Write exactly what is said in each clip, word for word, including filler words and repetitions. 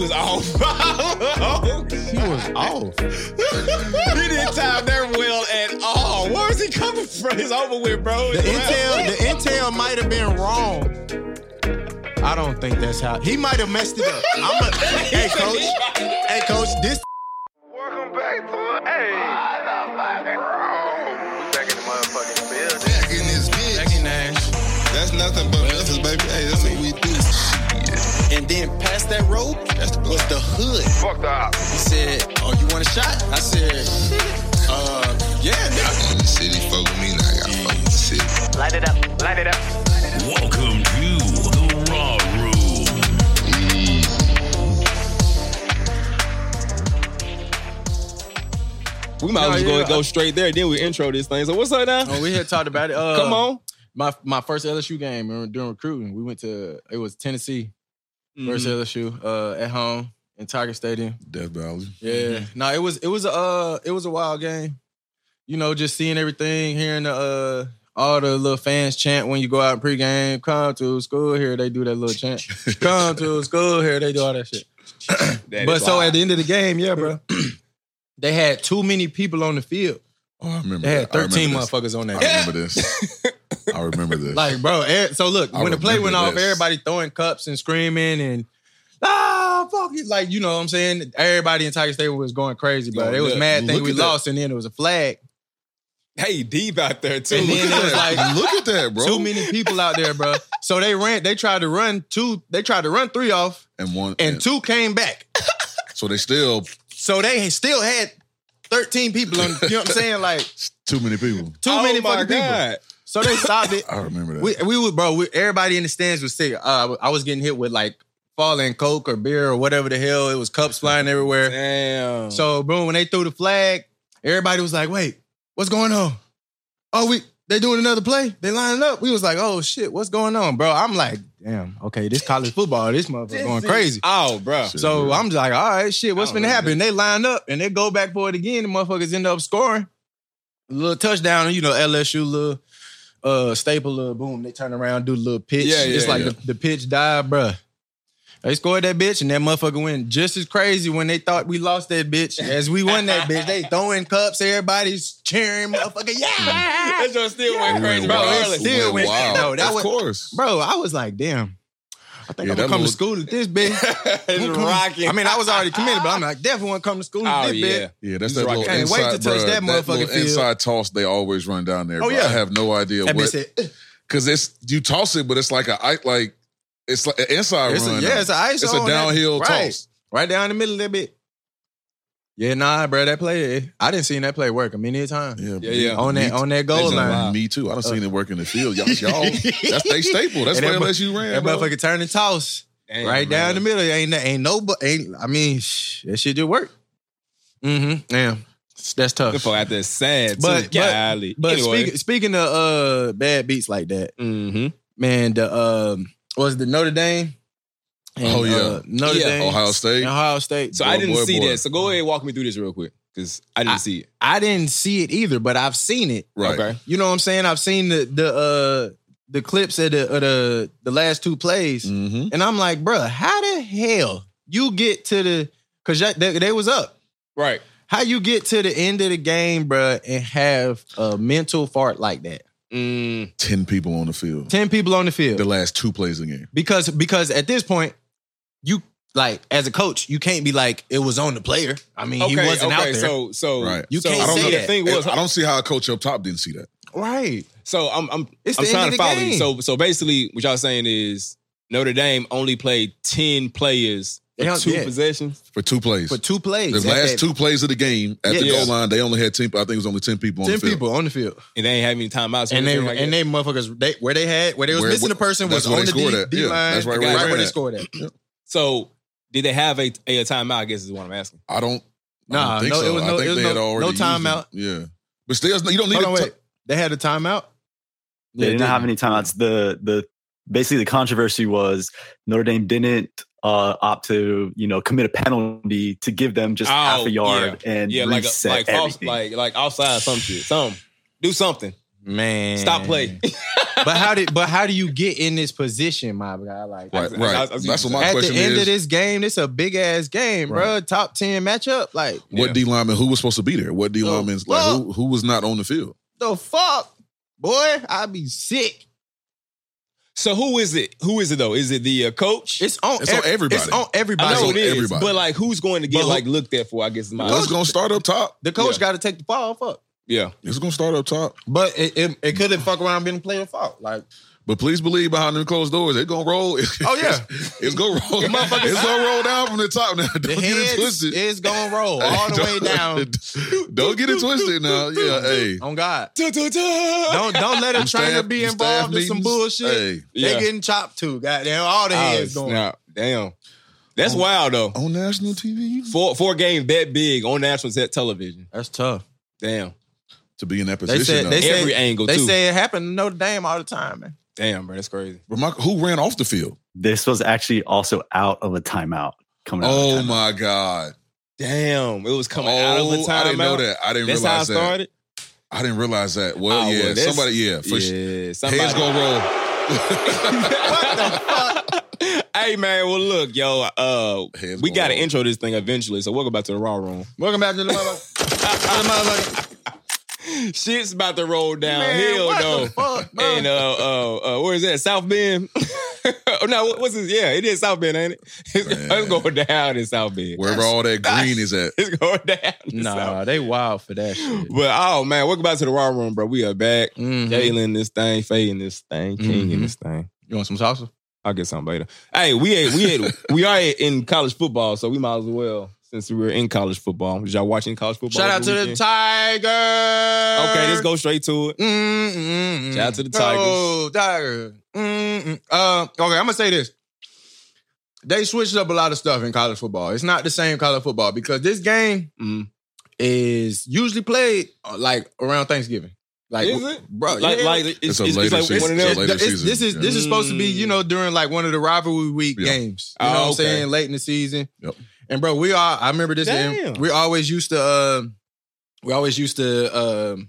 was off. He was off. He didn't time that well at all. Where is he coming from? It's over with, bro. The intel, the intel might have been wrong. I don't think that's how. He might have messed it up. I'm a, hey, coach. Hey, coach. This. Welcome back to hey. We back in the motherfucking field. Back in this bitch. Back in Nash. That's nothing but Memphis, baby. Hey, that's what we do. And then past that road That's the was the hood. Fucked up. He said, "Oh, you want a shot?" I said, "Uh, yeah, nigga." In the city, fuck with me, now I gotta fuck with the city. Light it up. Light it up. Welcome to the Raw Room. We might No, as well yeah. go, go straight there. Then we intro this thing. So what's up now? Oh, we had talked about it. Uh, Come on. My my first L S U game uh, during recruiting. We went to it was Tennessee. First Mhm. L S U uh, at home in Tiger Stadium. Death Valley. Yeah, no, it was it was a uh, it was a wild game. You know, just seeing everything, hearing the uh, all the little fans chant when you go out in pregame. Come to school here, they do that little chant. Come to school here, they do all that shit. That But is so wild. at the end of the game, yeah, bro, they had too many people on the field. Oh, I remember They had that. I thirteen remember this. motherfuckers on that. I remember this. I remember this. Like, bro, er- so look, I when the play went remember off, this. everybody throwing cups and screaming and ah, fuck it. Like, you know what I'm saying? Everybody in Tiger Stadium was going crazy, bro. Going It was nuts. mad thing Look we at that. lost, and then it was a flag. Hey, deep out there too. And then Look it was at like that. Look at that, bro. too many people out there, bro. So they ran, they tried to run two, they tried to run three off, And one and two came back. So they still So they still had thirteen people on, you know what I'm saying? Like, too many people. too Oh many my fucking people. God. So they stopped it. I remember that. We we would, bro. We, everybody in the stands was sick. Uh, I was getting hit with like falling Coke or beer or whatever the hell. It was cups flying everywhere. Damn. So, bro, when they threw the flag, everybody was like, "Wait, what's going on? Oh, we they doing another play? They lining up?" We was like, "Oh shit, what's going on, bro?" I'm like, "Damn, okay, this college football, this motherfucker going crazy." Oh, bro. Shit. So I'm just like, "All right, shit, what's I don't gonna know. happen?" They line up and they go back for it again. The motherfuckers end up scoring a little touchdown. You know, L S U little. Uh, staple, little boom. They turn around, do the little pitch. Yeah, yeah, it's like yeah. the, the pitch died, bruh. They scored that bitch, and that motherfucker went just as crazy when they thought we lost that bitch as we won that bitch. They throwing cups, everybody's cheering, motherfucker, yeah! That joint still went It crazy, went bro. Bro, wild. it Early. still It went- wild. no, that of was- course. Bro, I was like, damn. I think Yeah, I'm that gonna come little- to school at this bitch. It's rocking. I mean, I was already committed, but I'm like, definitely want to come to school at Oh, this yeah. bitch. Yeah, that's He's that little rocking. Can't wait inside, to touch bruh, that motherfucking little field. inside toss they always run down there. Oh, bro. yeah. I have no idea That bitch what. said, Because it's you toss it, but it's like a I- like it's like an inside it's a, run. yeah, it's an ice It's a on that- downhill right. toss. Right down the middle of that bit. Yeah, nah, bro, that play, I didn't see that play work a many times. Yeah, Yeah, yeah. On that, Me on that goal That's line. wild. Me too. I done seen it work in the field. Y'all, y'all that's they staple. That's And where that mu- L S U ran. That bro. motherfucker turn and toss. Damn, right man. down the middle. Ain't ain't no but ain't I mean shh, that shit just work. Mm-hmm. Damn. That's tough. The fuck out there sad, But- too. but- Golly. But anyway. speaking speaking of uh bad beats like that, Mm-hmm. man, the um was the Notre Dame. And, Oh, yeah. uh, Notre Yeah. Dame. Ohio State. and Ohio State. So Boy, I didn't boy, see boy. that. So go ahead and walk me through this real quick. Because I didn't I- see it. I didn't see it either, but I've seen it. Right. Okay. You know what I'm saying? I've seen the the uh the clips of the of the the last two plays, Mm-hmm. and I'm like, bruh, how the hell you get to the because they, they was up. Right. How you get to the end of the game, bruh, and have a mental fart like that? Mm, Ten people on the field. Ten people on the field. The last two plays of the game. Because because at this point, you like as a coach, you can't be like it was on the player. I mean, okay, he wasn't okay, out there. So, so Right. You so can't I don't say know. The that. thing was, I don't see how a coach up top didn't see that. Right. so I'm, I'm, It's I'm the trying end to of the follow you. game. So, so basically, what y'all saying is Notre Dame only played ten players They for don't- two yeah. possessions. For two plays. For two plays. the At last that- two plays of the game at the Yeah. goal line, they only had ten. I think it was only ten people on ten the field. people on the field. And they ain't have any timeouts. or And they anything like and that. they motherfuckers they where they had where they was Where- missing where- a person was that's where on they the scored D, at. D Yeah, line. that's right where they where ran they at. scored at. So did they have a, a timeout? I guess is what I'm asking. I don't. I Nah, don't think no, so. it was I no- think it was they had no- already no used it. timeout. Yeah, but still, you don't need Hold on, to. wait. They had a timeout. They didn't have any timeouts. The the basically the controversy was Notre Dame didn't uh, opt to you know commit a penalty to give them just Oh, half a yard and Yeah, like a, reset like off, everything. like like outside some shit. Some do something. Man, Stop play. but how did but how do you get in this position, my guy? Like, Right, I- right. I- I- That's what my at question the end is. of this game, it's a big ass game, Right. bro. Top ten matchup. Like, What Yeah. D lineman? Who was supposed to be there? What D The linemen's like? fuck? Who who was not on the field? the fuck, boy? I'd be sick. So who is it? Who is it though? Is it the uh, coach? It's on. It's on ev- everybody. It's on everybody. I know on it is, everybody. but like, who's going to get But who- like looked at for? I guess is my Well, it's gonna start up top. The coach Yeah. got to take the ball up. yeah. It's gonna start up top. But it it, it could have fuck around been playing fault. Like, But please believe behind them closed doors, it's gonna roll. Oh, yeah. it's gonna roll. It's gonna roll down from the top now. Don't the get it head twisted. is gonna roll all the way down. Don't get it twisted now. Yeah, hey. On God. Don't Don't don't let a Them trainer staff- be them involved in staff some meetings, bullshit. hey. They Yeah. getting chopped too. Goddamn, all the heads going. Now, damn. That's wild though. On national T V Four four games that big on national set television. That's tough. Damn. to be in that They position. said though. they said, Every angle, They too. say it happened to Notre Dame all the time, man. Damn, bro, that's crazy. But my- who ran off the field? This was actually also out of a timeout. Coming out. of a Oh timeout. my God! Damn, it was coming oh, out of the timeout. I didn't know that. I didn't That's how it realize that. started. I didn't realize that. Well, Oh, yeah, well, that's- somebody, yeah, for sure. Yeah, somebody. Heads gonna roll. What the fuck? Hey man, well look, yo, uh, Heads we gonna got to roll. intro this thing eventually. So welcome back to the Raw Room. Welcome back to the motherfucker. to the motherfucker. Shit's about to roll Man, downhill what though. the fuck, bro? And uh, uh, uh, where is that? South Bend? oh, no, what- what's this? Yeah, it is South Bend, ain't it? It's, Man. it's going down in South Bend. Wherever all that green is at. It's going down. in South Nah, they wild for that shit. But oh man, welcome back to the Raw Room, bro. We are back. Mhm. Jalen this thing, Faye in this thing, King in Mhm. this thing. You want some salsa? I'll get something later. Hey, we ain't, we ain't, we are in college football, so we might as well, since we were in college football. Did y'all watching college football? Shout out over to the weekend? Tigers. Okay, let's go straight to it. Mm-mm-mm. Shout out to the Go, Tigers. Mm-mm. Uh, okay, I'm gonna say this. They switched up a lot of stuff in college football. It's not the same college football because this game Mhm. is usually played uh, like around Thanksgiving. Like, Is it? bro? Like, yeah. like it's, It's a it's, later it's like season. one of It's a them. later It's- season. This is this is supposed to be, you know, during like one of the rivalry week Yeah. games. You know Oh, what I'm okay. saying? Late in the season. Yep. And bro, we are. I remember this. Damn. We always used to. Uh, we always used to, um,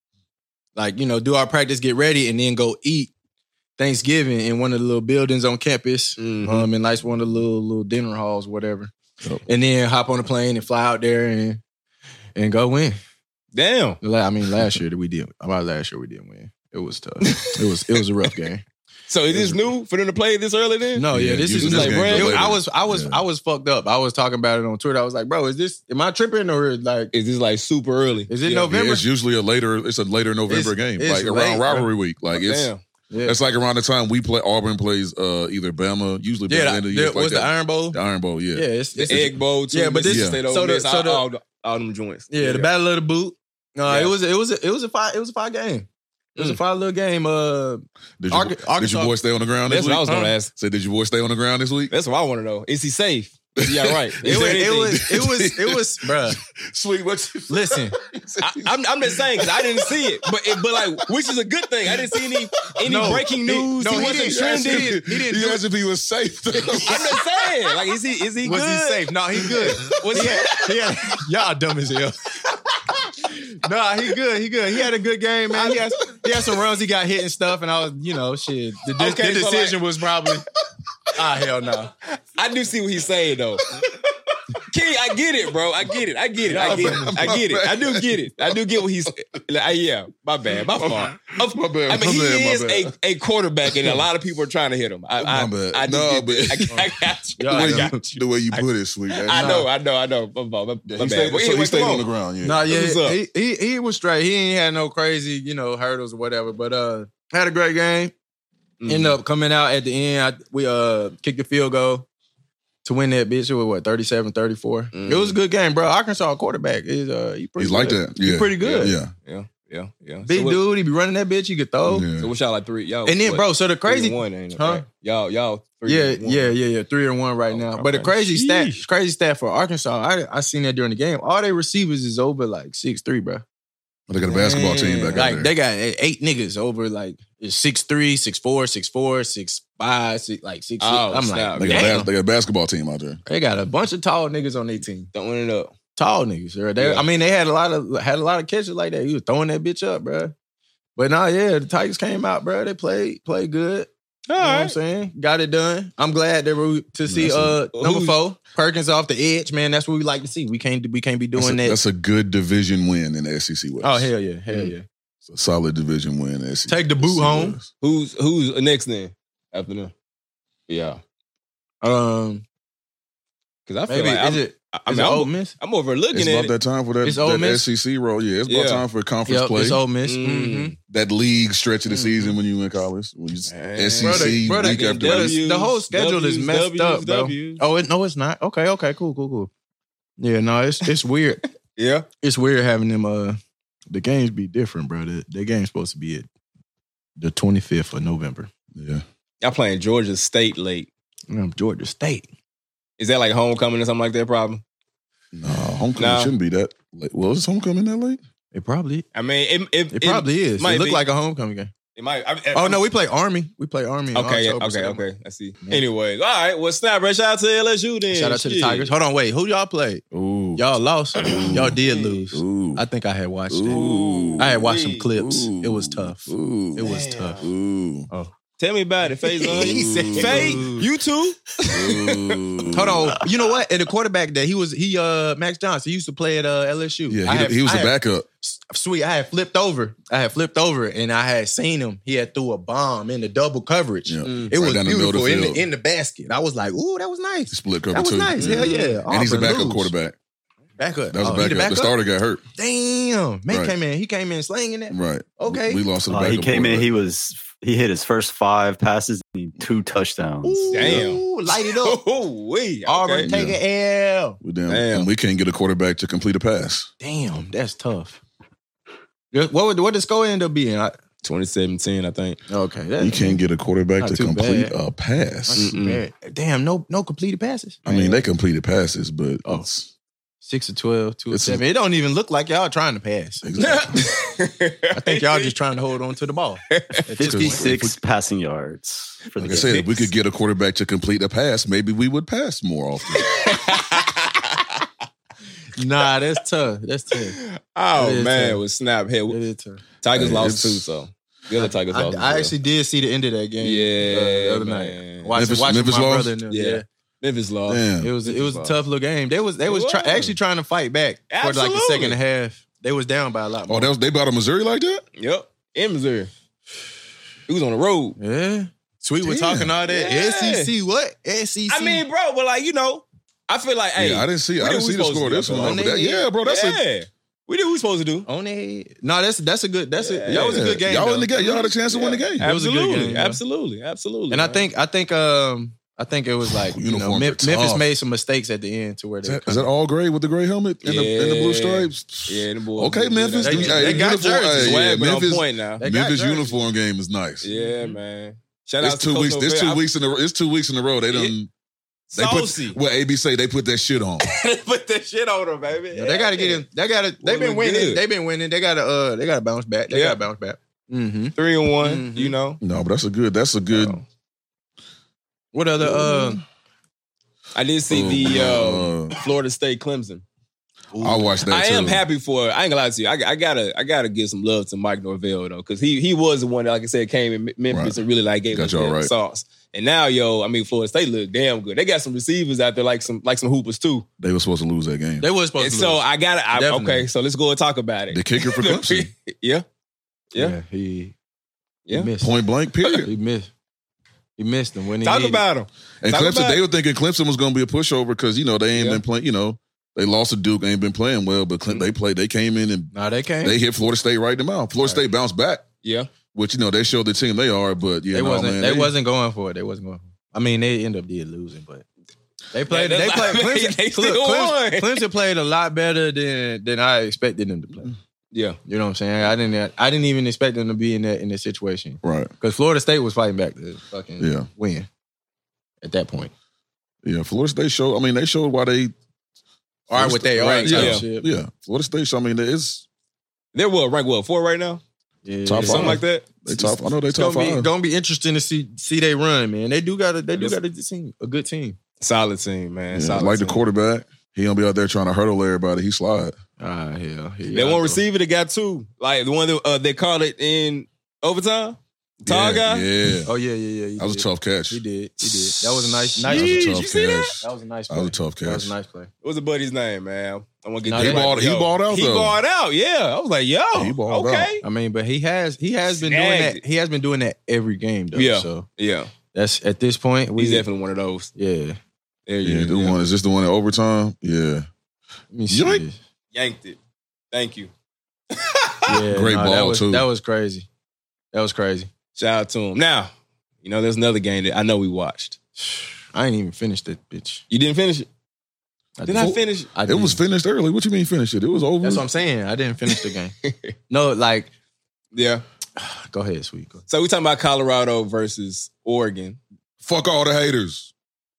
like you know, do our practice, get ready, and then go eat Thanksgiving in one of the little buildings on campus. Mhm. Um, in like one of the little little dinner halls, whatever. Yep. And then hop on a plane and fly out there and and go win. Damn. La- I mean, last year that we did. About last year we didn't win. It was tough. it was it was a rough game. So is this new for them to play this early then? No, yeah, Yeah, this is usually this like games brand are new. later. I was I was Yeah. I was fucked up. I was talking about it on Twitter. I was like, bro, is this am I tripping or like Is this like super early? Is it Yeah. November? Yeah, it's usually a later. It's a later November It's- game, it's like around late, bro. rivalry week. Like it's Damn. yeah, it's like around the time we play. Auburn plays uh, either Bama, usually by yeah, the end of the year. the, it's like what's the that. Iron Bowl? The Iron Bowl, yeah. Yeah, it's, The it's Egg Bowl, too. Yeah, but this- Mississippi State, so Ole the- Miss, so all, the- all, the- all them joints. yeah, the Battle of the Boot. No, Yeah. it was it was a, it was a five it was a five game. It was a Mm. five little game. Uh, Did, Arca- you, did Arkansas- your boy stay on the ground this That's week? what I was gonna Huh? ask. Say, did your boy stay on the ground this week? That's what I want to know. Is he safe? Is he all right? it Is was there it anything? was it was it was, bruh. Sweet, what you Listen, I, I'm, I'm just saying because I didn't see it, but it, but like, which is a good thing. I didn't see any any No, breaking he- news. no, he, he wasn't didn't. trending. He didn't- he didn't You do asked if he was safe. I'm just saying, like, is he is he was good? he safe? No, he good. Was he he? had, he had, y'all dumb as hell. Nah, he good. He good. He had a good game, man. He had, he had some runs. He got hit and stuff, and I was, you know, shit. The, de- Okay, the so, decision was probably, ah, hell no. I do see what he's saying though. King, I get it, bro. I get it. I get it. I get it. I get it. I do get it. I do get what he's. Like, yeah, my bad. My fault. Of- My bad, I mean, my he bad, my is bad. a, a quarterback, and a lot of people are trying to hit him. I, I, My bad. I do No, get but- that. I, I got you. Yo, the, I way I got you, the way you put it, Sweet. That's I not- know, I know, I know. My, my, my, Yeah, my he bad. stayed, But so anyway, he stayed come on the ground, yeah. Nah, yeah, What's up? he, he he was straight. He ain't had no crazy, you know, hurdles or whatever. But uh, had a great game. Mhm. Ended up coming out at the end. I, we uh kicked the field goal to win that bitch. It was what thirty-seven thirty-four. Mm. It was a good game, bro. Arkansas quarterback is uh he pretty He's like good. that. He Yeah. pretty good. Yeah. Yeah, yeah, yeah. Big so what, dude. He be running that bitch. He could throw. Yeah. So what y'all like three? Y'all And then, what, bro. So the three crazy, and one, ain't it? Huh? Right? Y'all, y'all. Three yeah, and one. yeah, yeah, yeah. Three and one right now. But the Okay. crazy stat, Sheesh. crazy stat for Arkansas. I I seen that during the game. All their receivers is over like six three, bro. They got a basketball team back Like out they there. got eight niggas over like it's six three, six four, six four, six five, six like six. Oh, I'm snap. like, They got, a damn. bas- they got a basketball team out there. They got a bunch of tall niggas on their team. Throwing it up. Tall niggas. Bro. They, Yeah. I mean, they had a lot of had a lot of catches like that. He was throwing that bitch up, bro. But nah, yeah, the Tigers came out, bro. They played played good. All You know what I'm right. saying? Got it done. I'm glad that we to see That's uh a- number who's- four Perkins off the edge, man. That's what we like to see. We can't we can't be That's doing a, that. that's a good division win in the S E C West. Oh hell yeah, hell Mm. yeah. It's a solid division win in the S E C. Take the boot S E C home. West. Who's who's next then after them? Yeah, Um, because I feel maybe like I'm, is it? I Is mean, it I'm, Ole Miss? I'm overlooking It's at about it. that time for that, It's Ole that Miss? S E C role. Yeah, it's about Yeah. time for conference Yep, play. it's Ole Miss. Mm. Mm-hmm. That league stretch of the Mhm. season when you in college. When you just Man. S E C Brother, week brother, after brother, week. the whole schedule is W's, messed W's, up, bro. W's. Oh, it, no, it's not. Okay, okay, cool, cool, cool. Yeah, no, it's it's weird. Yeah, It's weird having them. Uh, the games be different, bro. The, the game's supposed to be at the twenty-fifth of November. Yeah. y'all playing Georgia State late. Um, Georgia State. Is that like homecoming or something like that? Problem. No, homecoming No. shouldn't be that late. Well, is homecoming that late? It probably I mean, it it, it probably is. might It looked be. like a homecoming game. It might. I, I, Oh no, we play Army. We play Army. In Okay, yeah, October, so okay, that okay. I see. Yeah. Anyways, all right. Well, snap, bro. Shout out to L S U then. might- Shout out to the Shit. Tigers. Hold on, wait. Who y'all played? Ooh. Y'all lost. Y'all did lose. Ooh. I think I had watched it. Ooh. I had watched some Ooh. clips. It was tough. Ooh. It was Damn. tough. Ooh. Tell me about it, Faison. He said- Faye, you too? Ooh. Hold on. You know what? At the quarterback that he was, he uh Max Johnson he used to play at uh, L S U. Yeah, I he, had- he was I the had- backup. Sweet. I had flipped over. I had flipped over, and I had seen him. He had threw a bomb in the double coverage. Yeah. It Right was down the middle of the beautiful in field. the in the basket. I was like, ooh, that was He nice. split cover That was two. nice. Hell yeah. And he's a Auburn backup lose. quarterback. Backup. That was Oh, a he backup. the The backup? starter got hurt. Damn. Man Right. came in. He came in slinging it. Right. Okay. We lost to the Uh, backup he came in. quarterback. He was he hit his first five passes, and two touchdowns. Ooh, Damn. light it up. Oh, we Auburn okay. take an L. We damn, Damn. And we can't get a quarterback to complete a pass. Damn, that's tough. Yeah, What would what the score end up being? I, twenty seventeen, I think. okay, that's You can't get a quarterback Not to too complete bad. a pass. not too bad. Damn, no no completed passes. I mean, they completed passes, but Oh. it's, Six to twelve, two to It's a- seven. It don't even look like y'all trying to pass. exactly. I think y'all just trying to hold on to the ball. At this point. fifty-six passing yards for the Like I game. said, if we could get a quarterback to complete a pass, maybe we would pass more often. Nah, that's tough. That's tough. Oh It is man, tough. with snap here. It is tough. Tigers Hey, lost too, it's- so the other Tigers I, lost. I as actually did see the end of that game. Yeah, uh, the other man. night. Watching, Memphis- watching Memphis my lost? brother and them. Yeah. Yeah. well. Memphis lost. Damn. It was it was a Memphis tough little game. They was they was It try, was. actually trying to fight back for like the Absolutely. second half. They was down by a lot more. Oh, that was, they bought a Missouri like that? Yep, in Missouri. He was on the road. yeah. Sweet was Damn. talking all that. Yeah. S E C what? S E C. I mean, bro, but like you know, I feel like, hey, yeah, I didn't see. we I did didn't what see we the supposed score. to do, This one, bro. but that, yeah, bro. That's yeah, a we did what we supposed to do. on it. No, that's that's a good that's a Yeah. that was a yeah. good game. Y'all though. in the game. Y'all had a chance to win the game. It was a good Absolutely, game, though. absolutely, absolutely. And I man. think I think um I think it was like you know Uniforms Mem- are Memphis tough. made some mistakes at the end to where Is they that, is that all gray with the gray helmet and, the, and the blue Yeah. stripes? yeah, the boys. Okay, did Memphis. that. They- Hey, they got uniform- jerseys. hey, Swag yeah, been on Memphis, point now. They got Memphis jerseys. uniform game is nice. Yeah, man. Shout It's out to two Coach weeks. It's two Novell. weeks in a. It's two weeks in a row. They done. They Saucy. put. Well, A B say they put that shit on. They put that shit on them, baby. Yeah, they got to get in. They got to. They've Well, been look winning. good. They've been winning. They got to. Uh, they got to bounce back. They Yeah. got to bounce back. Mm-hmm. Three and one. Mhm. You know, No, but that's a good. That's a good. Oh. What other? Uh, I did see Oh, the uh, um, Florida State Clemson. I watched that I too. am happy for. I ain't gonna lie to you. I, I gotta. I gotta give some love to Mike Norvell though, because he he was the one that, like I said, came in Memphis Right. and really like gave Got us y'all the right. sauce. And now, yo, I mean, Florida State look damn good. They got some receivers out there, like some like some hoopers too. They were supposed to lose that game. they was supposed And to. so lose. I gotta. I, Definitely. okay, so let's go and talk about it. The kicker for Clemson, yeah, yeah, he. yeah. He missed. point blank. Period. He missed. He missed them when he Talk needed. about him. And Talk Clemson, about they it. were thinking Clemson was going to be a pushover because you know they ain't Yeah. been playing. You know they lost to Duke, ain't been playing well, but Clemson, they played. They came in and Nah, they can't. they hit Florida State right in the mouth. Florida State bounced back, Yeah, which you know they showed the team they are. But yeah, they no, wasn't. man, they, wasn't going for it. They wasn't going. For it. I mean, they ended up did losing, but they played. Yeah, they that's played. like- Clemson, they still Clemson, won. Clemson played a lot better than than I expected them to play. yeah. You know what I'm saying? I didn't. I didn't even expect them to be in that in that situation right. because Florida State was fighting back to fucking Yeah. win at that point. Yeah, Florida State showed. I mean, they showed why they All right, what they are. Right, type yeah. shit. Yeah, Florida State. I mean, it's They're what ranked what four right now? Yeah, Top Something five. like that. they top. I know they It's top gonna be, five. gonna be interesting to see see they run, man. They do got a they do Yes. got a team, a good team. Solid team, man. Yeah, Solid like the team. quarterback. He don't be out there trying to hurdle everybody. He slide. Ah, hell. That one receiver that got two, like the one that uh, they called it in overtime. Tall yeah, guy. Yeah. Oh yeah, yeah, yeah. That was did. a tough catch. He did. He did. That was a nice, nice. That was a Jeez, tough you see that? catch. That was a nice play. That was a tough That was catch. a nice play. What was the buddy's name, man? I want to get No, that he right. balled- he Yo, balled out, He though. balled out. Yeah, I was like, yo, He balled okay. I mean, but he has he has been doing Snagged that. it. He has been doing that every game though. Yeah. So Yeah, that's at this point. We he's definitely one of those. yeah. There you Yeah, go. the one is this the one in overtime? Yeah. Let me see. Yoink. Yanked it. Thank you. Yeah, Great no, ball, that was, too. That was crazy. That was crazy. Shout out to him. Now, you know, there's another game that I know we watched. I ain't even finished that bitch. You didn't finish it? I Did I didn't. finish it? I It was didn't. finished early. What you mean finish it? It was over. That's what I'm saying. I didn't finish the game. No, like, Yeah. go ahead, sweet. Go. So we're talking about Colorado versus Oregon. Fuck all the haters.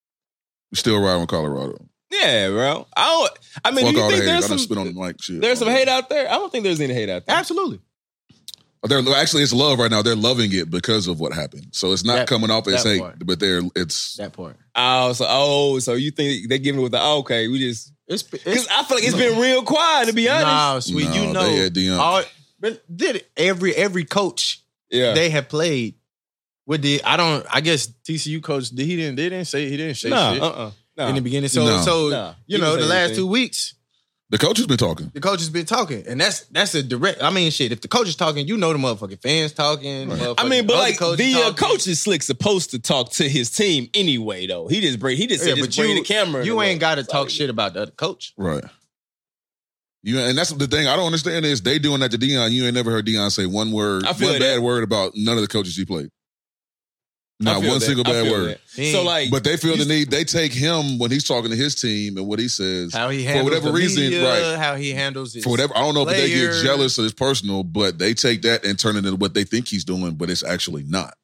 We still riding with Colorado. Yeah, bro. I don't. I mean, Fuck do you all the think haters. there's I done some spit on the mic. Shit. there's some hate out there? I don't think there's any hate out there. Absolutely. They're actually it's love right now. They're loving it because of what happened. So it's not That- coming off as that hate, part. but they're it's That part. Oh, so oh, so you think they're giving it with the oh, okay? We just It's because it's I feel like it's been real quiet to be honest. nah, sweet. No, you know, they had Deion. all, but did it, every every coach Yeah. they have played with the I don't I guess T C U coach did he didn't they didn't say he didn't say Nah, shit uh, uh nah. in the beginning. So No. so Nah. you He know didn't the say last anything. two weeks the coach has been talking. the coach has been talking, and that's that's a direct. I mean, shit. If the coach is talking, you know the motherfucking fans talking. Right. motherfucking I mean, but other like coaches the uh, talking. coach is slick supposed to talk to his team anyway, though. He just bring he just Yeah, said but just bring you the camera. in you the ain't room. got to It's talk like- shit about the other coach. Right. You and that's the thing I don't understand is they doing that to Deion. You ain't never heard Deion say one word, I one feel bad that. word about none of the coaches he played. I Not feel one that. single I bad feel word. that. He So ain't- like, But they feel you- the need. They take him when he's talking to his team and what he says How he for handles whatever the reason, media, right? how he handles his For whatever, I don't know if they get players. jealous or it's personal, but they take that and turn it into what they think he's doing, but it's actually not.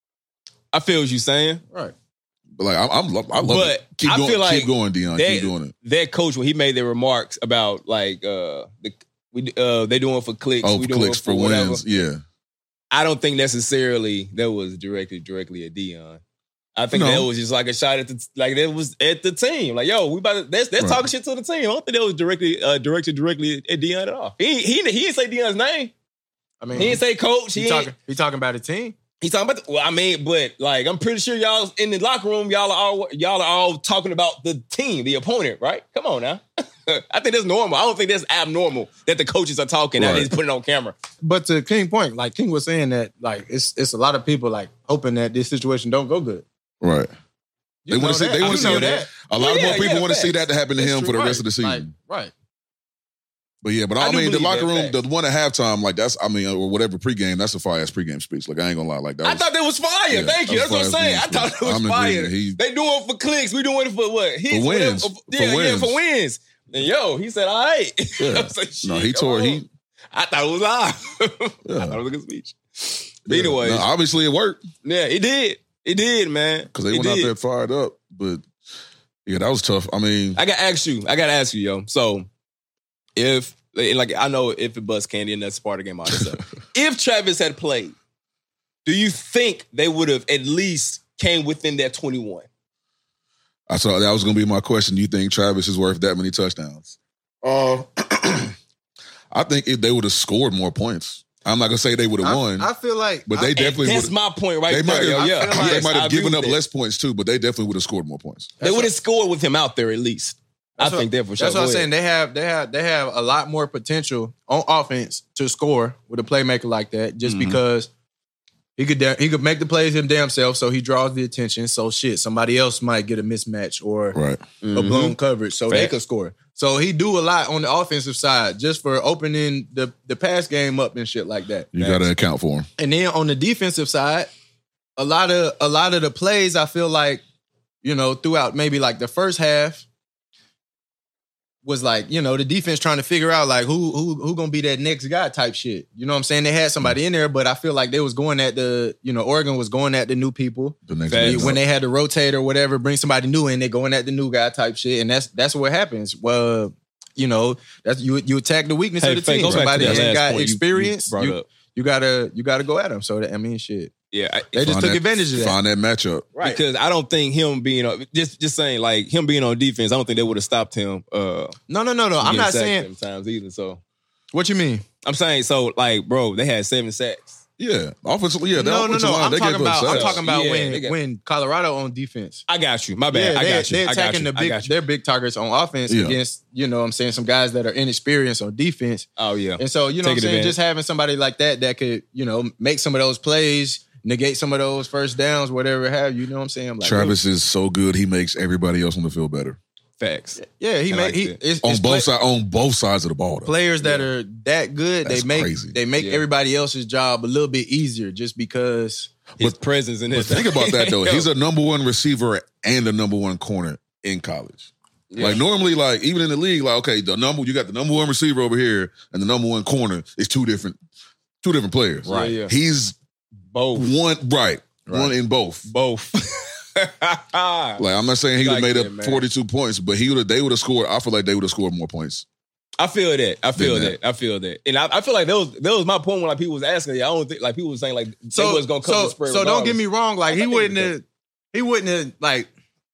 I feel what you're saying. Right. But like I'm, I'm I love But it. Keep I going, feel like keep going, Deion. they- keep doing it. That coach when he made their remarks about like uh the we uh they doing it for clicks, Oh, we doing clicks it for whatever. wins. Yeah. I don't think necessarily that was directly directly at Dion. I think No. that was just like a shot at the like that was at the team. Like, yo, we about to that's that's Right. talking shit to the team. I don't think that was directly uh, directed directly at Dion at all. He he he didn't say Dion's name. I mean, He didn't say coach. He he ain't- talking. He talking about a team. He's talking about. The, well, I mean, but like, I'm pretty sure y'all in the locker room, y'all are all y'all are all talking about the team, the opponent, right? Come on now. I think that's normal. I don't think that's abnormal that the coaches are talking and Right. he's putting it on camera. But to King point, like King was saying that, like it's it's a lot of people like hoping that this situation don't go good. Right. You They wanna know see- that. they wanna You see know that. that. A lot Yeah, more people yeah, want to see facts. that to happen to That's him true, for the right. rest of the season. Like, right. But yeah, but I, I do mean, the believe locker that, room, facts. the one at halftime, like that's, I mean, or whatever pregame, that's a fire ass pregame speech. Like I ain't gonna lie, like that. I was- thought that was fire. Yeah, Thank you. that That's was what I'm fire saying. I speech. thought it was I'm in fire. agreement. He- They doing it for clicks. We doing it for what? Hits, For wins. whatever. For Yeah, yeah, wins. for wins. And yo, he said, all right. Yeah. I was like, shit, no, he come tore. on. He I thought it was live. Yeah. I thought it was a good speech. But yeah. anyways, Now, obviously it worked yeah, it did. It did, man. because they It went out did. there fired up. But yeah, that was tough. I mean, I got to ask you. I got to ask you, yo. So, if like I know if it bust candy and that's part of the game, all this stuff. If Travis had played, do you think they would have at least came within that twenty-one? I saw that was going to be my question. Do you think Travis is worth that many touchdowns? Uh, I think if they would have scored more points. I'm not going to say they would have I, won, I feel like, but they I, definitely That's would. my point right They there, might yo. have, Yeah, feel like they Yes, might I have agree given with up that. less points too, but they definitely would have scored more points. They would what- have scored with him out there at least. I That's think what, that for sure. That's what I'm Go saying. ahead. They have they have they have a lot more potential on offense to score with a playmaker like that, just Mhm. because he could da- he could make the plays him damn self, so he draws the attention. So shit, somebody else might get a mismatch or Right. a Mhm. blown coverage, so they Fact. could score. So he do a lot on the offensive side just for opening the the pass game up and shit like that. You got to account for him. And then on the defensive side, a lot of a lot of the plays I feel like, you know, throughout maybe like the first half was like, you know, the defense trying to figure out like who who who gonna be that next guy type shit. You know what I'm saying? They had somebody in there, but I feel like they was going at the, you know, Oregon was going at the new people. The next Facts. man When up. they had to rotate or whatever, bring somebody new in, they going at the new guy type shit. And that's that's what happens. Well, you know, that's you you attack the weakness Hey, of the Faye, team. go back to Somebody that ain't last got point you- you experience. brought You, up. you gotta you gotta go at them. So that, I mean shit. Yeah, I, They just Find took that- advantage of that. Find that matchup. Right. because I don't think him being on just just saying like him being on defense. I don't think they would have stopped him. Uh, No, no, no, no. I'm getting not sacked saying. them times either. So What you mean? I'm saying so like, bro, they had seven sacks. Yeah, offensively, yeah. that no, no, offensive no. line, I'm they talking gave up about. I'm sacks. talking about Yeah, when they got- when Colorado on defense. I got you. My bad. Yeah, I they, got you. they're I got attacking you. the I big, got you. their big targets on offense Yeah. against, you know what I'm saying, some guys that are inexperienced on defense. Oh yeah. And so, you know what I'm Taking saying, advantage. just having somebody like that that could, you know, make some of those plays, negate some of those first downs, whatever have you, you know what I'm saying? I'm like, Travis is so good, he makes everybody else on the field better. Facts. yeah, he I made like he that. it's, On it's both play- sides, on both sides of the ball. Though. players that are that good, That's they make crazy. they make Yeah. everybody else's job a little bit easier just because His presence in But his think about that though. Yo. He's a number one receiver and a number one corner in college. Like normally, like even in the league, like okay, the number you got the number one receiver over here and the number one corner is two different, two different players. Right. Yeah, yeah. He's both. one right, Right. one in both. Both. Like I'm not saying he would have Like made that, up man. forty-two points, but he would have. They would have scored. I feel like they would have scored more points. I feel that. I feel Than that. I feel that. And I, I feel like that was that was my point when like people was asking. I don't think like people was saying like so they was gonna cover so, the spread. so don't get regardless. me wrong, like I he think wouldn't it was have he wouldn't have like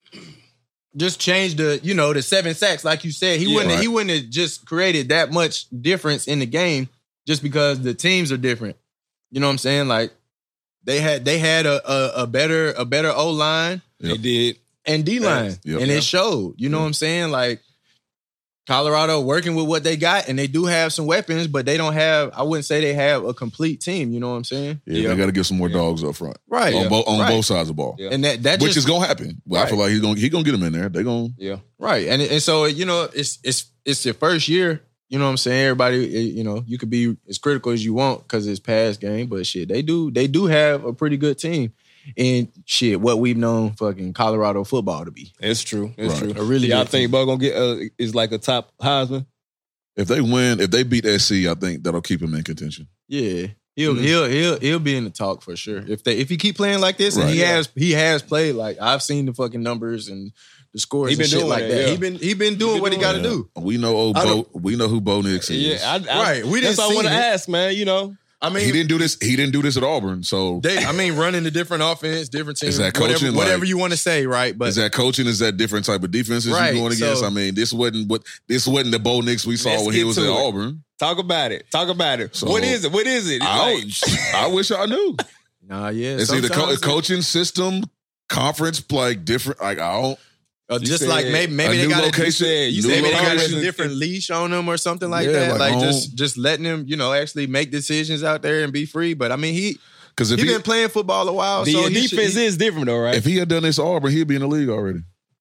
just changed the, you know, the seven sacks, like you said. He Yeah. wouldn't have, Right. he wouldn't have just created that much difference in the game just because the teams are different. You know what I'm saying? Like they had they had a a, a better a better O line They did. and D line, Yep. and Yeah. it showed. You know what I'm saying? Like Colorado working with what they got, and they do have some weapons, but they don't have. I wouldn't say they have a complete team. You know what I'm saying? Yeah, Yeah. they got to get some more dogs up front Right. on, Yeah. both on Right. both sides of the ball, Yeah. And that that which just is gonna happen. But I feel like he's gonna he gonna get them in there. They're gonna Yeah. right, and and so you know it's it's it's your first year. You know what I'm saying? Everybody, you know, you could be as critical as you want because it's past game, but shit, they do they do have a pretty good team. And shit, what we've known fucking Colorado football to be. It's true. It's Right. true. A really Y'all good think team. Bo gonna get uh, is like a top Heisman? if they win, if they beat S C, I think that'll keep him in contention. Yeah. He'll Mhm. he'll he'll he'll be in the talk for sure. If they if he keep playing like this, and Right. he Yeah. has he has played like I've seen the fucking numbers and the scores He and been shit doing like it, that. yeah. He been he been doing been what he doing got to Yeah. do. We know old I Bo. don't- We know who Bo Nix is. Yeah, I, I, Right. We didn't That's why I see want to it. ask, man. You know, I mean, he didn't do this. He didn't do this at Auburn. So they, I mean, running a different offense, different team. Is that whatever, coaching? whatever Like- you want to say, right? But is that coaching? Is that different type of defenses Right, you going against? so- I mean, this wasn't what this wasn't the Bo Nix we saw Let's when he get was to at it. Auburn. talk about it. Talk about it. So, what is it? What is it? It's I, like- I wish I knew. nah, yeah, It's either co- sometimes- coaching system, conference, like different. Like I don't. Uh, You just said like maybe a maybe they new got location. a said- you new said maybe they got a location. different leash on them or something like Yeah, that. like Like, home. just just letting him, you know, actually make decisions out there and be free. But I mean, he Because if he he, been playing football a while, the so he should- defense he- is different though, right? if he had done this at Auburn, he'd be in the league already.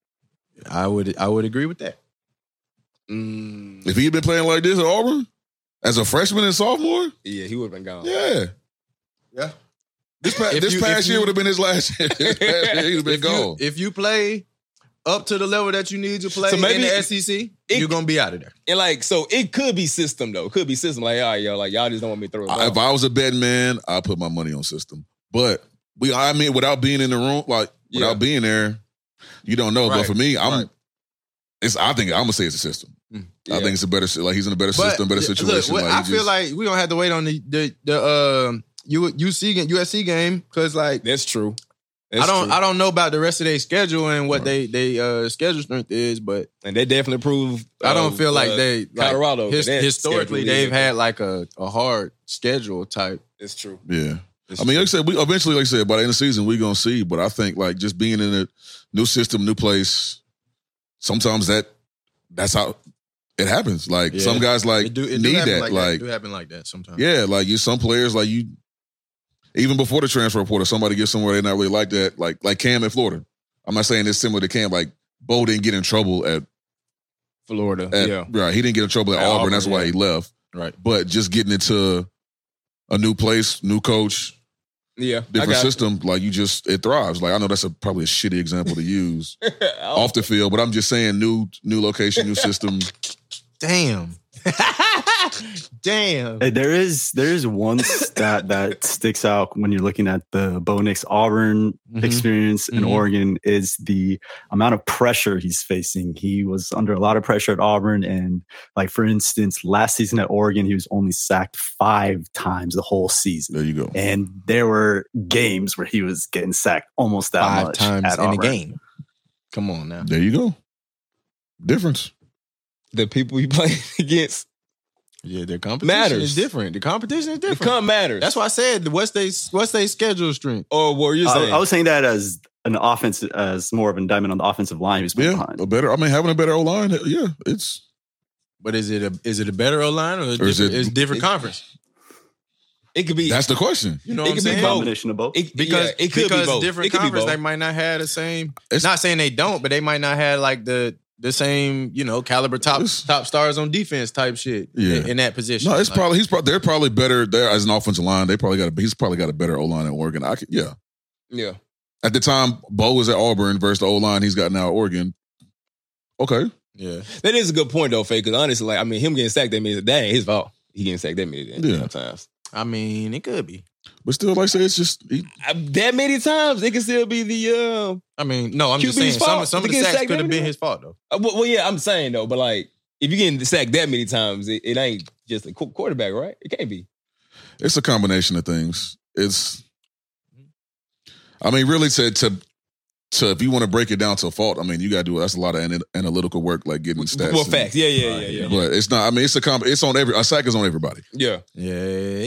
I would I would agree with that. Mm, If he had been playing like this at Auburn as a freshman and sophomore, yeah, he would have been gone. yeah. Yeah. This, pa- If this you- past if year you- would have been his last year. This past year, he'd have been If you, gone. if you play up to the level that you need to play So maybe in the it- S E C, it- you're gonna be out of there. And like, so it could be system though. It could be system. Like, all right, yo, like y'all just don't want me to throw it. I- if I was a betting man, I'd put my money on system. But we, I mean, without being in the room, like without Yeah. being there, you don't know. But Right, for me, I'm. right. It's. I think I'm gonna say it's a system. I Yeah. think it's a better. Like he's in a better system, better yeah, situation. Look, like, I he feel just- like we don't have to wait on the the the um U UC game, U S C game because like That's true. That's I don't true. I don't know about the rest of their schedule and what they they uh schedule strength is, but and they definitely proved. I don't uh, feel like uh, they like, Colorado. his- that historically schedule they've is- had like a, a hard schedule type. It's true. Yeah. It's I mean, true. like I said, we eventually, like I said, by the end of the season, we're gonna see. But I think like just being in a new system, new place, sometimes that that's how it happens. Like Yeah. some guys like It do, it do need happen that. like, Like, that. It do happen like that sometimes. yeah, like you some players like you even before the transfer portal, somebody gets somewhere they're not really like that. Like like Cam in Florida. I'm not saying it's similar to Cam. Like Bo didn't get in trouble at, Florida. at yeah. right. He didn't get in trouble at, At Auburn. Auburn, That's why yeah. he left. Right. But just getting into a new place, new coach, Yeah. I different got system, like you just it thrives. Like I know that's a probably a shitty example to use you. off the field, but I'm just saying new new location, new system. Damn. Damn. Hey, there is there is one stat that sticks out when you're looking at the Bo Nix Auburn Mhm. experience in Mhm. Oregon is the amount of pressure he's facing. He was under a lot of pressure at Auburn, and like for instance, last season at Oregon, he was only sacked five times the whole season. There you go. And there were games where he was getting sacked almost that Five much times at in Auburn. the game. Come on now. There you go. Difference. The people you play against, Yeah, their competition Matters. is different. The competition is the different. come matters. That's why I said what's they what's they schedule strength. or what you're I, saying. I was saying that as an offense, as more of an indictment on the offensive line he was playing Yeah, behind. a better. I mean, having a better O line. Yeah, it's But is it a is it a better O line or, a Or is different, it- it's a different it- conference? it could be. that's the question. You know it what I'm could be saying? both. Combination of both. It, Because yeah, it could because be both. different it could be conference, both. they might not have the same. It's- not saying they don't, but they might not have like the the same you know caliber top It's- top stars on defense type shit. Yeah. in, in that position. No, it's Like, probably he's probably they're probably better there as an offensive line. They probably got a, he's probably got a better O line at Oregon. I could, yeah. Yeah. At the time, Bo was at Auburn versus the O line he's got now at Oregon. Okay, yeah. That is a good point though, Fake. Because honestly, like I mean, him getting sacked that means that ain't his fault. He getting sacked that many Yeah. times. I mean, it could be. but still, like I say, it's just he, Uh, That many times, it can still be the. Uh, I mean, no, I'm Q just B's saying some, fault some to of the get sacks sacked could have that been many his fault though. uh, well, well, yeah, I'm saying though, but like if you're getting sacked that many times, it, it ain't just a qu- quarterback, right? It can't be. it's a combination of things. It's, I mean, really to to to if you want to break it down to a fault, I mean, you got to do that's a lot of ana- analytical work, like getting stats. Well, and- facts. Yeah, yeah, yeah, yeah. But it's not. I mean, it's a comp. It's on every. A sack is on everybody. Yeah, Yeah,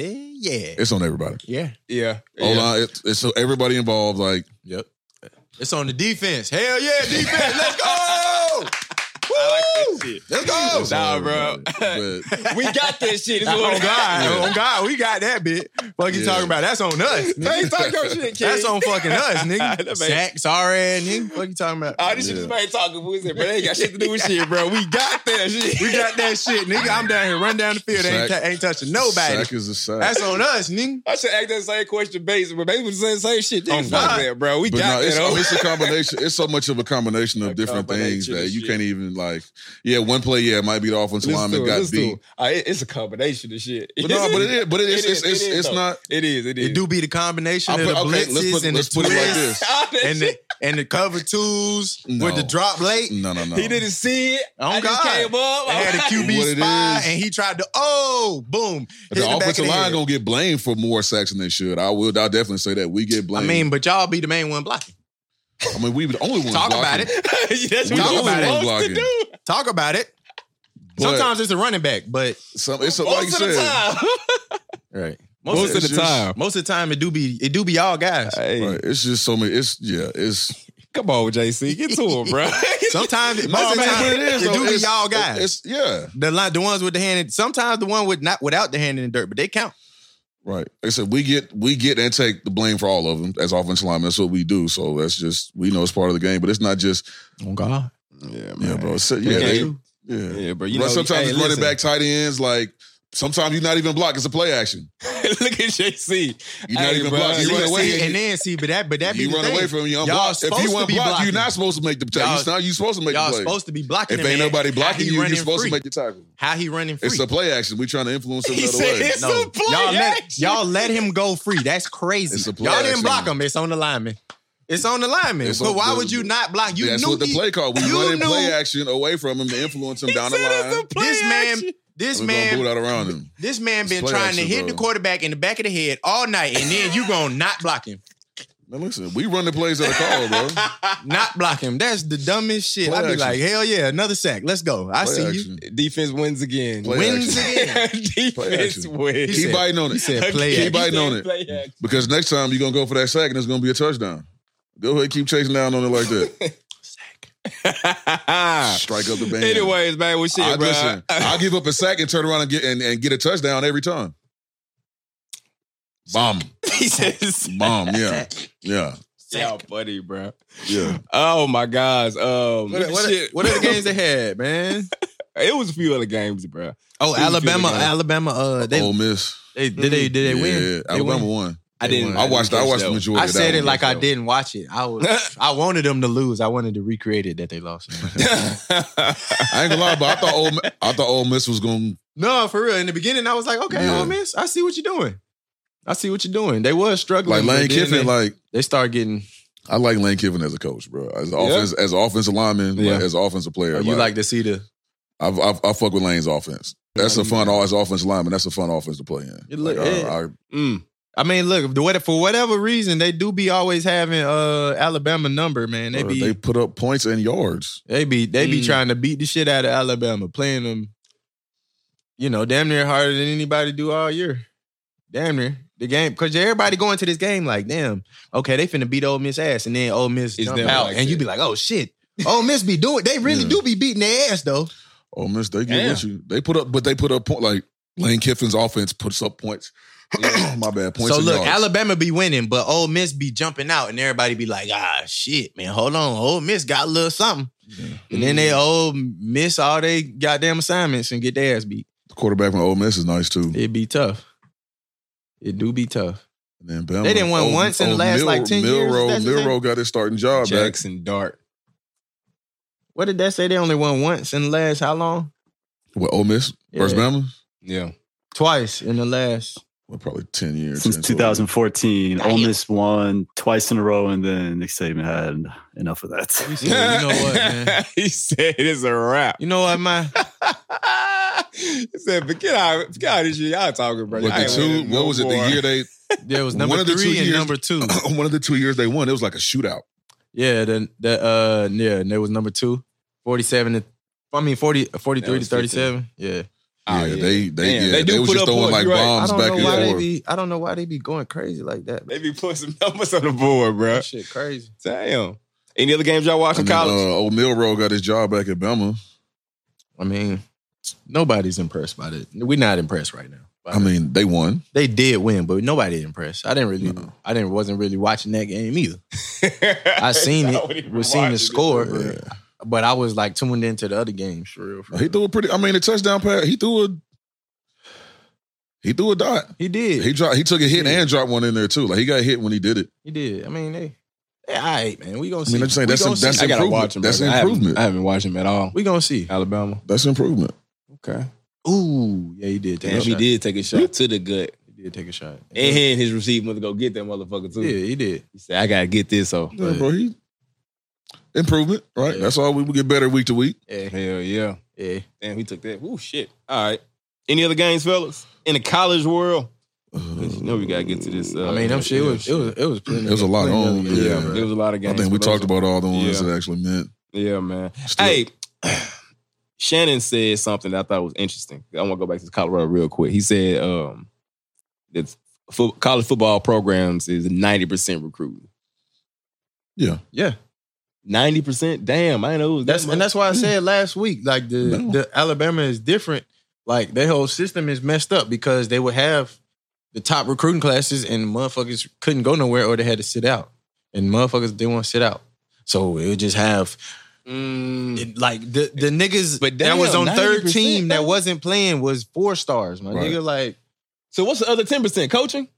yeah, It's on everybody. yeah. yeah. O yeah. line. It's, it's so everybody involved. Like Yep. It's on the defense. Hell yeah, defense. Let's go. I like that shit. Let's go. it's on Nah, bro. everybody. But We got that shit. It's Oh what- God, on God, we got that bit. Fuck you Yeah. talking about? That's on us. Man, Nigga. talk your shit, kid. That's on fucking us, That nigga. man- Sack, sorry, ass nigga. Fuck you talking about? All this shit Yeah. is man talking. We said, bro, they ain't got shit to do with shit, bro. We got that shit. We got that shit, nigga. I'm down here, run down the field. Ain't, Sack- ta- ain't touching nobody. sack is a sack. That's on us, nigga. I should ask that same question, base, but Bates was saying the same shit. Oh, Nigga, fuck God. that, bro. We But got no, it's, that. oh. it's a combination. It's so much of a combination of A different things combination that of you shit. can't even like. Yeah, one play. Yeah, it might be the offensive Listen lineman to it, got listen to beat. it. Uh, it- It's a combination of shit. But no, but it is. But it is. It It's is, it's, it is, it's though. not. It is. It is. It do be the combination I of put- the okay, blitzes let's put- and let's the put it like twists this. All that and the shit. and the cover twos No. with the drop late. No, no, no. He didn't see it. Oh, I just God. came up. They had a Q B What it spy, is- and he tried to oh boom. But hit the back offensive of the line head. gonna get blamed for more sacks than they should. I will. I'll definitely say that we get I blamed. mean, but y'all be the main one blocking. I mean, we the only ones Talk blocking. about it. That's We what Talk you're about it. supposed Blocking. to do. Talk about it. But- Sometimes it's a running back, but Some, it's a, like you Most of the said. time. right. Most of it's the just- time. Most of the time, it do be it do be all guys. Hey, Right. It's just so many. It's yeah. It's come on, J C. Get to him, bro. Sometimes, no, most of the man, time, but it is. it though. do be It's- y'all guys. It's yeah. the line, the ones with the hand. Sometimes the one with not without the hand in the dirt, but they count. Right. Like I said, we get we get and take the blame for all of them as offensive linemen. That's what we do. So that's just we know it's part of the game, but it's not just Oh God. Yeah, yeah, bro. It's, yeah, Okay. they- yeah. Yeah, bro. You But know, sometimes hey, it's running listen. back tight ends. Like sometimes you're not even blocked. It's a play action. Look at J C. You're not Hey, even bro, blocked. You see, run see, away. See, and then see, but that, but that be you the run thing. away from him. I'm Y'all blocked. If supposed you to weren't be blocked, blocking. you're not supposed to make the Y'all- tackle. You're supposed to make Y'all the play. supposed to be blocking. If him, ain't man. nobody How blocking he you, you're running supposed free. to make the tackle. How he running free? It's a play action. We're trying to influence him He another said way. it's no, a play y'all let action. y'all let him go free. That's crazy. It's a play Y'all didn't action. block him. It's on the lineman. It's on the lineman. It's But on why the- would you not block? You That's knew what the he- play called. We you run in knew- play action away from him to influence him down the said it's a line. play This man, action. this We're gonna boot man, out around him. this man It's been play trying to action, hit bro. the quarterback in the back of the head all night, and then you gonna not block him, Now listen, we run the plays that are called, bro. not block him. That's the dumbest shit. Play I'd be action. like, hell yeah, another sack. Let's go. I Play see action. you. Defense wins again. Play Wins action. again. Play Defense action. wins. He Keep said- biting on He it. said play Keep action. biting on it. Play action. Because next time you're gonna go for that sack and it's gonna be a touchdown. Go ahead, keep chasing down on it like that. Strike up the band. Anyways, man, what shit, I, bro? listen, I'll give up a sack and turn around and get and, and get a touchdown every time. Bomb. he says, Bomb. Yeah. Yeah. "Y'all funny, bro." Yeah. Oh my gosh. Um, What, what, shit. what are the games they had, man? It was a few other games, bro. Oh, Who's the Alabama, field game? Alabama. Uh, they, Ole Miss. they did they did they yeah, win? Yeah. They Alabama win? won. I didn't. I watched. I didn't watched catch the that. majority. I of said that it one, like I though. didn't watch it. I was I wanted them to lose. I wanted to recreate it that they lost. I ain't gonna lie, but I thought Ole, I thought Ole Miss was gonna No, for real. In the beginning, I was like, okay, Yeah. Ole Miss, I see what you're doing. I see what you're doing. They was struggling. Like Lane but then Kiffin, they, like they start getting. I like Lane Kiffin as a coach, bro. As an Yeah. offense, as an offensive lineman, Yeah. like, as an offensive player. Oh, you like to see the. I, I, I fuck with Lane's offense. That's Yeah, a fun, as offensive lineman. That's a fun offense to play in. It look- Like, I- it- I- Mm. I mean, look, the what for whatever reason they do be always having uh Alabama number, man. They bro, be they put up points and yards. they be they be Mm. trying to beat the shit out of Alabama, playing them. You know, damn near harder than anybody do all year. Damn near the game because everybody going to this game like, damn, okay, they finna beat Ole Miss ass, and then Ole Miss It's jump never out, like and you that. be like, oh shit, Ole Miss be doing. They really Yeah. do be beating their ass though. Oh, Miss, they get Damn. with you. They put up, but they put up point like Lane Kiffin's offense puts up points. My bad. Points. So and look, yards. Alabama be winning, but Ole Miss be jumping out, and everybody be like, ah, shit, man, hold on, Ole Miss got a little something, and then they Ole Miss all they goddamn assignments and get their ass beat. The quarterback from Ole Miss is nice too. It be tough. It do be tough. And then Bama, They didn't win oh, once in the oh, last, Mil- like, ten years, Milroe, that's the thing? Milroe got his starting job back. Jackson Dart. What did that say? They only won once in the last how long? What, Ole Miss versus Yeah. Bama? Yeah. Twice in the last. Well, probably ten years. Since ten, two twelve. thousand fourteen, Ole Damn. Miss won twice in a row, and then Nick Saban had enough of that. He said, you know what, man? He said it's a wrap. You know what, man? He said, forget out, forget out this shit y'all talking about. But I the ain't two, winning no what was it? more. The year they, There was One number of the two three and years- number two. one of the two years they won, it was like a shootout. Yeah, the the uh yeah, and there was number two. forty-seven to I mean forty, forty-three to was thirty-seven. Yeah. Oh, yeah, they, they, Damn, yeah, they they, do was put just up throwing points, like you're right. I bombs don't back know and why they forth. be I don't know why they be going crazy like that. They be putting some numbers on the board, bro. That shit crazy. Damn. Any other games y'all watch in And then, college? uh, old Milroe got his job back at Bama. I mean, nobody's impressed by it. We're not impressed right now. I mean, they won. They did win, but nobody impressed. I didn't really I didn't wasn't really watching that game either. I seen it, was seeing the score, Yeah. but I was like tuned into the other games for real. For He real. threw a pretty. I mean, the touchdown pass. He threw a. He threw a dot. He did. He dropped. He took a hit Yeah. and dropped one in there too. Like he got hit when he did it. He did. I mean, they, they all right, man. We gonna I see. mean, I'm just saying We that's gonna that's see. I gotta improvement. watch him. That's brother. I haven't- improvement. I haven't watched him at all. We gonna see. Alabama. That's improvement. Okay. Ooh, yeah, he did. Take Damn, a he shot. did take a shot to the gut. He did take a shot. And he and his receiver went to go get that motherfucker too. Yeah, he did. He said, I gotta get this. So Yeah, bro. He improvement, right? Yeah. That's all. We will get better week to week. Yeah, hell yeah. yeah. Damn, he took that. Ooh, shit. All right. Any other games, fellas? In the college world? You know we gotta get to this. Uh, I mean, I'm sure it was. It was. It was. Plenty It was a lot plenty on, other games, yeah. bro. There was a lot of I games. think we but talked those- about all the ones Yeah. that actually meant. Yeah, man. Still- Hey, Shannon said something that I thought was interesting. I want to go back to Colorado real quick. He said um, that fo- college football programs is ninety percent recruiting. Yeah, Yeah, ninety percent? Damn, I didn't know it was that that's much. and that's why I said last week, like the No. the Alabama is different. Like their whole system is messed up because they would have the top recruiting classes and motherfuckers couldn't go nowhere or they had to sit out, and motherfuckers didn't want to sit out, so it would just have. Mm. It, like the the niggas But that was damn, on third ninety percent team that though? wasn't playing was four stars, my Right. nigga. Like So what's the other ten percent? Coaching?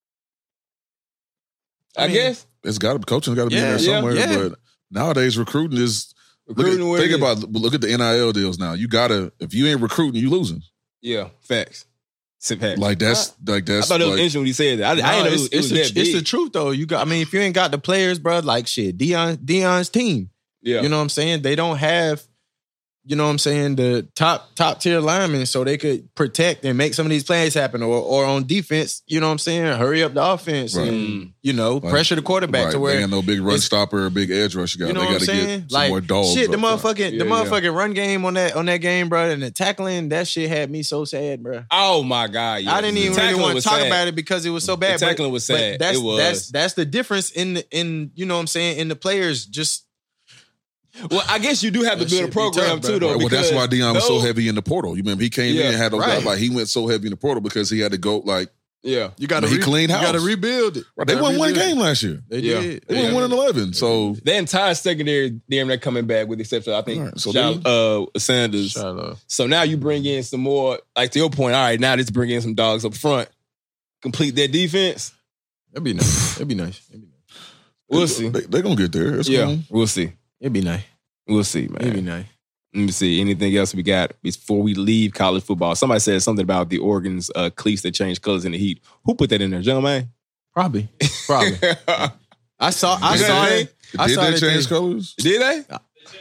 I, I mean, guess. it's got to coaching got to be in Yeah, there yeah, somewhere. yeah. But nowadays, recruiting is. Look at, Recruiting where think it is. about look at the N I L deals now. You gotta if you ain't recruiting, you losing. Yeah, facts. Sit facts. Like that's like I that's thought it was like, interesting when he said that. I, I Nah, didn't know it it's, was, it was it's, that the, it's big. the truth though. You got I mean, if you ain't got the players, bro, like shit, Dion Dion's team. Yeah. You know what I'm saying? They don't have, you know what I'm saying, the top top tier linemen so they could protect and make some of these plays happen. Or or on defense, you know what I'm saying? Hurry up the offense Right. and, you know, Like, pressure the quarterback right, to they where ain't no big run it's- stopper or big edge rush guy. you know They what I'm got to saying? get some Like more dogs. shit, the up front. motherfucking Yeah, the yeah. motherfucking run game on that on that game, bro, and the tackling, that shit had me so sad, bro. Oh my God. Yeah. I didn't even The really tackling want to was talk sad. about it because it was so bad. The tackling but, was but sad. That's, It was. That's that's the difference in the, in you know what I'm saying in the players. Just Well, I guess you do have to That build a shit be program tough, too, bro. though. Right, well, that's because why Dion was so those- heavy in the portal. You remember he came Yeah, in and had those right. guys, like he went so heavy in the portal because he had to go like Yeah. you got But he cleaned You got to house. rebuild it. right, they You gotta won one rebuild it. game last year. They Yeah. did. They Yeah. won one and eleven. So The entire secondary, damn, they're coming back with the exception, I think, Right, so Sha- they- uh, Sanders. Shiloh. So now you bring in some more, like to your point, all right, now let's bring in some dogs up front, complete that defense. It'd be nice. It'd be nice. It'd be nice. We'll see. They, they're gonna get there. It's Yeah, cool. we'll see. It'd be nice. We'll see, It'd be man. nice. Let me see. Anything else we got before we leave college football? Somebody said something about the Oregon's uh, cleats that changed colors in the heat. Who put that in there, gentlemen? Probably, probably. I saw. I Did saw they- it. I Did saw they that change thing. colors? Did they?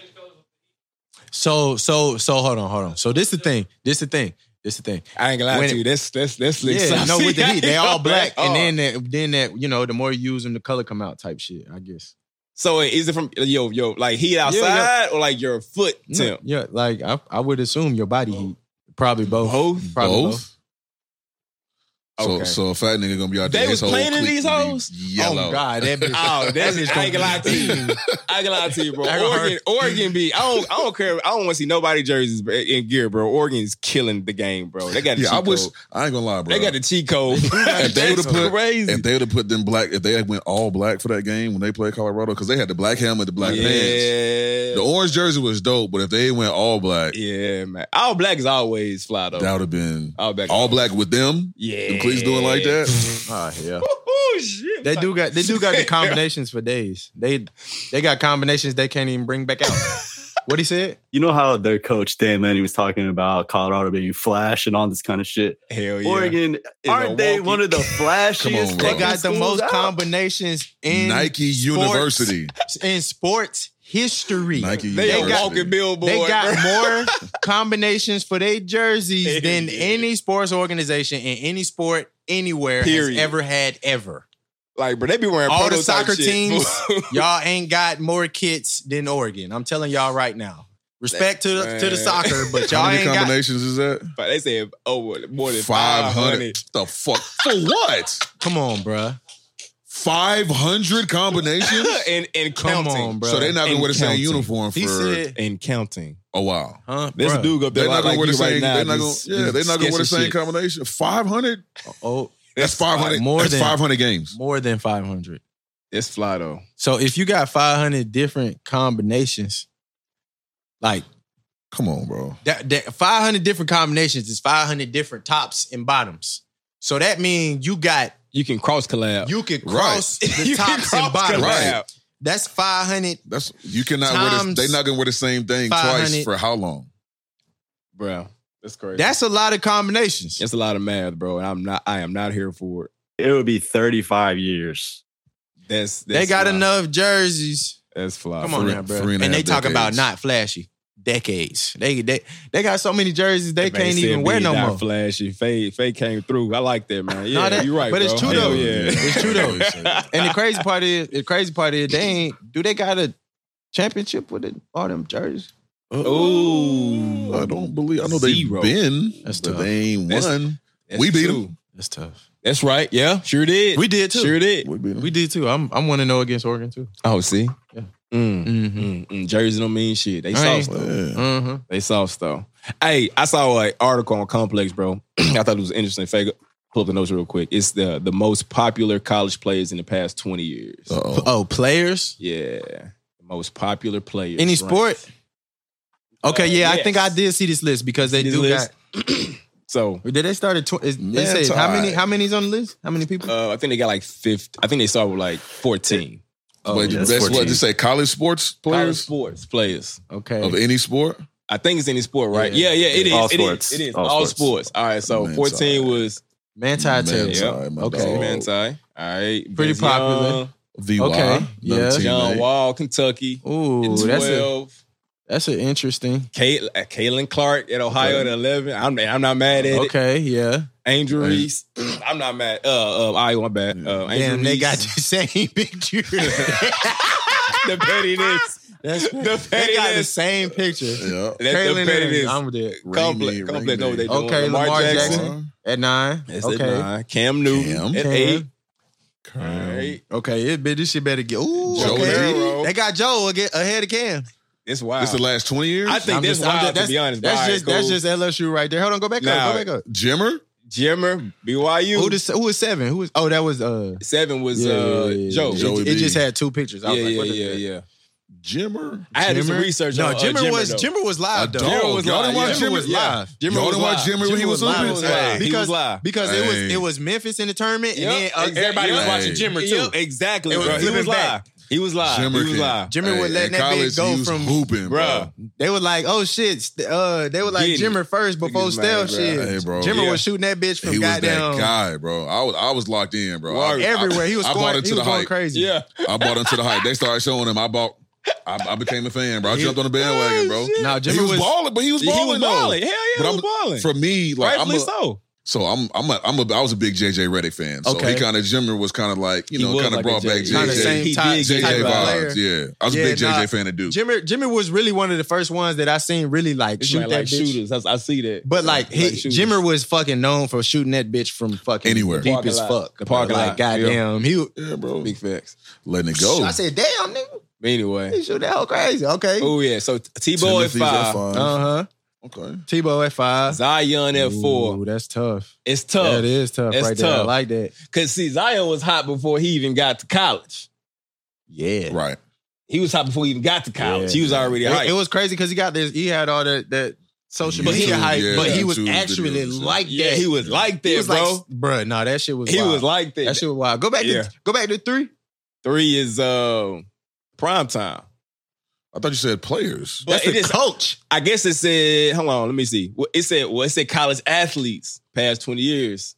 So, so, so, hold on, hold on. So this the thing. This the thing. This the thing. I ain't gonna lie When to it- you. That's that's that's slick Yeah, sauce. no, with the heat, they all black, Oh. and then that, then that, you know, the more you use them, the color come out, type shit. I guess. So is it from yo yo like heat outside or like your foot temp? Yeah, like I, I would assume your body heat. Probably both. Both? Probably both. Both? So, Okay. so a fat nigga gonna be out there. They his was whole playing in clique these gonna be hoes? Yellow. Oh God, that bitch. Oh, that's that bitch I ain't gonna lie to you. I ain't gonna lie to you, bro. That gonna Oregon, Oregon be. I don't. I don't care. I don't want to see nobody jerseys in gear, bro. Oregon is killing the game, bro. They got the Yeah, cheat I wish. code. I ain't gonna lie, bro. They got the cheat code. If they would have That's put, crazy. if they would have put them black, if they had went all black for that game when they played Colorado, because they had the black helmet, the black yeah, pants. The orange jersey was dope, but if they went all black, yeah, man. All black is always fly though. that would have been All black. all black with them. Yeah, Them cleats doing like that. Oh yeah. Oh shit. They do got they do got the combinations for days. They they got combinations they can't even bring back out. What he said? You know how their coach Dan Lanning was talking about Colorado being flash and all this kind of shit. Hell yeah. Oregon, aren't they Milwaukee. one of the flashiest? Come on, bro. They got the schools most out? combinations in Nike sports- University. in sports history. Nike They, They a University. walking billboard. They got bro. more combinations for their jerseys than Yeah. any sports organization in any sport anywhere Period. has ever had ever. Like, bro, they be wearing All the prototype soccer shit. teams, y'all ain't got more kits than Oregon. I'm telling y'all right now. Respect to the, to the Man. soccer, but y'all How many ain't got. combinations is that? But they said over more than Five five hundred. hundred. The fuck for what? Come on, bruh. Five hundred combinations. and and Come counting. on, bruh. So they're not gonna And wear the same counting. uniform for He said, And counting. a while. huh? There's bruh. a dude up there They're not like gonna wear the you right same. now. They're not gonna. just- Yeah, just they're not gonna wear the sketching same shit. combination. Five hundred. Oh, That's five hundred. More That's than- five hundred games. more than five hundred. It's fly though. So if you got five hundred different combinations, like Come on, bro. that, that five hundred different combinations is five hundred different tops and bottoms. So that means you got, You can cross collab. you can Right. cross the You can tops and cross bottoms. collab. Right. That's five hundred. That's you cannot wear this. Times They're not gonna wear the same thing five twice hundred. for how long? Bro, that's crazy. That's a lot of combinations. It's a lot of math, bro. And I'm not. I am not here for it. It would be thirty-five years. That's, that's They got fly. now jerseys. That's fly. Come For on real. now, bro. three and And, a they half talking about decades. not flashy. Decades. They they they got so many jerseys they Man can't said even wear big, no not more. Flashy. Faye, Faye came through. I like that, man. Yeah, No, that- you're right, but it's bro. true, Hell though. Yeah. It's true though. And the crazy part is, the crazy part is, they ain't. Do they got a championship with it, all them jerseys? Ooh. I don't believe. I know Zero. they've been, That's but tough. they ain't That's- won. That's We beat true. them. That's tough. That's right. Yeah, sure did. We did too. Sure did. We beat them. We did too. I'm I'm one to know against Oregon too. Oh, see. Yeah. Mm, Mm-hmm. mm, mm. Jersey don't mean shit. They I ain't- sauce though. Yeah. Mm-hmm. They sauce though. Hey, I saw an article on Complex, bro. I thought it was interesting. Fake, pull up the notes real quick. It's the the most popular college players in the past twenty years. Uh-oh. Oh, players. Yeah, the most popular players. Any ranked. sport? Okay, Uh, yeah, I yes. think I did see this list because they This do list? got. So Did they start at? Tw- is, they Man, said how many? tied. How many's on the list? How many people? uh, I think they got like fifty. I think they started with like fourteen. Oh, Wait, yeah, that's that's what fourteen. to say. College sports College players sports players. Okay. of any sport. I think it's any sport, right? Yeah. Yeah, yeah, it is. All it sports. is. It is. All All, sports. sports. All right, so Man, fourteen sorry. was Manti Man, Te'o. sorry, my Okay. dog. Manti. All right, Pretty Vince popular. Young, V Y. Okay, another yeah. teammate. John Wall, Kentucky. Ooh, at that's a twelve. that's an interesting. Kay, uh, Kaylin Clark at Ohio Okay. at eleven. I'm I'm not mad at it. Okay, yeah. Angel Reese. I'm not mad. Uh, uh, Iowa, my bad. Uh, Angel Damn, they Reese. got the same picture. the pettiness. That's The they got the pettiness. same picture. Yeah. That's the Kaylin pettiness. and I'm dead. Complex, Rainy, complex know what they Rainy. doing. Okay, Lamar Jackson. Jackson. At nine. That's okay. at nine. Cam Newton Cam. at Cam. eight. All Cam. right. Okay, it, bet this shit better get. Ooh, Joe okay. Burrow. They got Joe ag- ahead of Cam. It's wild. This the last twenty years. I think I'm this just- I'm wild, just- to be honest. That's All right, just that's cool. just L S U right there. Hold on, go back Nah. up. Go back up. Jimmer. Jimmer, B Y U. Who, the, who was seven? Who was? Oh, that was uh. Seven was yeah, uh, yeah, yeah, Joe. yeah. Joey It, it B. just had two pictures. I Yeah, was like, yeah, what the- yeah, yeah. Jimmer. I had to do some Jimmer? research No, on uh, Jimmer Jimmer was though. Jimmer was live A though. dog. Jimmer was Y'all live. didn't watch Yeah. Jimmer? was live. Jimmer Y'all was didn't watch live. Jimmer when he was live. hooping? was live. He because was live. because it was Hey. it was Memphis in the tournament, Yep. and then uh, Exactly. everybody was Yep. watching Jimmer too. Yep, exactly, It was bro. He flipping was back. live. He was live. Jimmer he was can- live. Jimmer Hey, would let in that college, bitch go he was from hooping, bro. Bruh. They were like, oh shit. Uh, they were like Getting Jimmer first before Niggas mad, Steph bro. shit. Hey, bro. Jimmer Yeah. was shooting that bitch from He was goddamn that guy, bro. I was I was locked in, bro. I, everywhere. He was I, I bought scoring. into He was the going hype. crazy. Yeah. I bought into the hype. They started showing him. I bought. I, I became a fan, bro. I He- jumped on the bandwagon, bro. Nah, He Jimmer was, was, balling, but he was He balling. was though. balling. Hell yeah, But he I'm, was balling. For me, like I'm Rightfully a, so. so I'm I'm a, I'm a I was a big J J Redick fan. So Okay. he kind of Jimmer was kind of like you He know was kind of like brought a back J J. J Kinda J. same He type- did J get J type of vibes. player. vibes. Yeah, I was Yeah, a big nah, J J fan of Duke. Jimmer, Jimmer was really one of the first ones that I seen really like It's shoot like, that like bitch. shooters. I, I see that. But like, he, shooters. Jimmer was fucking known for shooting that bitch from fucking Anywhere. deep Parking as lot. fuck. The parking like, lot. goddamn, he. Yeah, bro. Big facts. Letting it go. I said, damn, nigga, But anyway. he shoot that whole crazy. Okay. Oh yeah. So Tebow at Timothy's at five. Uh huh. Okay. Tebow at five. Zion at four. Ooh, that's tough. It's tough. That is tough It's right there. I tough. like that. Cause see, Zion was hot before he even got to college. Yeah. Right. He was hot before he even got to college. Yeah. He was already It, hype. it was crazy because he got this. He had all that that social YouTube, media hype, yeah, but he was YouTube actually videos. like yeah, that. he was like that, He was bro. like, bruh, nah, that shit was. he wild. was like that. that shit was wild. Go back Yeah. to go back to three. Three is uh, prime time. I thought you said players. But That's it the is. coach. I guess it said. Hold on, let me see. Well, It said. Well, it said college athletes past twenty years.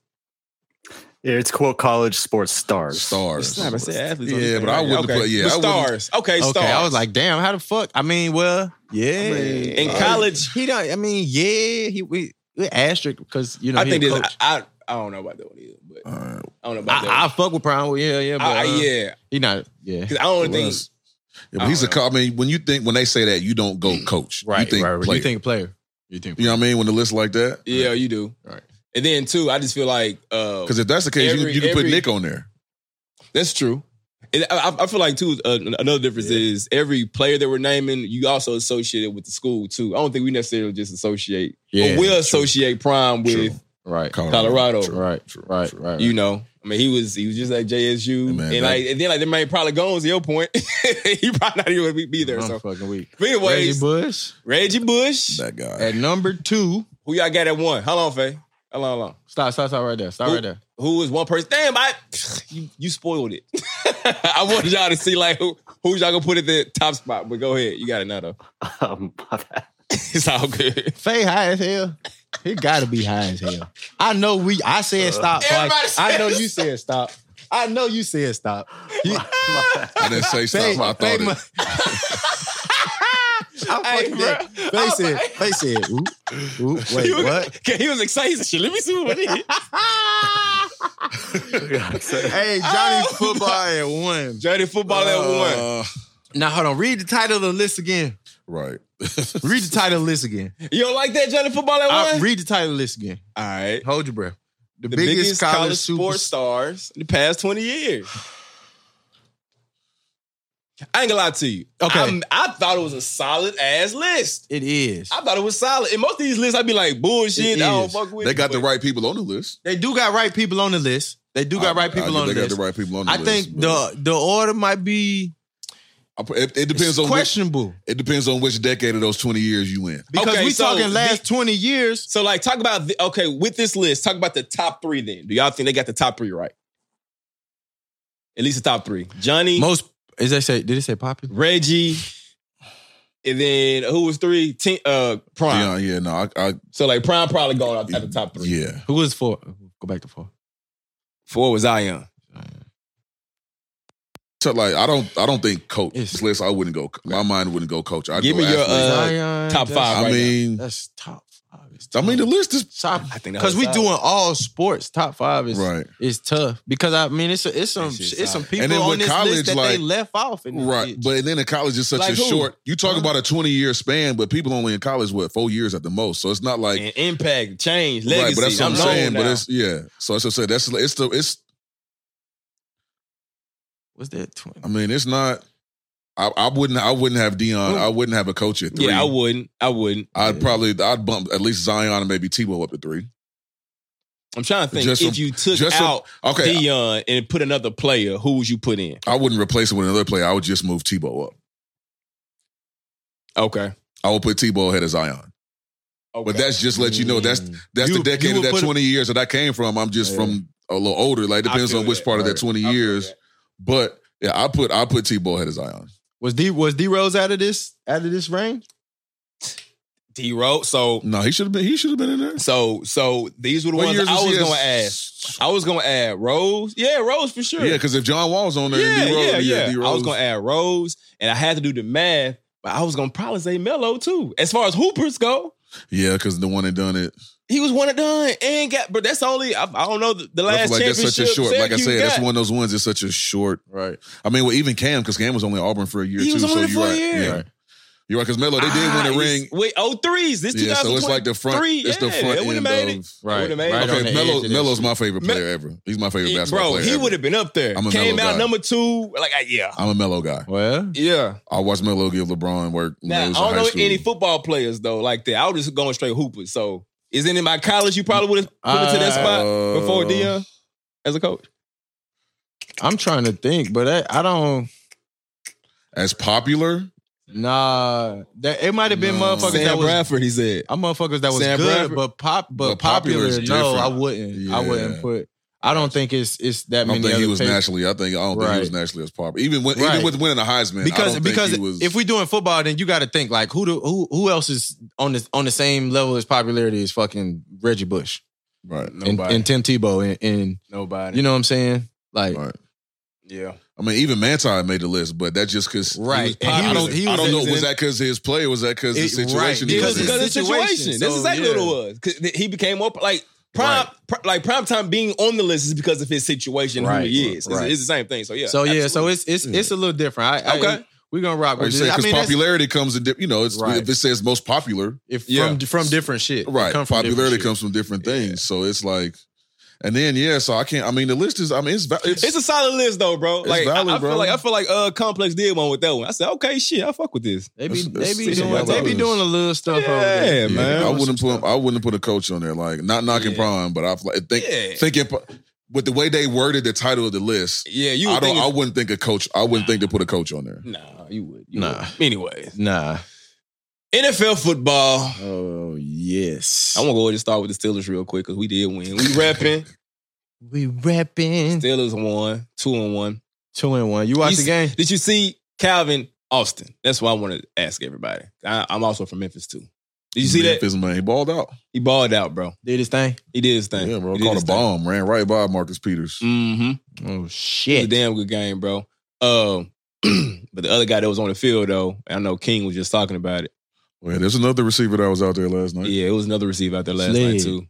Yeah, it's quote college sports stars. Stars. It's not. I said athletes. Yeah, but I wouldn't okay. put- yeah, But I wouldn't- stars. Okay, Okay, stars. I was like, damn, how the fuck? I mean, well, yeah. mean, in Uh, college- he don't. I mean, yeah, he we, we asterisk because you know I he think a this. coach. I, I I don't know about that one either. But All right. I don't know about that. I, I one. fuck with Prime. Yeah, yeah, but I, I, uh, yeah, he not. Yeah, because I don't think. Unless- Yeah, but he's a. I don't co- I mean, when you think when they say that, you don't go coach. right, You think right. right. player. You think player? You think? You know what I mean? When the list like that. Yeah, you do. Right. And then too, I just feel like uh, Because if that's the case, you, Every- you can put every- Nick on there. that's true. And I, I feel like too. Uh, another difference is every player that we're naming, you also associate it with the school too. I don't think we necessarily just associate. Yeah, but we'll true. associate Prime with True. Right, Colorado. True. right, True. right, True. right. You know, I mean, he was he was just at J S U, Hey, man, and that- like, and then like, there may probably gone to your point. he probably not even be, be there. I'm So, fucking weak. but anyways, Reggie Bush Reggie Bush. That guy. at number two. Who y'all got at one? How long, Faye? How long? How long? Stop, stop, stop right there. Stop Who- right there. Who was one person? Damn, I you, you spoiled it. I wanted y'all to see like who who y'all gonna put at the top spot. But go ahead, you got it now though. Um, my bad. It's all good. Faye high as hell. He gotta be high as hell. I know we. I said stop. so I, Everybody I know says you said stop. I know you said stop. You, I didn't say Faye, stop. I Faye thought mu- it. I'm Hey, fucking dead. bro. Faye said. Faye said. Ooh, ooh, he wait, was, what? He was excited. He said, "Shit, let me see what it is." Hey, Johnny Football at one. Johnny Football at one. Uh, Now hold on. Read the title of the list again. right. Read the title of the list again. You don't like that Johnny Football at I, one? read the title of the list again. All right. Hold your breath. The, The biggest, biggest, college, college super sports stars in the past twenty years. I ain't gonna lie to you. Okay. I'm- I thought it was a solid ass list. It is. I thought it was solid. In most of these lists, I'd be like, bullshit. It I don't is. fuck with They it, got the but- right people on the list. They do got right people on the list. They do got I- right people I- on they the got list. the right people on the I list. think but the the order might be I- it, it depends it's on which, questionable it depends on which decade of those twenty years you in. because Okay, we so talking last the- twenty years. So, like, talk about, the, okay, with this list, talk about the top three then. Do y'all think they got the top three right? At least the top three. Johnny, Most as they say, did they say popular? Reggie, and then who was three? T- uh, Prime. Yeah, yeah, no, I, I So, like, Prime probably going out at the top three. yeah. Who was four? Go back to four. Four was Zion. So like, I don't, I don't think coach. It's- This list, I wouldn't go. My mind wouldn't go coach. I'd Give go me your, athlete. uh, Zion, top that's- five I right mean, That's top five. It's I mean, the list is top. I think that Because was we solid. doing all sports. Top five is right. is tough. Because I mean, it's a, it's some That shit's it's some solid. people And then on with this college, list that they like- left off. In this Right, bitch. but then in college is such Like a who? short. You talk Huh? about a twenty year span, but people only in college what four years at the most. So it's not like And impact, change, legacy. right. But that's what I'm, known saying. now. But it's yeah. So as I said, that's it's the it's. what's that? twenty? I mean, it's not. I, I wouldn't. I wouldn't have Dion. I wouldn't have a coach at three. yeah, I wouldn't. I wouldn't. I'd probably. I'd bump at least Zion and maybe Tebow up to three. I'm trying to think. Just if from- you took just from- out Okay, Dion and put another player, who would you put in? I wouldn't replace him with another player. I would just move Tebow up. Okay. I would put Tebow ahead of Zion. okay. But that's just let you know that's Mm. that's You- the decade you of would that put- twenty years that I came from. I'm just Yeah. from a little older. Like I depends feel on which that. part of that Right. twenty I feel years. that. But Yeah, I put I put Tebow ahead of Zion. Was D was D Rose out of this out of this range? D Rose. So No, he should have been. He should have been in there. so so these were the What ones years I was was he gonna at? add. I was gonna add Rose. Yeah, Rose for sure. Yeah, because if John Wall's on there, yeah, and D Rose, yeah, yeah. D-Rose. I was gonna add Rose, and I had to do the math, but I was gonna probably say Melo too. As far as hoopers go, Yeah, because the one that done it. he was one and done and got. But that's only I, I don't know the, the I last feel like that's championship. such a short. Like I Syracuse said, that's got. one of those ones. It's such a short. Right. I mean, well, even Cam, because Cam was only Auburn for a year He too. was So only you're for a right. year. Yeah. You're right, because Melo, they did Ah, win a it's- ring. Wait, oh threes. This Yeah, so it's like the front. Three, It's the yeah, front they would've end made of. it. They would've made Right it. on Okay, the Melo, edge of this Melo's shit. my favorite Me- player ever. He's my favorite basketball Bro, player. he ever. would have been up there. I'm a Came Melo out guy. number two. Like, I- yeah. I'm a Melo guy. Well, Yeah. I watched Melo give LeBron work. When Now, they I was don't in know high school. any football players, though, like that. I was just going straight hoopers. So, is any of my college you probably would have put into that spot Uh, before Dion as a coach? I'm trying to think, but I, I don't. As popular, Nah, that it might have been No. motherfuckers Sam that was. Bradford, he said. I'm motherfuckers that was Sam good, Bradford. but pop, but, But popular popular. is No, I different. wouldn't. I Yeah. wouldn't put. I don't think it's it's that I don't many. think he other was papers. nationally. I think I don't think he was Right. nationally as popular. Even when, Right. even with winning the Heisman, I because don't because think he was. if we doing football, then you got to think like who do, who who else is on this on the same level as popularity as fucking Reggie Bush right, and, Nobody. and Tim Tebow and, and Nobody. you know what I'm saying? Like right. Yeah. I mean, even Manti made the list, but that's just because Right. And I he don't, was- he I was don't know. in- Was that because his play? Or was that because the It- situation? right. he It was was in? because of the situation. situation. That's So, exactly yeah. what it was. 'Cause he became more like prime, Right. pr- like prime time being on the list is because of his situation, Right. who he is. It's, Right. it's the same thing. So yeah. so yeah, so absolutely. it's it's it's a little different. I, Okay. I, we're gonna rock Like with you this. said, I because mean, that's- popularity comes in. Di- you know, it's Right. if it says most popular, if Yeah. from from different shit. It right? come from different Popularity shit. comes from different things. Yeah. So it's like, and then yeah. So I can't. I mean, the list is. I mean, it's va- it's, It's a solid list though, bro. It's Like valid, I, I bro. feel like I feel like uh Complex did one with that one. I said, okay, shit, I fuck with this. They be That's- they be that's- doing that's they be about doing a little stuff over there. Yeah, man. I wouldn't put. I wouldn't put a coach on there. Like not knocking Yeah. Prime, but I feel like think Yeah. thinking with the way they worded the title of the list. Yeah, you. I Would don't. think I it's- wouldn't think a coach. I wouldn't think to put a coach on there. Nah, you would. You Nah. would. Anyways, Nah. N F L football. Oh yes. I want to go ahead and start with the Steelers real quick because we did win. We repping. We repping Steelers won, two and one. two and one. You watch You the s- game? Did you see Calvin Austin? That's what I want to ask everybody. I, I'm also from Memphis too. Did you see that? Memphis, man, he balled out. He balled out, bro. Did his thing? He did his thing. Yeah, bro. He did Caught his a thing. bomb. Ran right by Marcus Peters. Mm-hmm. Oh It was a shit. damn good game, bro. Um, but the other guy that was on the field, though, I know King was just talking about it. Well, there's another receiver that was out there last night. Yeah, it was another receiver out there last Slid. night too.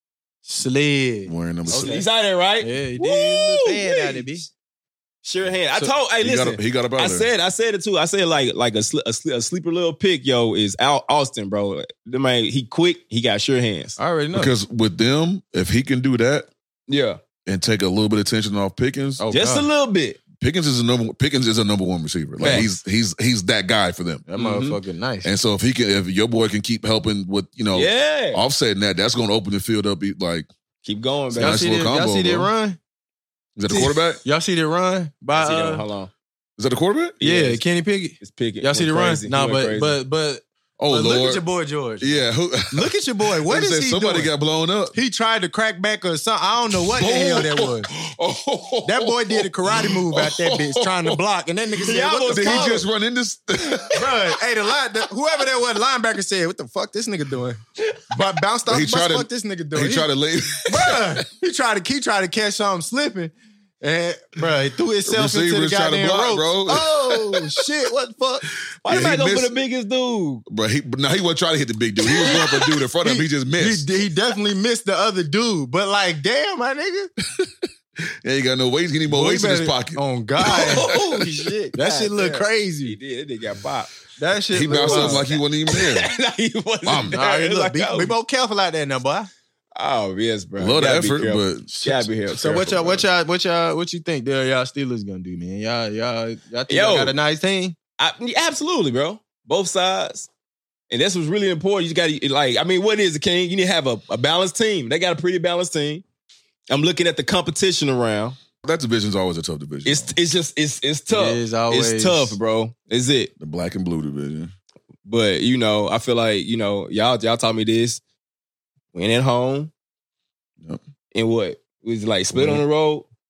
Slid. Wearing number Okay. six. He's out there, right? Yeah, he did. Woo! He was fan out there, B. Sure hand. I So- told. Hey, He listen. got, up, he got up out I there. said, I said it too. I said like, like a, sl- a, sl- a sleeper little pick, yo, is Al Austin, bro. The man, he quick. He got sure hands. I already know. because with them, if he can do that Yeah, and take a little bit of attention off Pickens, Oh, just God. a little bit. Pickens is a number. Pickens is a number one receiver. Like Facts. he's he's he's that guy for them. That Mhm. motherfucker nice. And so if he can, if your boy can keep helping with you know Yeah, offsetting that, that's going to open the field up. Like keep going, It's man. Y'all nice see little that? Y'all combo, see that bro. run? is that the quarterback? Y'all see that run by? See that? Uh, Hold on. Is that the quarterback? yeah, it's- Kenny Pickett. It's picking. Y'all see the run? Crazy. Nah, He went but crazy. but but Oh but Lord, look at your boy George. yeah. Who, Look at your boy. What they is said he somebody doing? got blown up. He tried to crack back or something. I don't know what the hell that was. Oh. That boy did a karate move out that bitch trying to block, and that nigga said, "What Did the he fuck?" just run into? Bruh, hey, the line, the, whoever that was, linebacker said, "What the fuck this nigga doing?" But bounced off. He He tried to- fuck this nigga doing? he tried to lay. Bruh, he tried to he tried to catch something slipping. And bruh, he threw himself into the Receivers trying to goddamn block, ropes. bro. Oh shit! What the fuck? why Yeah, did I he go for missed- the biggest dude? Bro, he no, he wasn't trying to hit the big dude. He was going for a dude in front of him. He just missed. He, he definitely missed the other dude. But like, damn, my nigga. He ain't got no weight. He need more Boy, weights in his better- pocket. On God. Oh shit! That shit look He crazy. did. It got popped. That shit He look bounced wild. up like he wasn't even there. Nah, he wasn't Mom. there. Nah, It's look, like, be, oh, be more careful out there now, boy. oh, yes, bro. Love the Gotta be effort, careful. but Gotta be here. So what y'all, what y'all, what y'all, what you think there y'all Steelers gonna do, man? Y'all, y'all, y'all think Yo. y'all got a nice team? I, yeah, absolutely, bro. Both sides. And that's what's really important. You got to, like, I mean, what is it, King? You need to have a, a balanced team. They got a pretty balanced team. I'm looking at the competition around. that division's always a tough division. It's it's just, it's it's tough. It is always- It's tough, bro. Is it? the black and blue division. But, you know, I feel like, you know, y'all y'all taught me this. Win at home. Yep. And what? Was it like split Win. on the road?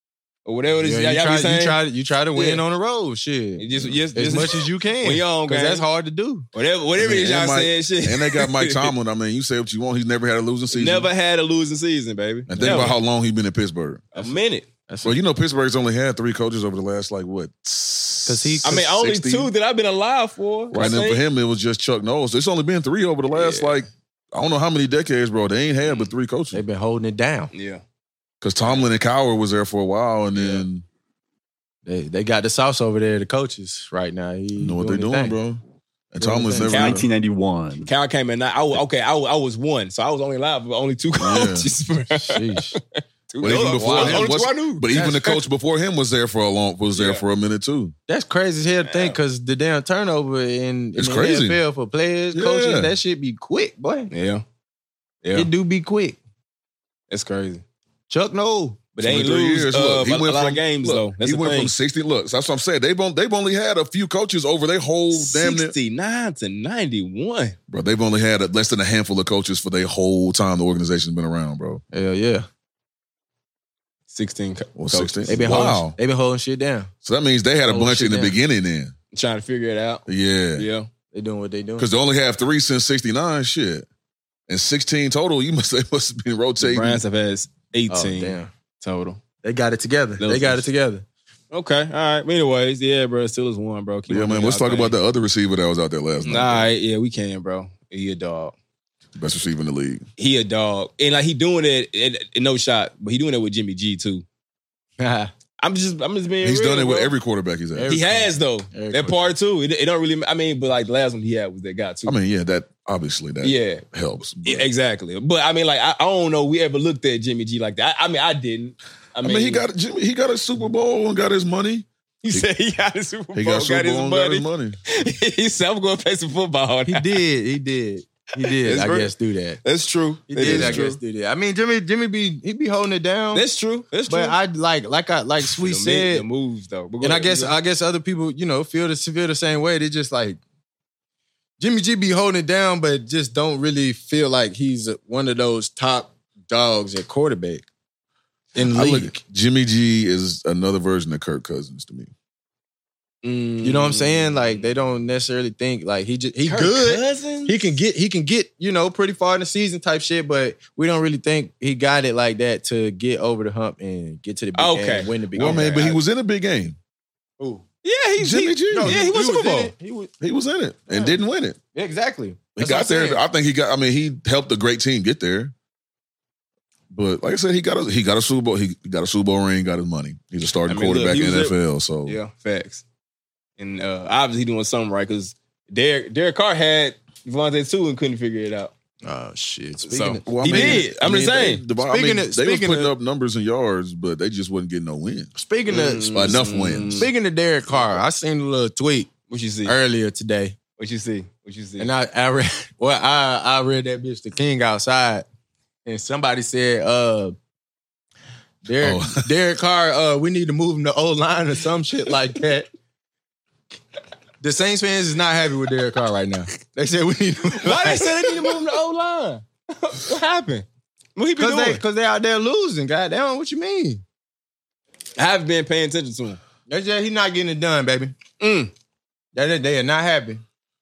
or whatever it is. Yeah, y'all you, y'all try, be saying. you try to you try to win Yeah. on the road, shit. You just, just, as just much as you can. when you're on because game. that's hard to do. Whatever, whatever it is And y'all Mike- saying, shit. And they got Mike Tomlin. I mean, you say what you want. He's never had a losing season. Never had a losing season, baby. And think Never. about how long he's been in Pittsburgh. a minute. Well, you know, Pittsburgh's only had three coaches over the last, like, what? Because he- I mean, only sixty two that I've been alive for. Right I now, for think. him, it was just Chuck Knowles. It's only been three over the last, Yeah. like, I don't know how many decades, bro. They ain't had but three coaches. They've been holding it down. Yeah. Because Tomlin and Cowher was there for a while, and then They they got the sauce over there, the coaches right now. He you know what they're his doing, thing. bro. And Doing Tomlin's his never. thing. nineteen ninety-one. Cal came in. I, I, okay, I, I was one, so I was only alive for only two coaches. bro. Sheesh. Two But even coaches. before Wow. him, Only two was- I knew. But even the coach before him was there for a long, was there Yeah. for a minute too. That's crazy as hell to think because the damn turnover in, in It's the crazy. N F L for players, Yeah. coaches, that shit be quick, boy. Yeah. Yeah. It do be quick. It's crazy. Chuck no. But they ain't twenty-three lose years. uh, Look, he a, a went lot from, of games, look, though. That's he the went thing. from sixty. Look, that's what I'm saying. They've only, they've only had a few coaches over their whole damn near. sixty-nine to ninety-one. Bro, they've only had a, less than a handful of coaches for their whole time the organization's been around, bro. Hell yeah. sixteen co- Well, coaches. sixteen. They been Wow. holding they been holding shit down. So that means they had a Oh, bunch shit in the down. beginning then. Trying to figure it out. Yeah. Yeah. They doing what they doing. Because they only have three since sixty-nine, shit. And sixteen total, you must, they must have been The rotating. Browns have had eighteen Oh, damn. total. They got it together. That They was got some it together. Okay. All right. But anyways, yeah, bro. Still is one, bro. Keep Yeah, on man. doing Let's y'all talk thing. about the other receiver that was out there last All night. right. Yeah, we can, bro. He a dog. Best receiver in the league. He a dog. And like he doing it, and, and no shot, but he doing it with Jimmy G too. I'm just I'm just being He's real, done it with bro. every quarterback he's had. Every- He has though. Every that part too. It, it don't really I mean, but like the last one he had was that guy too. I mean, yeah, that obviously that yeah. helps. But- Yeah, exactly. But I mean, like, I, I don't know we ever looked at Jimmy G like that. I, I mean, I didn't. I I mean, mean, he got Jimmy, he got a Super Bowl and got his money. he said he got his Super Bowl, He got Super got, his Bowl and got his money. money. he said, I'm going to play some football. He did. He did. He did, It's I great. guess, do that. That's true. He That did, is I true. guess, do that. I mean, Jimmy, Jimmy be he be holding it down. That's true. That's true. but I like like I like Sweet the, said, the moves though. But go and I ahead. guess I guess other people, you know, feel the feel the same way. They just like Jimmy G be holding it down, but just don't really feel like he's one of those top dogs at quarterback in the I league. look, Jimmy G is another version of Kirk Cousins to me. You know what I'm saying? Like they don't necessarily think like he just he Kirk good. Cousins? He can get he can get, you know, pretty far in the season type shit, but we don't really think he got it like that to get over the hump and get to the big Okay. game and win the big Well, game. man, but he was in a big game. Ooh. Yeah, he's Jimmy he, G. No, yeah, he, was Super in Bowl. it. He was He was in it and Yeah. didn't win it. exactly. He That's got what I'm there. saying. I think he got. I mean, he helped a great team get there. But like I said, he got a he got a Super Bowl. He got a Super Bowl ring. Got his money. He's a starting I mean, look, quarterback he in the was N F L. So Yeah, facts. And uh, obviously he doing something right because Derek Derek Carr had Devontae too and couldn't figure it out. Oh shit. So, Speaking of, Well, I he mean, did. I'm I just mean, saying. They, the, I Speaking mean, of- they was speaking putting of- up numbers and yards, but they just wasn't getting no wins. speaking Mm. of Enough wins. speaking of Derek Carr, I seen a little tweet What you see? earlier today. What you see? What you see? And I, I read well, I I read that bitch the king outside. And somebody said, uh Derek, Oh. Derek Carr, uh, we need to move him to O line or some shit like that. The Saints fans is not happy with Derek Carr right now. They said we need to Why they say they need to move him to O line? What happened? What he been Because they, doing? 'cause they out there losing. Goddamn, what you mean? I haven't been paying attention to him. That's just, he's not getting it done, baby. Mm. That, they are not happy.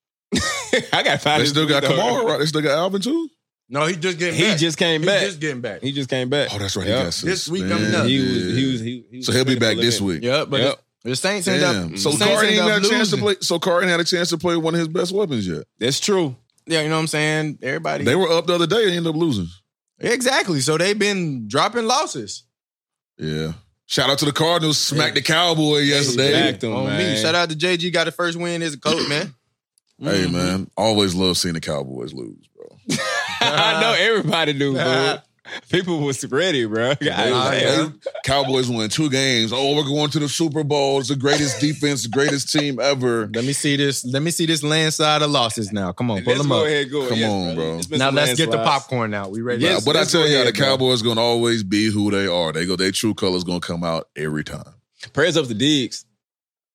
I got five. They still got Kamara, right? They still got Alvin too. No, he just getting He back. just came He back. just getting back. He just came back. Oh, that's right. Yep. He got This week suspended. coming up. He was. He was. He, he was So he'll be back this living. week. Yeah, but Yep. the Saints end up. Damn. So the Saints Carr ain't end had up a chance to losing. play. So Carr ain't had a chance to play one of his best weapons yet. That's true. Yeah, you know what I'm saying? Everybody. They were up the other day and ended up losing. Exactly. So they've been dropping losses. Yeah. Shout out to the Cardinals. Smacked the Cowboy yesterday. Smacked them, On man. me. Shout out to J G, got the first win as a coach, man. Hey man, always love seeing the Cowboys lose, bro. I know everybody do, bro. People was ready, bro. They- God, they- Cowboys won two games. Oh, we're going to the Super Bowl. It's the greatest defense, the greatest team ever. Let me see this. Let me see this landslide of losses now. Come on, pull Let's them go up. ahead, go. Come Yes, on, bro. It's been Now some let's get the landslides. popcorn out. We ready? Yes. but I let's tell go you, ahead, the bro. Cowboys gonna always be who they are. They go, their true colors gonna come out every time. Prayers up to Diggs.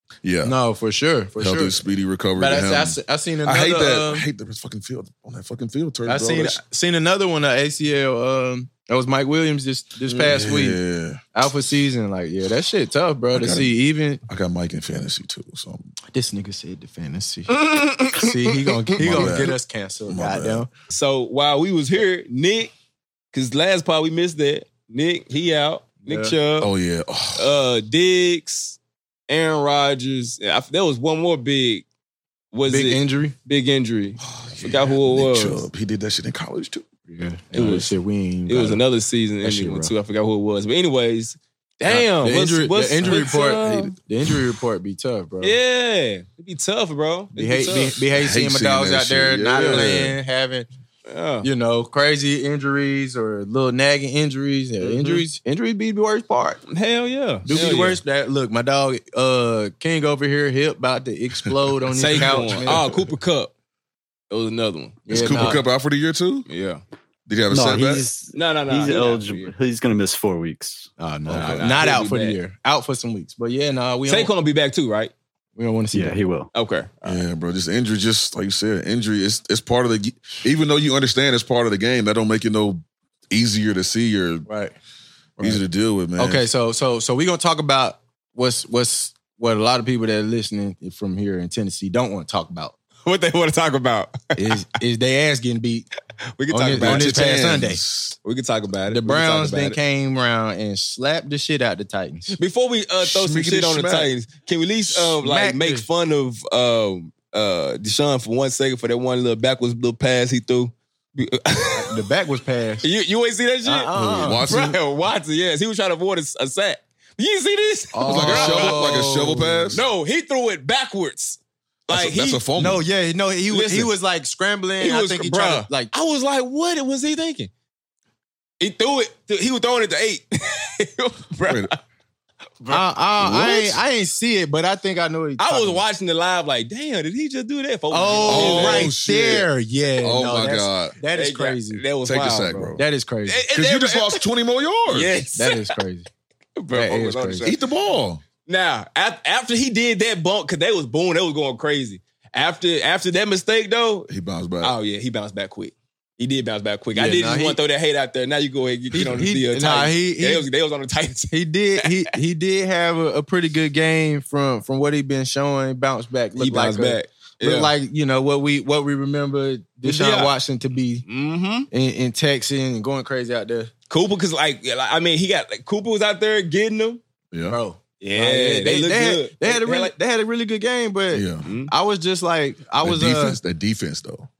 Yeah. No, for sure, for Healthy, sure. speedy recovery. But to I, him. I, se- I seen another. I hate that. Um, I hate that fucking field on that fucking field turn. I bro. seen That's- seen another one at A C L. Um, that was Mike Williams this this past week. Yeah. Alpha season, like yeah, that shit tough, bro. I To got see even I got Mike in fantasy too. So this nigga said the fantasy. See, he gonna he My gonna bad. get us canceled. My Goddamn. So while we was here, Nick, because last part we missed that. Nick, he out. Nick Yeah. Chubb. oh yeah. Oh, Uh, Diggs, Aaron Rodgers. I, there was one more big. Was Big it injury. big injury? yeah. forgot who it Nick was. Chubb. He did that shit in college too. Yeah, It was- shit. We ain't. It was gotta- another season That shit ending one rough. too. I forgot who it was. But anyways, damn. The what's- injury, what's- the injury what's, report. uh, The injury report be tough, bro. yeah, it'd be tough, bro. Be It'd hate, be, tough. be hate I seeing hate my seeing dogs that out there shit. not Yeah. playing, having Yeah. you know crazy injuries or little nagging injuries. Yeah, Mhm. Injuries, injuries be the worst part. Hell yeah. Do be Hell the yeah. worst. That look, my dog uh King over here, hip about to explode on his Saquon. couch. Man. Oh, Cooper Cup. That was another one. Is Yeah, Cooper nah. Cup out for the year too? Yeah. Did he have a No, setback? he's No, no, no. he's he out for eligible. you. He's gonna miss four weeks. Oh, no, Nah, nah, not he'll out be for the back. year. Out for some weeks. But yeah, nah, we Saquon don't, will be back too, right? we don't want to see Yeah, that. he will. Okay. Yeah, bro. Just injury, just like you said, injury is it's part of the. g- Even though you understand it's part of the game, that don't make it no easier to see or Right. easier to deal with, man. Okay, so so so we're gonna talk about what's what's what a lot of people that are listening from here in Tennessee don't want to talk about. What they want to talk about? Is is their ass getting beat We can on talk this, about on it. this past Sunday. Titans. We can talk about it. The We can talk Browns about then it. came around and slapped the shit out the Titans. Before we uh, throw some Schmickety shit on the smack. Titans, can we at least um, like Smack make the- fun of um, uh, Deshaun for one second for that one little backwards little pass he threw? you The back was passed. you ain't see that shit? Uh-uh. Watson? Bro, Watson, yes. He was trying to avoid a, a sack. You didn't see this? It was like a shovel, like a shovel pass. No, he threw it backwards. that's, Like a, that's he, a fumble. No, yeah, no, he was he Listen. was like scrambling. He I was, think he bruh, tried to, like I was like, what was he thinking? He threw it. He was throwing it to eight. Bro, I, I, I What? ain't I ain't see it, but I think I know what he I was talking watching the live like, damn, did he just do that? Folks? Oh, Oh, right shit. there. Yeah. Oh, no, my that's- God. That is That got- crazy. That was Take a wild, sack, bro. bro. That is crazy. And- and Because you they- just lost twenty more yards. Yes. That is crazy. Bro, that I is was on the crazy. shot. Eat the ball. Now, af- after he did that bump, because they was booing, they was going crazy. After after that mistake, though, He bounced back. oh yeah, he bounced back quick. He did bounce back quick. I Yeah, did nah, just he- want to throw that hate out there. Now you go ahead and get, He- get on the he- deal. nah, Titans. he- Yeah, they, he- was, they was on the Titans. He did he he did have a, a pretty good game from from what he been showing. Bounced back. He Looked bounced like a- back. Looked Yeah. like, you know, what we what we remember Deshaun Yeah. Watson to be Mm-hmm. in, in Texas and going crazy out there. Cooper, because like, like, I mean, he got like, Cooper was out there getting them. Yeah. Bro. Yeah, Like, they, they, look they had, good. They had a really like, they had a really good game, but Yeah. Mhm. I was just like I That was defense. uh that defense, though.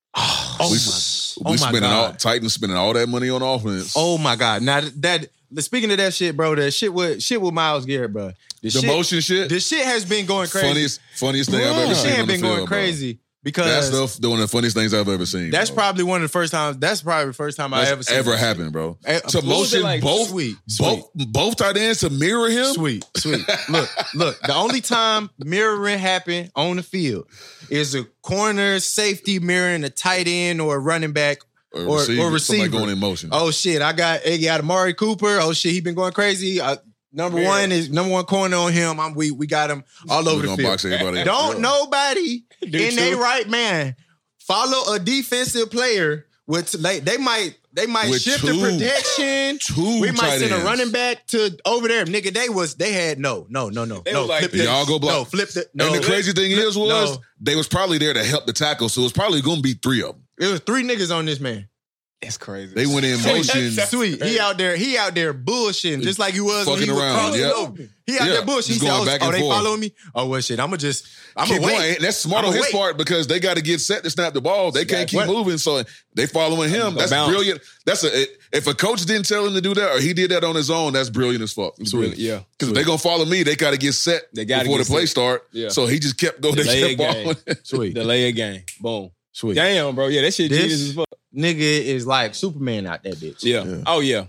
oh we my, we oh my spending all God. Titans spending all that money on offense. Oh my God. Now that speaking of that shit, bro, that shit with shit with Miles Garrett, bro. The, the shit, motion shit. the shit has been going crazy. Funniest, funniest thing I've The ever shit seen has on the been field, going bro. crazy That because stuff doing the funniest things I've ever seen. that's bro. probably one of the first times. That's probably the first time I That's ever seen ever that happened, bro. Eh, To what was it motion like? both, Sweet, both, both tight ends to mirror him. Sweet, sweet. Look, look. The only time mirroring happened on the field is a corner safety mirroring a tight end or a running back. Or, Or- receiver, or somebody receiver. going in motion. Oh shit! I got I got Amari Cooper. Oh shit! He been going crazy. Uh, number Yeah. one is number one corner on him. I'm, we we got him all We're over the gonna field. box everybody. Don't Yeah. nobody Do in too. their right man follow a defensive player with like they might they might With shift two- the protection. Two We might tight send a ends. running back to over there, nigga. They was they had no no no no They no. was like, flip Did the- y'all go block? No, flip the no. and the crazy thing flip- is, was no. they was probably there to help the tackle, so it was probably going to be three of them. It was three niggas on this man. That's crazy. They went in motion. Sweet. He out there, he out there bullshitting, just like he was when Fucking he was around, crossing yep. over. He out Yeah, there bullshitting. He just said, going oh, back oh, and they forth. following me? Oh, well, shit, I'm going to just, I'm Keep going to going. wait. And that's smart I'ma on his wait. part because they got to get set to snap the ball. They can't keep What? moving, so they following him. That's bounce. brilliant. That's a if a coach didn't tell him to do that or he did that on his own, that's brilliant as fuck. Sweet. Yeah. Because if they gonna follow me, they got to get set They gotta before get the play set. start. Yeah. So he just kept going. They Delay kept a game. balling. Sweet. Delay a game. Boom. Sweet. Damn, bro. Yeah, that shit This- genius as fuck. Nigga is like Superman out that bitch. Yeah. Yeah. Oh, yeah.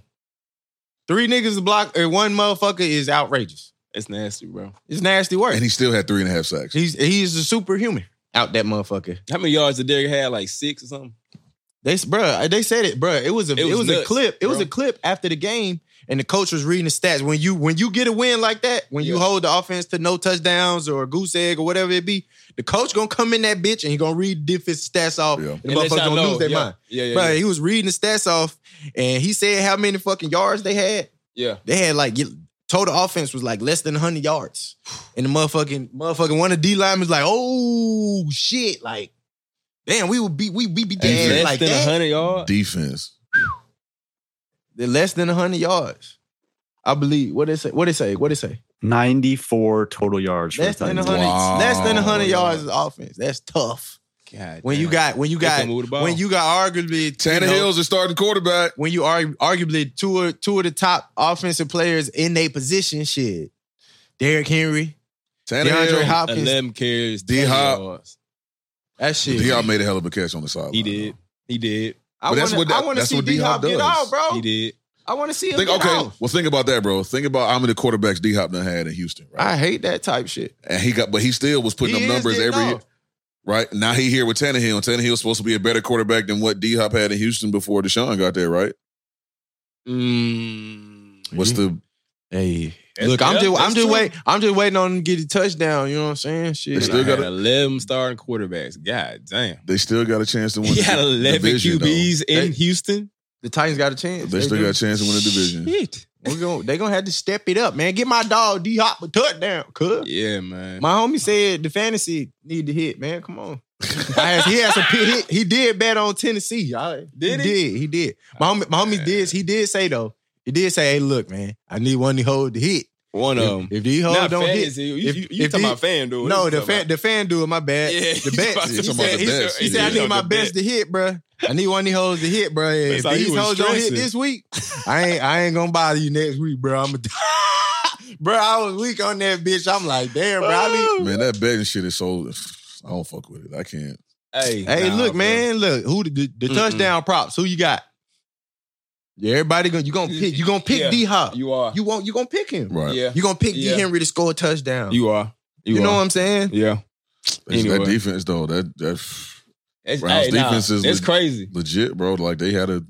Three niggas to block, or one motherfucker is outrageous. It's nasty, bro. It's nasty work. And he still had three and a half sacks. He's he's a superhuman out that motherfucker. How many yards did Derrick have? Like six or something? They, bruh, they said it, bruh. It was a, It it was was, a nuts, clip. It was bro. a clip after the game. and the coach was reading the stats. When you when you get a win like that, when you Yeah. hold the offense to no touchdowns or a goose egg or whatever it be, the coach gonna come in that bitch and he gonna read defense stats off. Yeah. And the And let motherfuckers y'all gonna know. lose their Yeah. mind. Yeah, yeah, Bro, yeah. he was reading the stats off, and he said how many fucking yards they had. Yeah. They had like total offense was like less than one hundred yards, and the motherfucking motherfucking one of the D linemen was like, oh shit, like damn, we would be we we be dead Less like than that. one hundred yards. Defense. They're less than one hundred yards, I believe. What they say? What they say? What they say? ninety-four total yards. for Less the than one Titans. hundred. Wow. Less than one hundred yards of offense. That's tough. God When you damn. got when you They got couldn't move the ball. when you got arguably you know, Tannehill's a starting quarterback. when you are arguably two of two of the top offensive players in their position, shit. Derrick Henry, DeAndre Tannehill. Hopkins, eleven carries, D-Hop. twenty yards. that shit. D-Hop made a hell of a catch on the sideline. He did. He did. I But that's wanna, what that- I want to that's see what D-Hop D-Hop get does. out, bro. He did. I want to see him Think, get okay, out. well, think about that, bro. Think about how many quarterbacks D-Hop done had in Houston, right? I hate that type shit. And he got, but he still was putting He up is numbers getting every year, off. right? Now he here with Tannehill. Tannehill's supposed to be a better quarterback than what D-Hop had in Houston before Deshaun got there, right? Mm. What's the? Hey, That's- look, I'm yeah, just, I'm that's just true. wait, I'm just waiting on him to get a touchdown. You know what I'm saying? Shit. They He still had got a- eleven starting quarterbacks. God damn. They still got a chance to win. He the had eleven division, Q Bs in They- Houston. The Titans got a chance. They still do. got a chance to win the division. Shit. We're gonna, they gonna have to step it up, man. Get my dog D Hop a touchdown, cuz. Yeah, man. My homie said the fantasy need to hit, man. Come on. I has, he has a he, he did bet on Tennessee. I, Did he? he? Did he did? My homie, my homie did. He did say though. He did say, "Hey, look, man, I need one to hold the hit. One of If, them. if these hoes Not don't fantasy. hit, You, if, you, you if talking he- about fan dude? no, the fan, the fan do it. My bad. Yeah, the he's bets. about to- He talking said, about he the said, bets. he Yeah. said, I need my The best to hit, bruh. I need one of these hoes to hit, bruh. If That's how he these was hoes don't hit stressing. this week, I ain't, I ain't gonna bother you next week, bro. I'm a, bro. I was weak on that bitch. I'm like, damn, bro. I mean, Man, that betting shit is so. I don't fuck with it. I can't. Hey, hey, nah, look, bro. man, look, who the, the, the Mm-mm. touchdown props? Who you got? Yeah, everybody gonna you gonna pick you gonna pick Yeah. D Hop. You are. You want you gonna pick him. Right. Yeah. You gonna pick Yeah. D Henry to score a touchdown. You are. You, You, know are. what I'm saying? Yeah. It's Anyway. That defense though, that that It's, Browns hey, nah, defense is it's leg- crazy. legit, bro. Like they had a.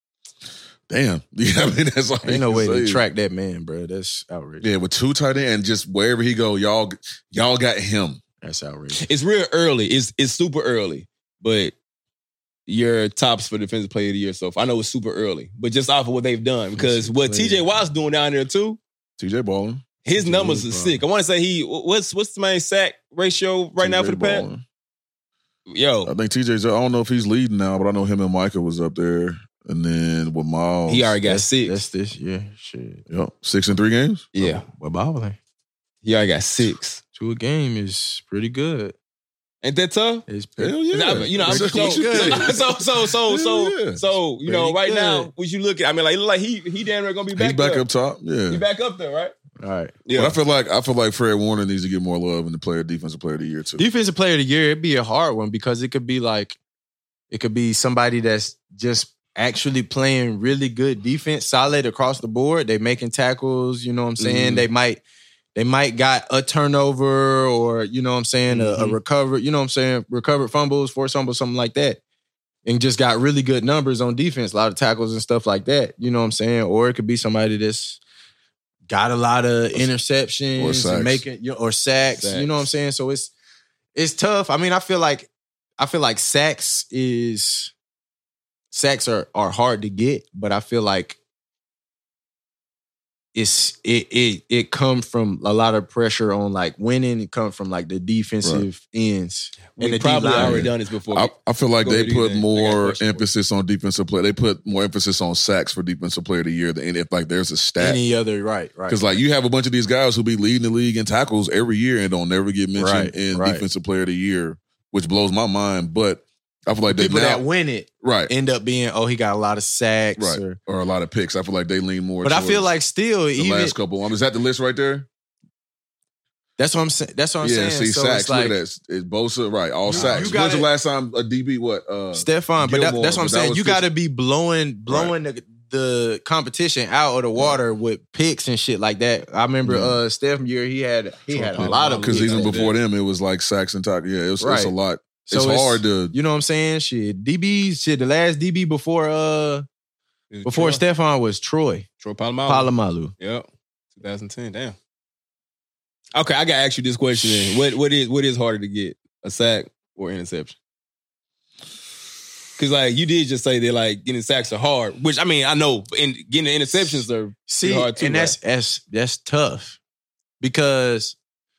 Damn. Yeah, I mean that's all. Ain't no you way can to say. track that man, bro. That's outrageous. Yeah, with two tight end and just wherever he go, y'all y'all got him. That's outrageous. It's real early. It's it's super early, but your tops for defensive player of the year so far. I know it's super early, but just off of what they've done, because what T J Watt's doing down there too, T J balling. his T J numbers are is sick. I want to say he what's what's the main sack ratio right now for the Pat? Pack. Yo, I think T J's. I don't know if he's leading now, but I know him and Micah was up there, and then with Miles, he already got That's, six. that's this, yeah, shit. Yep, six in three games. yeah, But balling he already got six. to a game is pretty good. Ain't that tough? It's pretty, Hell yeah. I mean, you know, I'm That's so, what you think. so, so, so, so, Hell yeah. so, you know, Pretty right good. now, what you look at, I mean, like, it look like he, he damn near gonna be back, He's back there. up top. Yeah, He back up there, right? all right. But I feel like I feel like Fred Warner needs to get more love in the player defensive player of the year too. Defensive player of the year, it'd be a hard one because it could be like, it could be somebody that's just actually playing really good defense, solid across the board. They making tackles, you know what I'm saying? Mhm. They might, they might got a turnover or, you know what I'm saying, a, a Mhm. recover, you know what I'm saying, recovered fumbles, forced fumbles, something like that. And just got really good numbers on defense, a lot of tackles and stuff like that. You know what I'm saying? Or it could be somebody that's got a lot of interceptions Or sacks. and making you know, or sacks, Sacks. You know what I'm saying? So it's it's tough. I mean, I feel like I feel like sacks is sacks are are hard to get, but I feel like it's it it it comes from a lot of pressure on like winning. It comes from like the defensive ends. We and the probably D-line. already done this before. I, I feel like Go they ahead, put Ethan. I got a more question for you. emphasis on defensive play. They put more emphasis on sacks for defensive player of the year than if like there's a stat. Any other right, right. Because like you have a bunch of these guys who be leading the league in tackles every year and don't never get mentioned Right, in right. defensive player of the year, which blows my mind. But I feel like they people now that win it right, end up being, oh, he got a lot of sacks. right, Or, or a lot of picks. I feel like they lean more. but I feel towards like still, the even last couple. Um, is that the list right there? that's what I'm saying. That's what I'm yeah, saying. see so sacks. it's like Look at that. It's Bosa, right? All You- sacks. you When's the gotta- last time a D B? What? Uh, Stefan, but that, Gilmore, that's what I'm but that saying. was You got to be blowing, blowing the, the competition out of the water with picks and shit like that. I remember Yeah. uh Steph year he had he had a lot of because picks even like before that. them, it was like sacks and tackles. Yeah, it was, it's Right. a lot. So It's, hard to. You know what I'm saying? Shit, D Bs, shit. The last D B before uh Before Troy. Stephon was Troy Troy Polamalu. Polamalu. Yep. twenty ten. Damn. Okay, I gotta ask you this question then. What what is what is harder to get? A sack or interception? Cause like you did just say that like getting sacks are hard, which I mean I know in getting the interceptions are See, hard too. and that's right? that's that's tough because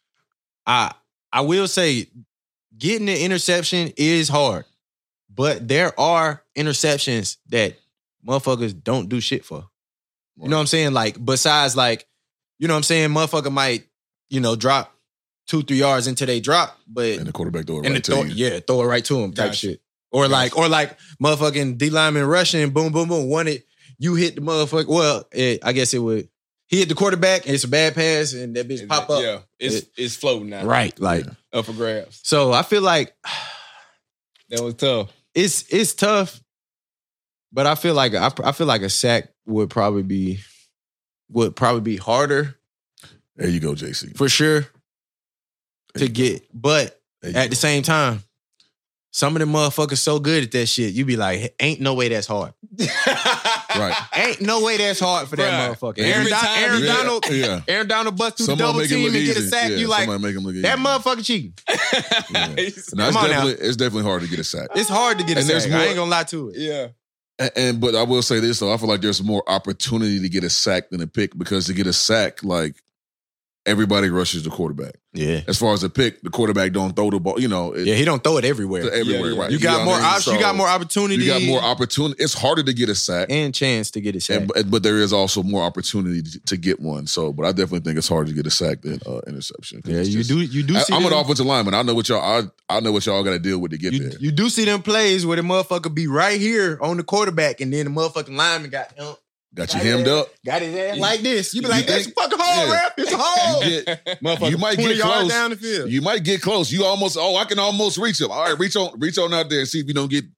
I I will say getting the interception is hard, but there are interceptions that motherfuckers don't do shit for. You know what I'm saying? Like besides like, you know what I'm saying? Motherfucker might, you know, drop two, three yards into they drop, but And the quarterback throw it and right the to throw, you. yeah, throw it right to him type Gotcha. shit. Or like, or like motherfucking D lineman rushing, boom, boom, boom. One it, you hit the motherfucker. Well, it, I guess it would. He hit the quarterback, and it's a bad pass, and that bitch pop up. Yeah, it's It- it's floating now. Right, like Up for grabs. so. I feel like That was tough. it's it's tough, but I feel like I, I feel like a sack would probably be would probably be harder There you go, J C. for sure There to you go. get, but There you at go. the same time, some of them motherfuckers so good at that shit. You be like, ain't no way that's hard. Right. Ain't no way that's hard for that Bruh, motherfucker. every Aaron, Don- time Aaron you- Donald, Yeah. Aaron Donald bust through the Someone double make it team look and easy. get a sack. Yeah, you like somebody make him look that easy. motherfucker cheating. Yeah. No, it's Come on now. definitely it's definitely hard to get a sack. It's hard to get a And there's sack. more- I ain't gonna lie to it. Yeah. And, and but I will say this though, I feel like there's more opportunity to get a sack than a pick because to get a sack, like everybody rushes the quarterback. Yeah, As far as a pick, the quarterback don't throw the ball. You know, it, yeah. He don't throw it everywhere. everywhere. Yeah, yeah. Right? You got know more what I mean? options. You got So more opportunity. You got more opportunity. It's harder to get a sack. and chance to get a sack. And, but, but there is also more opportunity to, to get one. So, but I definitely think it's harder to get a sack than uh, interception. 'Cause yeah, it's you just- do. You do. I, see I'm an them, offensive lineman. I know what y'all. I, I know what y'all got to deal with to get you, there. you do see them plays where the motherfucker be right here on the quarterback, and then the motherfucking lineman got him. Got you hemmed up. Got his ass like this. You be You like, that's think- fucking hole, yeah. ref. It's a hole. You, get, Motherfucker, you might twenty get yards close. down the field. You might get close. You almost. Oh, I can almost reach him. All right, reach on, reach on out there and see if you don't get.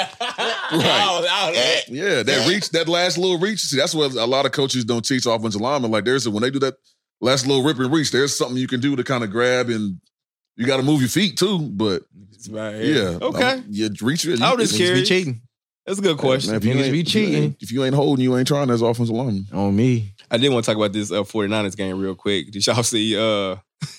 Right. Yeah, that reach, that last little reach. See, that's what a lot of coaches don't teach offensive linemen. Like there's a, when they do that last little rip and reach, there's something you can do to kind of grab and you got to move your feet too. But Right. yeah, Okay. um, you reach it. I would just Niggas be curious. cheating That's a good question. Man, if you Niggas ain't, be if you ain't- cheating. if you ain't holding, you ain't trying as offensive lineman. on me. I did want to talk about this uh, 49ers game real quick. Did y'all see uh,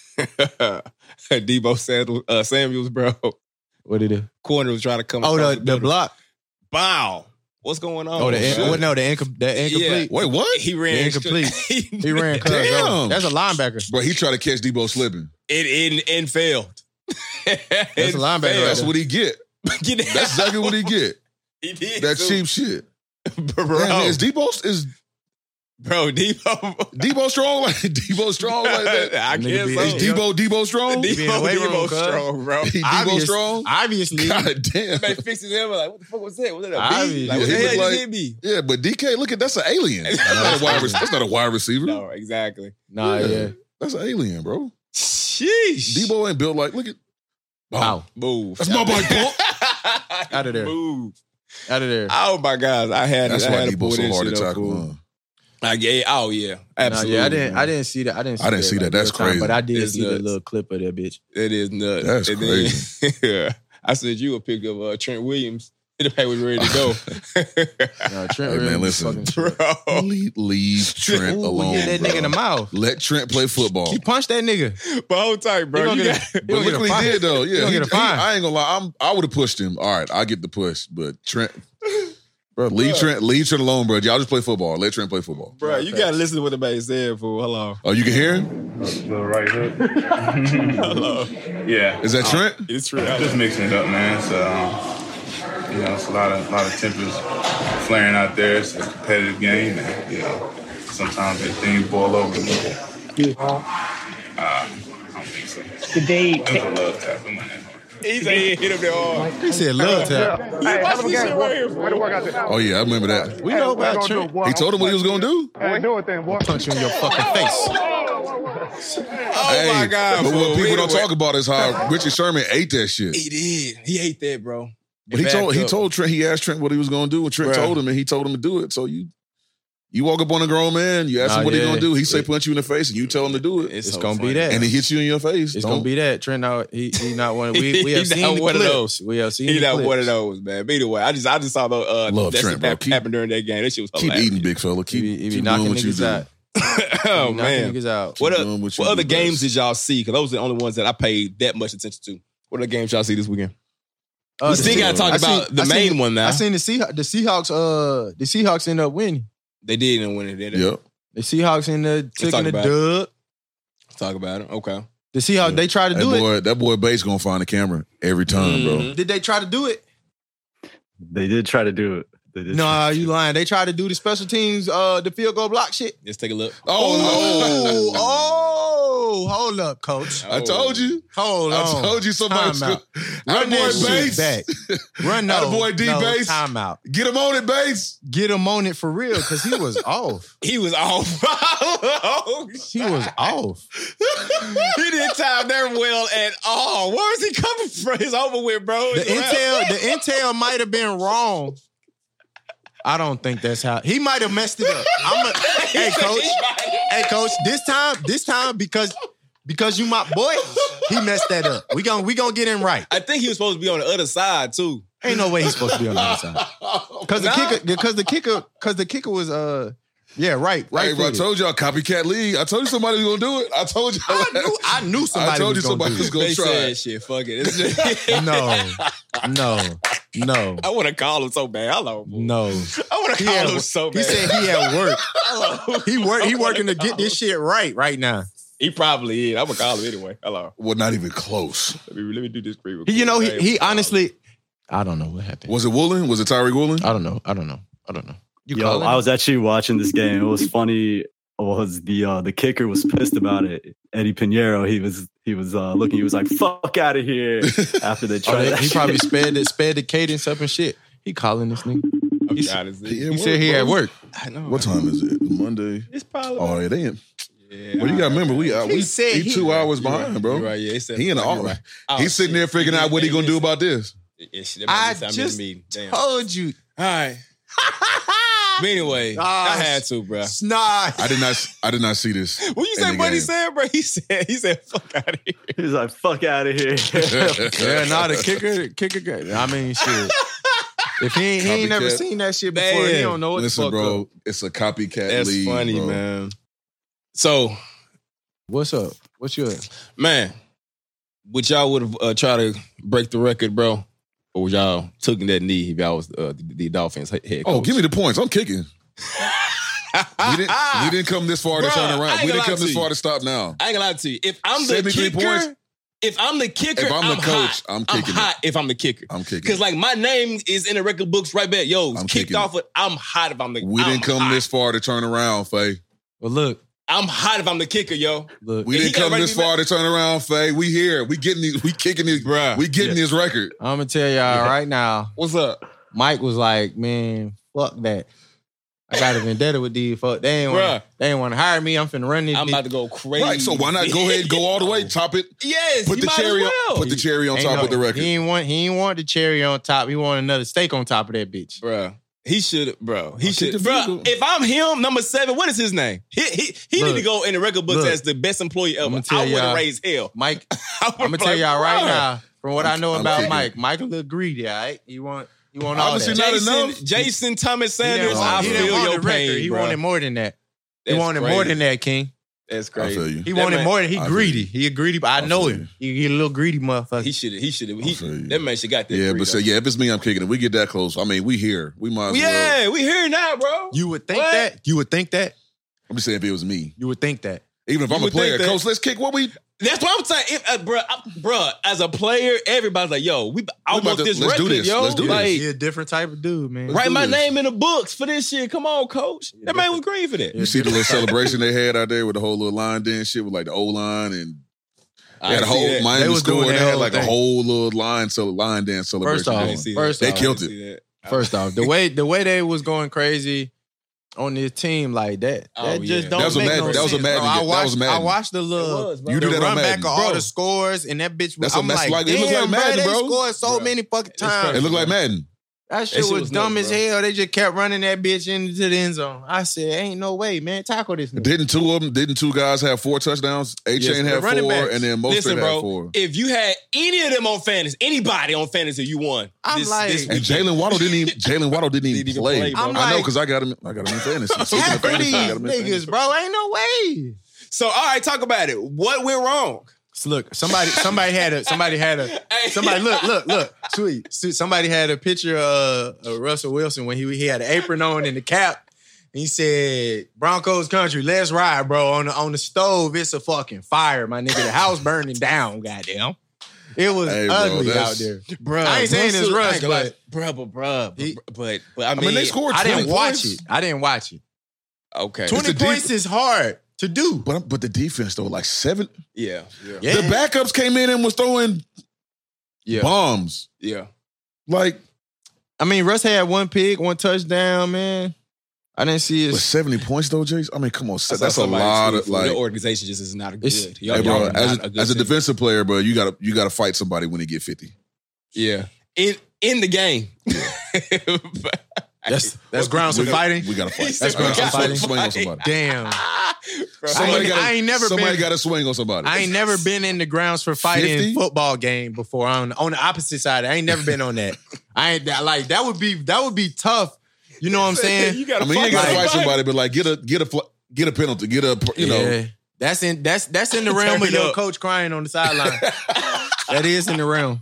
Debo Samuels, uh, Samuels, bro? What did it? Corner was trying to come. Oh, across the, the middle. block. Bow. What's going on? Oh, the shit. in, what, no, the, incom- the incomplete. Wait, what? He ran The incomplete. straight- He ran. cuz, Damn. bro. That's a linebacker. Bro, he tried to catch Debo slipping. It and, and failed. That's a linebacker right That's there. what he get. Get that That's exactly what he get. He did. That too. cheap shit. bro. Man, is Debo is bro, Debo. Debo strong like Debo strong like that? I Nigga guess be- so. Is Debo Debo strong? He be in the Debo, weight room, Debo cuz. strong, bro. He Debo Obvious- strong? Obviously. God damn. They fixed his helmet. Like, what the fuck was that? Was that a Obvious. bee? Like, Yeah, what the he hell looked just like- hit me? Yeah, but D K, look at that's an alien. That's not a wide receiver. That's not a wide receiver. No, exactly. Nah, yeah. That's an alien, bro. Sheesh. Debo ain't built like look at Wow. Move. That's my bike, punk. Out of there. Move. Out of there. Oh my gosh, I had That's I why had to pull Debo's so this hard to shit up, tackle. fool. huh? Like, yeah, oh yeah, Nah, absolutely. yeah, I didn't. man. I didn't see that. I didn't. See I didn't that, see like, that. That's real time, crazy. But I did It's see nuts. the little clip of that bitch. It is nuts. That's and then, yeah, I said you a pick of uh, Trent Williams. The pack was ready to go, Nah, Trent Hey, really man, was listen. fucking- bro. leave, leave Trent Ooh, alone. hit that bro. nigga in the mouth. Let Trent play football. He punched that nigga. But hold tight, bro. He gonna You get got- a- he But gonna look get a what he fine. did though. He Yeah, gonna he, get a he- fine. I ain't gonna lie. I'm, I would have pushed him. All right, I get the push, but Trent, bro, leave Bruh. Trent, leave Trent alone, bro. Y'all just play football. Let Trent play football. bro, you gotta listen to what the man said, fool. Hold on. Oh, you can hear him? Little right hook. Hello. Yeah. Is that Trent? It's true. Just mixing it up, man. So, um, you know, it's a lot of lot of tempers flaring out there. It's a competitive game, and you know, sometimes that things boil over. Uh, I don't think so. Did they It was a love tap. I'm not that hard. He said he hit him there hard. He said love tap. Hey, watch have a this game. shit right here, Way to work out this. Oh yeah, I remember that. We know about Trent. He told him what he was gonna do. Hey, do it then, boy. Punch you in your fucking face. Oh my god, But fool. what people Wait, don't wait. talk about is how Richard Sherman ate that shit. He did. He ate that, bro. But he Backed told he up. told Trent he asked Trent what he was gonna do, and Trent Bruh. told him, and he told him to do it. So you You walk up on a grown man, you ask Nah, him what he yeah. gonna do. He say It- punch you in the face, and you tell him to do it, It's, It's so gonna be funny. that. and he hits you in your face. It's Don't- gonna be that. Trent out. He he not one. We we have He seen not the one of clips. those. We have seen. He the not clips. one of those, man. But either way, I just I just saw the uh Love that Trent, shit bro. hap- Keep- happen during that game. That shit was Keep hilarious. eating, big fella. Keep, He be, he be keep knocking doing what you niggas do. out. Oh He knocking man, niggas out. what, Keep o- doing what you what do other games best. did y'all see? Because those are the only ones that I paid that much attention to. What other games y'all see this weekend? Uh, we the still Se- gotta talk I about seen- the I seen main the- one now. I seen the Seahawks. The Seahawks. Uh, the Seahawks end up winning. They did and win it. Did they? Yep. The Seahawks in the talk taking the about dub. Talk about it. Okay. The Seahawks. Yeah. They tried to That do it. boy, that boy Bates gonna find the camera every time, bro. Mhm. Did they try to do it? They did try to do it. They did Nah, try to you do it. lying. They tried to do the special teams, uh, the field goal block shit. Let's take a look. Oh, oh, hold up, coach. I told you. Hold I on. told you somebody's Time out. Run Run that boy shit Bates. back. Run no, Attaboy D no, Bates. time out. Get him on it, Bates. Get him on it for real, because he was off. He was off. Oh, He was off. he didn't time that well at all. Where is he coming from? It's over with, bro. The It's wrap. intel, the intel might have been wrong. I don't think that's how he might have messed it up. I'm a, hey coach, hey coach. This time, this time because because you my boy, he messed that up. We gon' we gonna get him right. I think he was supposed to be on the other side too. Ain't no way he's supposed to be on the other side. Cause the Nah. kicker, because the kicker, because the kicker was uh yeah right right. Hey, bro, I told y'all copycat league. I told you somebody was gonna do it. I told you. I knew I knew somebody I told was you gonna somebody do was it. gonna They try. said shit. Fuck it. It's just- No, no, no, I want to call him so bad. Hello. boy. no. I want to He, call had, him so he bad. said he at work. Hello. He work. He I wanna working to call get this him. shit right right now. He probably is. I'm gonna call him anyway. Hello. Well, not even close. Let me, let me do this. Pre- He, you know, he Hey, he I'm gonna honestly, I don't know what happened. Was it Woolen? Was it Tyreek Woolen? I don't know. I don't know. I don't know. You Yo, calling I him? was actually watching this game. It was funny. Was the uh, the kicker was pissed about it? Eddie Pinheiro. He was he was uh, looking. He was like, "Fuck out of here!" After they Oh, tried. they- that he shit. probably sped the sped the cadence up and shit. He calling this nigga. I'm He, trying to see. He he at said work, he bro. at work. I know. What time is it? Monday. It's probably. Oh, yeah, they in. Yeah, Well, you got to remember, we uh, He we said he he- two hours You're behind, right. bro. You're right. Yeah, he said. He in the you're office. right. Oh, He's sitting there shit. figuring out what he gonna do about this. Yeah, shit, that I made me- I'm in the just meeting. Damn. told you. All right. But anyway, Ah, I had to, bro. Snot. I did not. I did not see this. What you in said? the What he game. said, bro? He said. He said, "Fuck out of here." He was like, "Fuck out of here!" Yeah, nah, the kicker, kicker. I mean, shit. If he ain't, he ain't never Copycat. seen that shit before, he Man. don't know what Listen, the fuck bro, up. it's a copycat That's league. funny, bro. man. So, What's up? What's yours? man, would y'all would have uh, tried to break the record, bro, or would y'all taking that knee if y'all was uh, the, the Dolphins head coach? Oh, give me the points. I'm kicking. We didn't. We didn't come this far to Bruh, turn I around. ain't We gonna didn't lie come to this you. far to stop now. I ain't gonna lie to you. If I'm the seventy-three kicker, points. if I'm the kicker, If I'm the coach, hot. I'm kicking it. hot if I'm the kicker. I'm kicking. Because like my name is in the record books right back. Yo, I'm kicked kicking off with I'm hot if I'm the We I'm didn't come hot. this far to turn around, Faye. Well, look, I'm hot if I'm the kicker, yo. look. We Yeah, he didn't got come ready this to be far to turn around, Faye. We here. We getting these. We kicking these. Bruh. We getting his record. I'm gonna tell y'all right now. What's up? Mike was like, "Man, fuck that. I got a vendetta with these fuck. They ain't want. Bruh. They ain't want to hire me. I'm finna run this. I'm bitch. about to go crazy. Right. So why not go ahead and go all the way, top it, Yes, put you the might cherry as on, well. put the cherry on Ain't top no- of the record. He ain't want. He ain't want the cherry on top. He wanted another steak on top of that bitch. Bruh. He should, bro. He I'll should, kick the bro. field goal. If I'm him, number seven, what is his name? He he, he Look, need to go in the record books look. as the best employee ever. I'ma tell I would have y'all- raised hell. Mike, I I'm gonna would've tell like, y'all right bruh. now. From what i I'm- know I'm about kicking. Mike, Mike a little greedy. All right, he want. He want all Obviously that. not Jason, enough. Jason Thomas He didn't Sanders, want- I he didn't feel want your the record. pain, He bro. wanted more than that. He That's wanted crazy. more than that, King. That's I crazy. feel you. He That wanted man- more than he I feel greedy. you. He a greedy, but I I know feel him. He, he a little greedy motherfucker. He should. He should. I He feel you. that man should got that. Yeah, free, but say, though. yeah, if it's me, I'm kicking it. We get that close. I mean, we here. We might as well. Yeah, we here now, bro. You would think What? that. You would think that. I'm just saying if it was me. You would think that. Even if You I'm a would think player, that- coach, let's kick what we. That's what I'm saying, if, uh, bro. I, bro, as a player, everybody's like, "Yo, we almost about to- this let's do record, this. yo." Let's do this. like, He a different type of dude, man. write do my this. name in the books for this shit. Come on, coach. That man was green for that. You see the little celebration they had out there with the whole little line dance shit with like the O line and I they had a see whole that. Miami They was score doing and they that had whole like a thing. whole little line so line dance celebration. First off, I going. didn't see First that. They I killed didn't it. see that. First off, the way the way they was going crazy on this team like that, Oh, that just yeah. don't That was a make Madden- no that was a sense, Madden bro. I game. That watched, was Madden. I watched the It little was, bro. You do the that on run back Madden. of all Bro. the scores, and that bitch was. That's a I'm mess like, like- it looked damn, like Madden, bro. bro. They scored so Bro. many fucking crazy. times. It looked like Madden. That shit, shit was, was dumb nuts, as bro. hell. They just kept running that bitch into the end zone. I said, ain't no way, man. Tackle this nigga. Didn't two of them? Didn't two guys have four touchdowns? A Yes, Chain the had running four, backs. and then Mostert Listen, had bro, four. if you had any of them on fantasy, anybody on fantasy, you won. I'm this, like- this And weekend. Jalen Waddle didn't even. Jalen Waddle didn't even Didn't even play. play, bro. I'm I know like- because I got him. I got him in fantasy. Speaking of Tackle fantasy, I these got him in fantasy. niggas, bro. Ain't no way. So, all right, talk about it. What went wrong? So look, somebody, somebody had a, somebody had a, Hey. somebody look, look, look, sweet. Sweet. Somebody had a picture of, of Russell Wilson when he he had an apron on and the cap. And he said, "Broncos country, let's ride, bro. On the on the stove, it's a fucking fire, my nigga. The house burning down, goddamn. It was Hey, bro, ugly that's- out there. Bro, I ain't saying it's Russ, but bro, but bro, He- but, but but I I mean, mean, they scored. I didn't twenty watch points. it. I didn't watch it. Okay, Twenty It's a points deep- is hard to do. But but the defense though, like seven. yeah, yeah, Yeah, The backups came in and was throwing yeah. bombs. yeah. Like I mean, Russ had one pick, one touchdown, man. I didn't see with his. seventy points though, Jace. I mean, come on, I saw that's a somebody lot tweet of from like. the organization just is not It's- good. Y'all, Hey, bro, y'all are as not a, good as a team. defensive player, bro, you gotta you gotta fight somebody when he get fifty. yeah, in in the game. That's that's grounds for We got- fighting. We gotta fight. He said That's we grounds gotta for fighting. fight. Swing on somebody. Damn. Bro, I ain't- gotta, I ain't never somebody been- got to swing on somebody. I ain't never been in the grounds for fighting fifty? football game before. On on the opposite side, I ain't never been on that. I ain't that like that would be that would be tough. You know what I'm saying? You I gotta mean, you ain't gotta somebody. fight somebody, but like get a get a fl- get a penalty, get a you know. Yeah. That's in that's that's in the realm Turn of it your up. coach crying on the sideline. That is in the realm.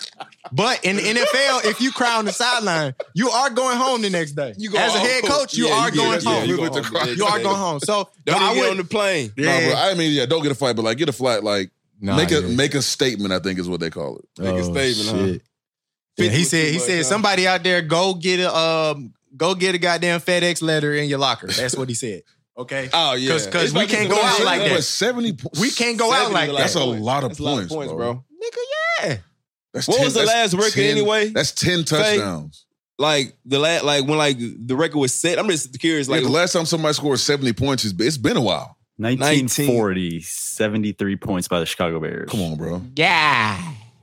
But in the N F L, if you cry on the sideline, you are going home the next day. You go As a home. head coach, you Yeah, are you going get- yeah, home. you you, go With the home. cry. Yeah, are yeah. going home. So Don't I even get would- on the plane. No, bro. I mean, yeah, don't get a fight, but like get a flat, like Nah, make a yeah. make a statement. I think is what they call it. Make a Oh, statement, huh? shit. Yeah, he was said too he much, said huh? somebody out there go get a um go get a goddamn FedEx letter in your locker. That's what he said. Okay. Oh yeah, 'Cause- 'cause It's we like can't it's go a out lot. like that. But seventy points. We can't go out seventy like is that. That's a points. lot of That's a lot of points, points, bro. bro. Nigga, yeah. That's What was the that's last record anyway? That's ten touchdowns. Like the la- like when like the record was set. I'm just curious. Like Like the last time somebody scored seventy points, is it's been a while. nineteen forty, seventy-three points by the Chicago Bears. Come on, bro. Yeah.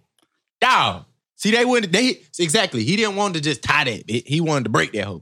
Dog. See, they wouldn't they exactly. He didn't want to just tie that. He he wanted to break that hoe.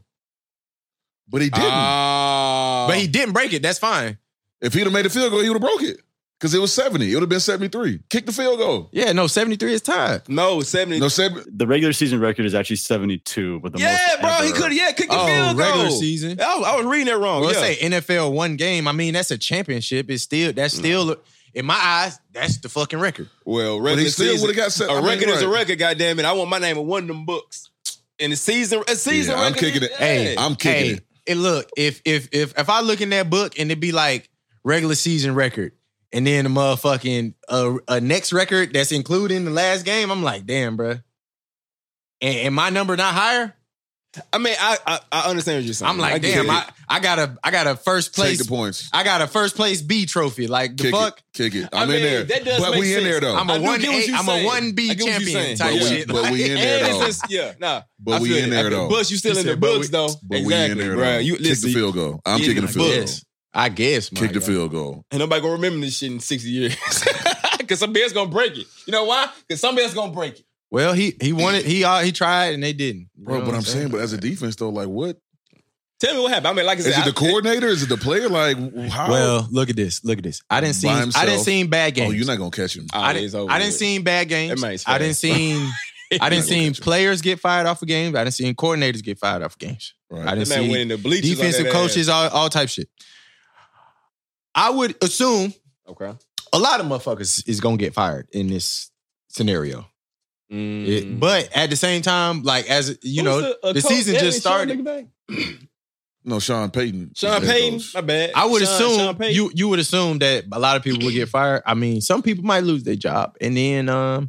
But he didn't. Ah. But he didn't break it. That's fine. if he'd have made a field goal, he would have broke it because it was seventy. It would have been seventy-three. Kick the field goal. Yeah, no, seventy-three is tied. no seventy. No seven. The regular season record is actually seventy-two, with the yeah, most bro, he ever. could. Yeah, kick the Oh, field goal. regular season. I was, I was reading that wrong. Well, yeah. let's say N F L one game. I mean, that's a championship. It's still that's still in my eyes, that's the fucking record. well, But regular he still season. would have got set. A I mean, record is a right. record. Goddamn it! I want my name in one of them books. In the season, a season. Yeah, I'm record, kicking it. yeah. Hey, I'm kicking hey, it. And look, if if if if I look in that book and it be like regular season record, and then the motherfucking uh, a next record that's including the last game, I'm like, damn, bro. And, and my number not higher. I mean, I, I I understand what you're saying. I'm like, I get damn, it. I, I got a I got a first Take place. the points. I got a first place B trophy. Like the Kick fuck. it. Kick it. I I'm mean, in there. that does but make we in sense. there though. I'm a I do one get what A, you're I'm a saying. one B I get what you're champion saying. type But we- shit. but we in there, And though. it's just- yeah, nah. But I we feel in it. there, I- though. Bus, you still He in the said, but books we- though. But exactly, we in there bro. though. You Kick listen. the field goal. I'm Yeah, kicking the field goal. Yes. I guess. my Kick the guy. field goal. Ain't nobody gonna remember this shit in sixty years. Because some bear's gonna break it. You know why? Because some bear's gonna break it. Well, he he wanted he uh, he tried and they didn't. You Bro, know but what I'm saying, but as a defense though, like what? Tell me what happened. I mean, like I said, Is it the I- coordinator? Is it the player? Like how? Well, look at this. Look at this. I didn't see. By I himself. didn't see bad games. Oh, you're not gonna catch him. Oh, I it's didn't. over I didn't with. see bad games. That man's I didn't fast. see. I didn't You're not gonna see catch him. players get fired off of games. I didn't see coordinators get fired off of games. Right. I didn't That man see went in the bleachers. on defensive that coaches, all, all type shit. I would assume ass. Okay. a lot of motherfuckers is gonna get fired in this scenario. Mm. It- but at the same time, like as you Who's know, the, uh, the coach? season That just ain't Sean started. McVay? No, Sean Payton. Sean Head Payton. coach. My bad. I would Sean- assume Sean Payton. you you would assume that a lot of people would get fired. I mean, some people might lose their job, and then um,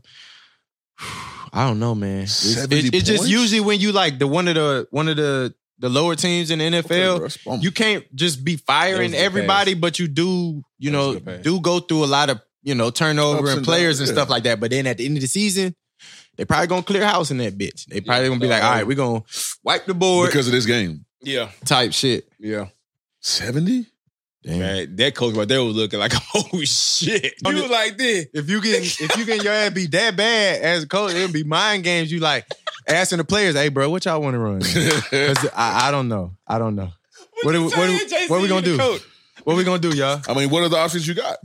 I don't know, man. It's, seventy it's, it's just points? usually when you like the one of the one of the the lower teams in the N F Okay, L, bro, that's bum. you can't just be That firing was a good everybody, but you do you That was a know good pass. do go through a lot of you know turnover Ups and and players downs, and yeah. stuff like that. But then at the end of the season, they probably gonna clear house in that bitch. They probably Yeah. gonna be like, all right, we're gonna wipe the board because of this game. Yeah. type shit. Yeah. seventy? Damn. Man, that coach right there was looking like, oh shit. He was like this. If you get if you get your ass beat that bad as a coach, it'll be mind games. You like, asking the players, "Hey, bro, what y'all want to run?" 'Cause I, I don't know. I don't know. What, you what, saying, what, J C, what we gonna you the do? coach? What we gonna do, y'all? I mean, what are the options you got?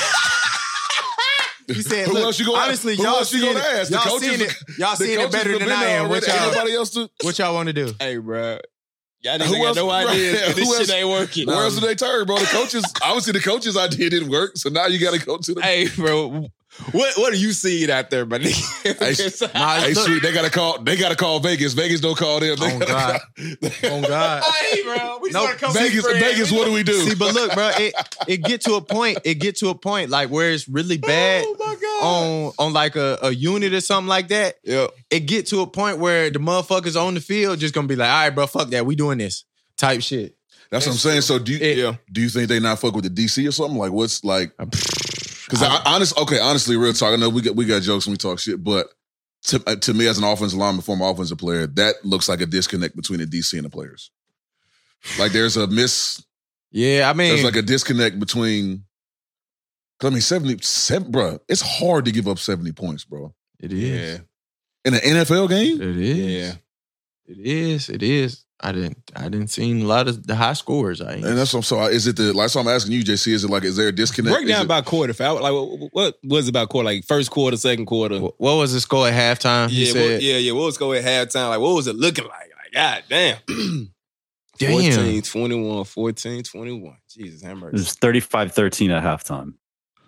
He said, Who look, else you gonna honestly, ask? Who y'all else you seeing gonna it, ask? The y'all coaches- seeing it, y'all the seeing it coaches better have than been I there am. What already. y'all, Anybody else to? what y'all want to do? Hey, bro. Y'all niggas Who got else- no right, idea. yeah, This who shit else- ain't working. Where else did they turn, bro? The coaches, obviously, the coaches idea didn't work, so now you got to go to the. Hey, bro. What what are you seeing out there, my nigga? Hey, Nah, Hey, look, sweet, they gotta call. They gotta call Vegas. Vegas don't call them. They Oh, gotta God. call- oh God. Hey, bro. We just Nope. wanna come Vegas, see friends. Vegas. What do we do? See, but look, bro, it it get to a point. It get to a point like where it's really bad Oh, my God. on on like a, a unit or something like that. Yep. It get to a point where the motherfuckers on the field just gonna be like, all right, bro, fuck that, we doing this type shit. That's what I'm saying. So do you? It- Yeah. Do you think they not fuck with the D C or something? Like what's like? Because I, honest, okay, honestly, real talk. I know we got we got jokes when we talk shit, but to uh, to me as an offensive lineman, former offensive player, that looks like a disconnect between the D C and the players. Like there's a miss. Yeah, I mean, There's like a disconnect between. 'Cause I mean, seventy, seven, bro. It's hard to give up seventy points, bro. it is. Yeah. In an N F L game, It is. Yeah. It is. It is. I didn't. I didn't see a lot of the high scores. I ain't. and that's what I'm so. Is it the like? So I'm asking you, J C. Is it like? Is there a disconnect? Break Is down it- about quarter. Foul. Like, what, what was it about quarter? Like, first quarter, second quarter? What what was the score at halftime? He Yeah, said, what, yeah, yeah. What was going at halftime? Like, what was it looking like? Like, god damn. Damn. fourteen twenty-one, fourteen twenty-one. Jesus, have It mercy. was thirty-five thirteen at halftime.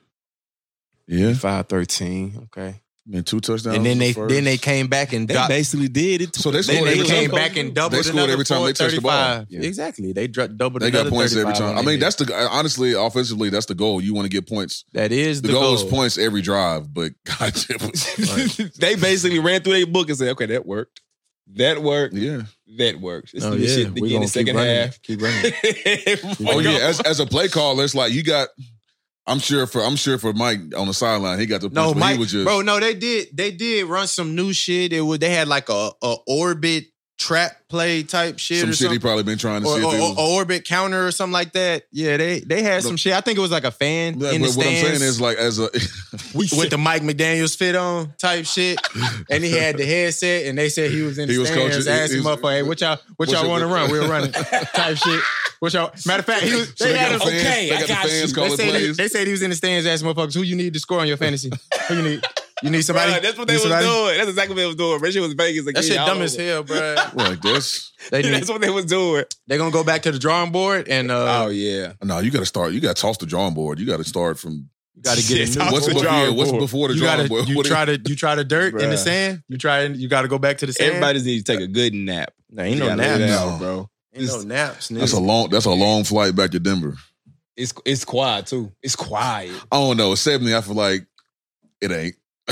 Yeah, five thirteen. Okay. I mean, two touchdowns. and then they first. then they came back and They dropped. basically did it. So they Then scored they every came time. back and doubled They scored another every time they touched the ball. thirty-five. Yeah. Exactly. They dro- doubled They got another points every thirty-five time. when I mean, they that's the honestly offensively, that's the goal. You want to get points. did. that is The, the, goal, goal. is points every drive, but goddamn, They basically ran through their book and said, okay, that worked. That worked. yeah. That works. This Oh, is yeah. shit We again in gonna the second keep running. half. Keep running. Oh yeah, as as a play caller, it's like you got. I'm sure for I'm sure for Mike on the sideline, he got the No, points, but Mike, he was just bro. No, they did. They did run some new shit. It was they had like a, a orbit trap play type shit some or shit he something. probably been trying to Or, see if or, it was. or orbit counter or something like that. Yeah, they they had some shit. I think it was like a fan Yeah, in the but what I'm stands saying is like as a with the Mike McDaniels fit on type shit, and he had the headset, and they said he was in the He was stands coaching- he- asking he was- motherfucker, hey, what y'all what what's y'all your- want to run? We'll run it type shit. What y'all? Matter of fact, he was. So They, they had got him, the fans, okay, they I got got the fans you. they calling said he, plays. they said he was in the stands asking motherfuckers, who you need to score on your fantasy? Who you need? You need somebody? Bruh, that's what they Need was somebody? doing. That's exactly what they was doing. That shit was Vegas again. That shit all dumb as over. hell, bro. like this. They need, That's what they was doing. they're gonna go back to the drawing board and uh, Oh yeah. No, you got to start. You got to toss the drawing board. You got to start from you gotta get Shit, a new Off what's the before, drawing yeah, what's board. before the You drawing gotta board. you What try to you try the dirt in the Bruh. sand. You try you gotta go back to the sand. Everybody just need to take a good nap. There ain't You no gotta lay naps, down, No. bro. Ain't no naps. that's a nigga. long. That's a long flight back to Denver. It's it's quiet too. It's quiet. I don't know. seventy, I feel like it ain't.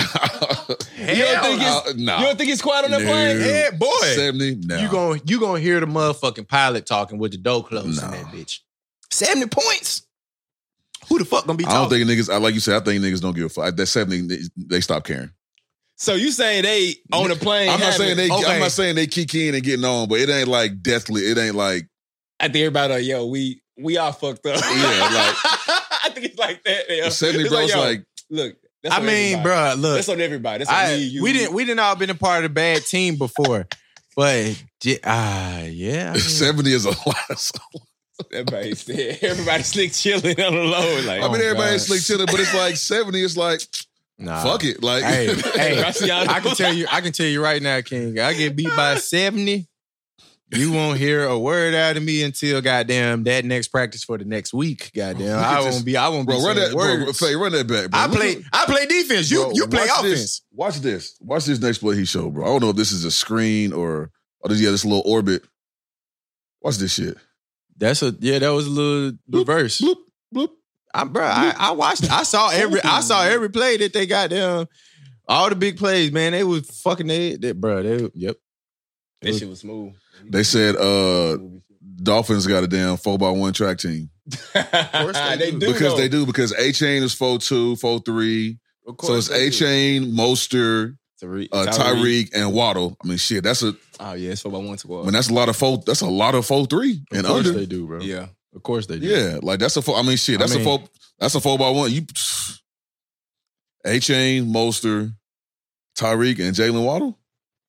You don't think it's Uh, nah. you don't think it's quiet on that No. plane? Yeah, boy. seventy, no. You gonna you gonna hear the motherfucking pilot talking with the door closed No. in that bitch. Seventy points. Who the fuck gonna be I don't talking? think niggas, I- like you said, I think niggas don't give a fuck. That seventy, they, they stop caring. So you saying they on the plane? I'm not saying they. okay. I'm not saying they kicking and getting on, but it ain't like deathly. It ain't like I think everybody like, yo, we we all fucked up. Yeah, like- I think it's like that. Yo. seventy, It's bro. It's yo, like look. That's I on mean, everybody. bruh, look. That's on everybody. That's on I, me. You, we didn't we didn't all been a part of the bad team before. But j- ah yeah. I mean, seventy is a lot. Everybody said everybody slick chilling on the low. Like, I mean, Oh, everybody God. is slick chilling, but it's like seventy. It's like nah. fuck it. Like Hey, hey, I see y'all- I can tell you, I can tell you right now, King. I get beat by seventy. You won't hear a word out of me until goddamn that next practice for the next week. Goddamn, Look at I this. won't be. I won't bro, be run saying that, bro, words. Faye, run that back, bro. I Look play. at- I play defense. You bro, you play watch offense. This. Watch this. Watch this next play he showed, bro. I don't know if this is a screen or or does he have this little orbit. Watch this shit. That's a yeah. That was a little reverse. Bloop, bloop. I, bro, I, I watched. I saw every. I saw every play that they got them. All the big plays, man. They was fucking they. they bro, they. Yep. that shit was smooth. They said uh Dolphins got a damn four by one track team. Of course they they do. do. Because though. they do, because A Chain is four two, four three. Of So it's A Chain, Mostert, Tyreek, uh, Tyreek, and Waddle. I mean, shit, that's a Oh yeah, it's four by one I squad. mean, that's a lot of four. That's a lot of four three Of and course under. they do, bro. yeah. Of course they do. Yeah, like that's a four. I mean, shit, I that's mean- a four. That's a four by one. You A Chain, Mostert, Tyreek, and Jalen Waddle.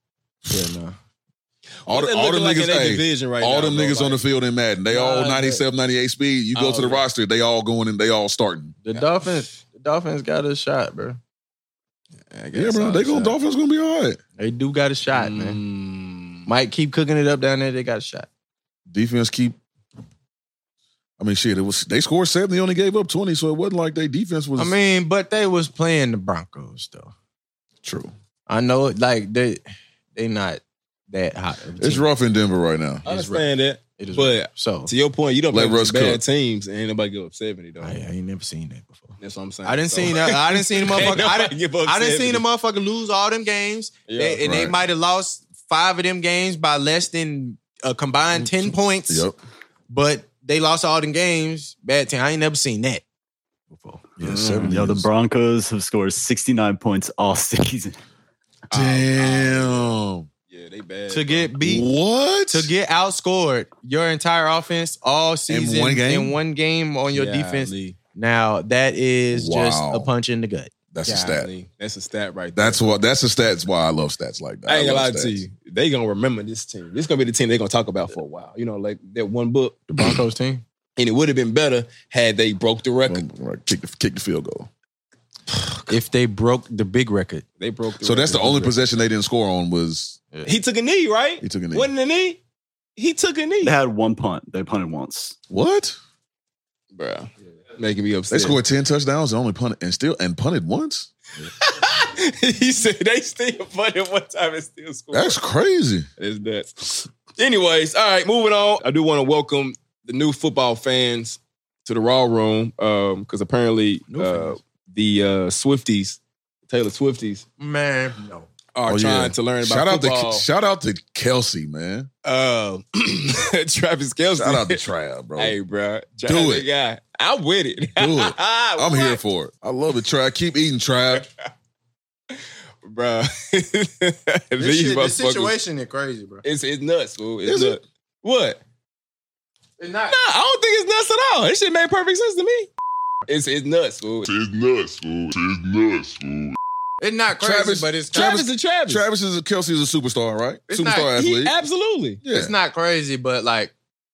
Yeah, no. All, the, What they all them looking like niggas, in their hey, division right all now, them bro? niggas on the Like- field in Madden. They all Nah, ninety-seven, ninety-eight speed. You go Oh, to the okay. roster, they all going and they all starting. The Dolphins, the Dolphins got a shot, bro. I guess Yeah, bro. I'll They going shot. Dolphins gonna be all right. They do got a shot, man. Mm. Might keep cooking it up down there. They got a shot. Defense keep. I mean, shit. It was they scored seven. They only gave up twenty, so it wasn't like their defense was. I mean, but they was playing the Broncos though. true. I know, like they, they not that hot. of a It's team. rough in Denver right now. I understand that. It is But rough. So to your point, you don't Let play Russ with bad cook. teams and ain't nobody give up seventy though. I, I ain't never seen that before. That's what I'm saying. I didn't So- see that. I didn't see the Ain't motherfucker. I nobody didn't, give up I didn't see the seventy. motherfucker lose all them games. Yeah, They- and they right. might have lost five of them games by less than a combined ten points. Yep. But they lost all them games. Bad team. I ain't never seen that before. Yeah, seven. Yo, the is- Broncos have scored sixty-nine points all season. Damn. Yeah, they bad. To get beat, What? to get outscored your entire offense all season one game? in one game on your Yeah, defense. Lee. Now that is just Wow. a punch in the gut. That's a Yeah, stat. Lee. That's a stat right there. That's what. That's a stat. That's why I love stats like that. I ain't gonna lie love to stats. you. They gonna remember this team. This gonna be the team they gonna talk about for a while. You know, like that one book. The Broncos team. And it would have been better had they broke the record. Right, kick the kick the field goal. If they broke the big record. They broke the So record. that's the only possession they didn't score on was He took a knee, right? he took a knee. Wasn't a knee? He took a knee. They had one punt. They punted once. What? Bro. Making me They upset. scored ten touchdowns and only punted and still and punted once. He said they still punted one time and still scored. That's crazy. It's nuts. Anyways, all right, moving on. I do want to welcome the new football fans to the Raw Room because apparently New uh, fans. the uh, Swifties, Taylor Swifties, Man, no. are Oh, trying yeah. to learn about Shout out football. to shout out to Kelsey, man. uh, Travis Kelce. Shout out to Trav, bro. Hey, bro. Do Travis it. Guy. I'm with it. Do it. I'm What? here for it. I love it, Trav. Keep eating, Trav. Bro. This, These shit, this motherfuckers- situation is crazy, bro. It's, it's nuts, fool. It's Is it? nuts. What? It's not. Nah, I don't think it's nuts at all. This shit made perfect sense to me. It's it's nuts, fool. It's nuts, fool. It's nuts, fool. It's not crazy, Travis- but it's Travis Travis. and Travis. Travis is a Kelsey is a superstar, right? It's superstar not- He- athlete. absolutely. yeah. It's not crazy, but like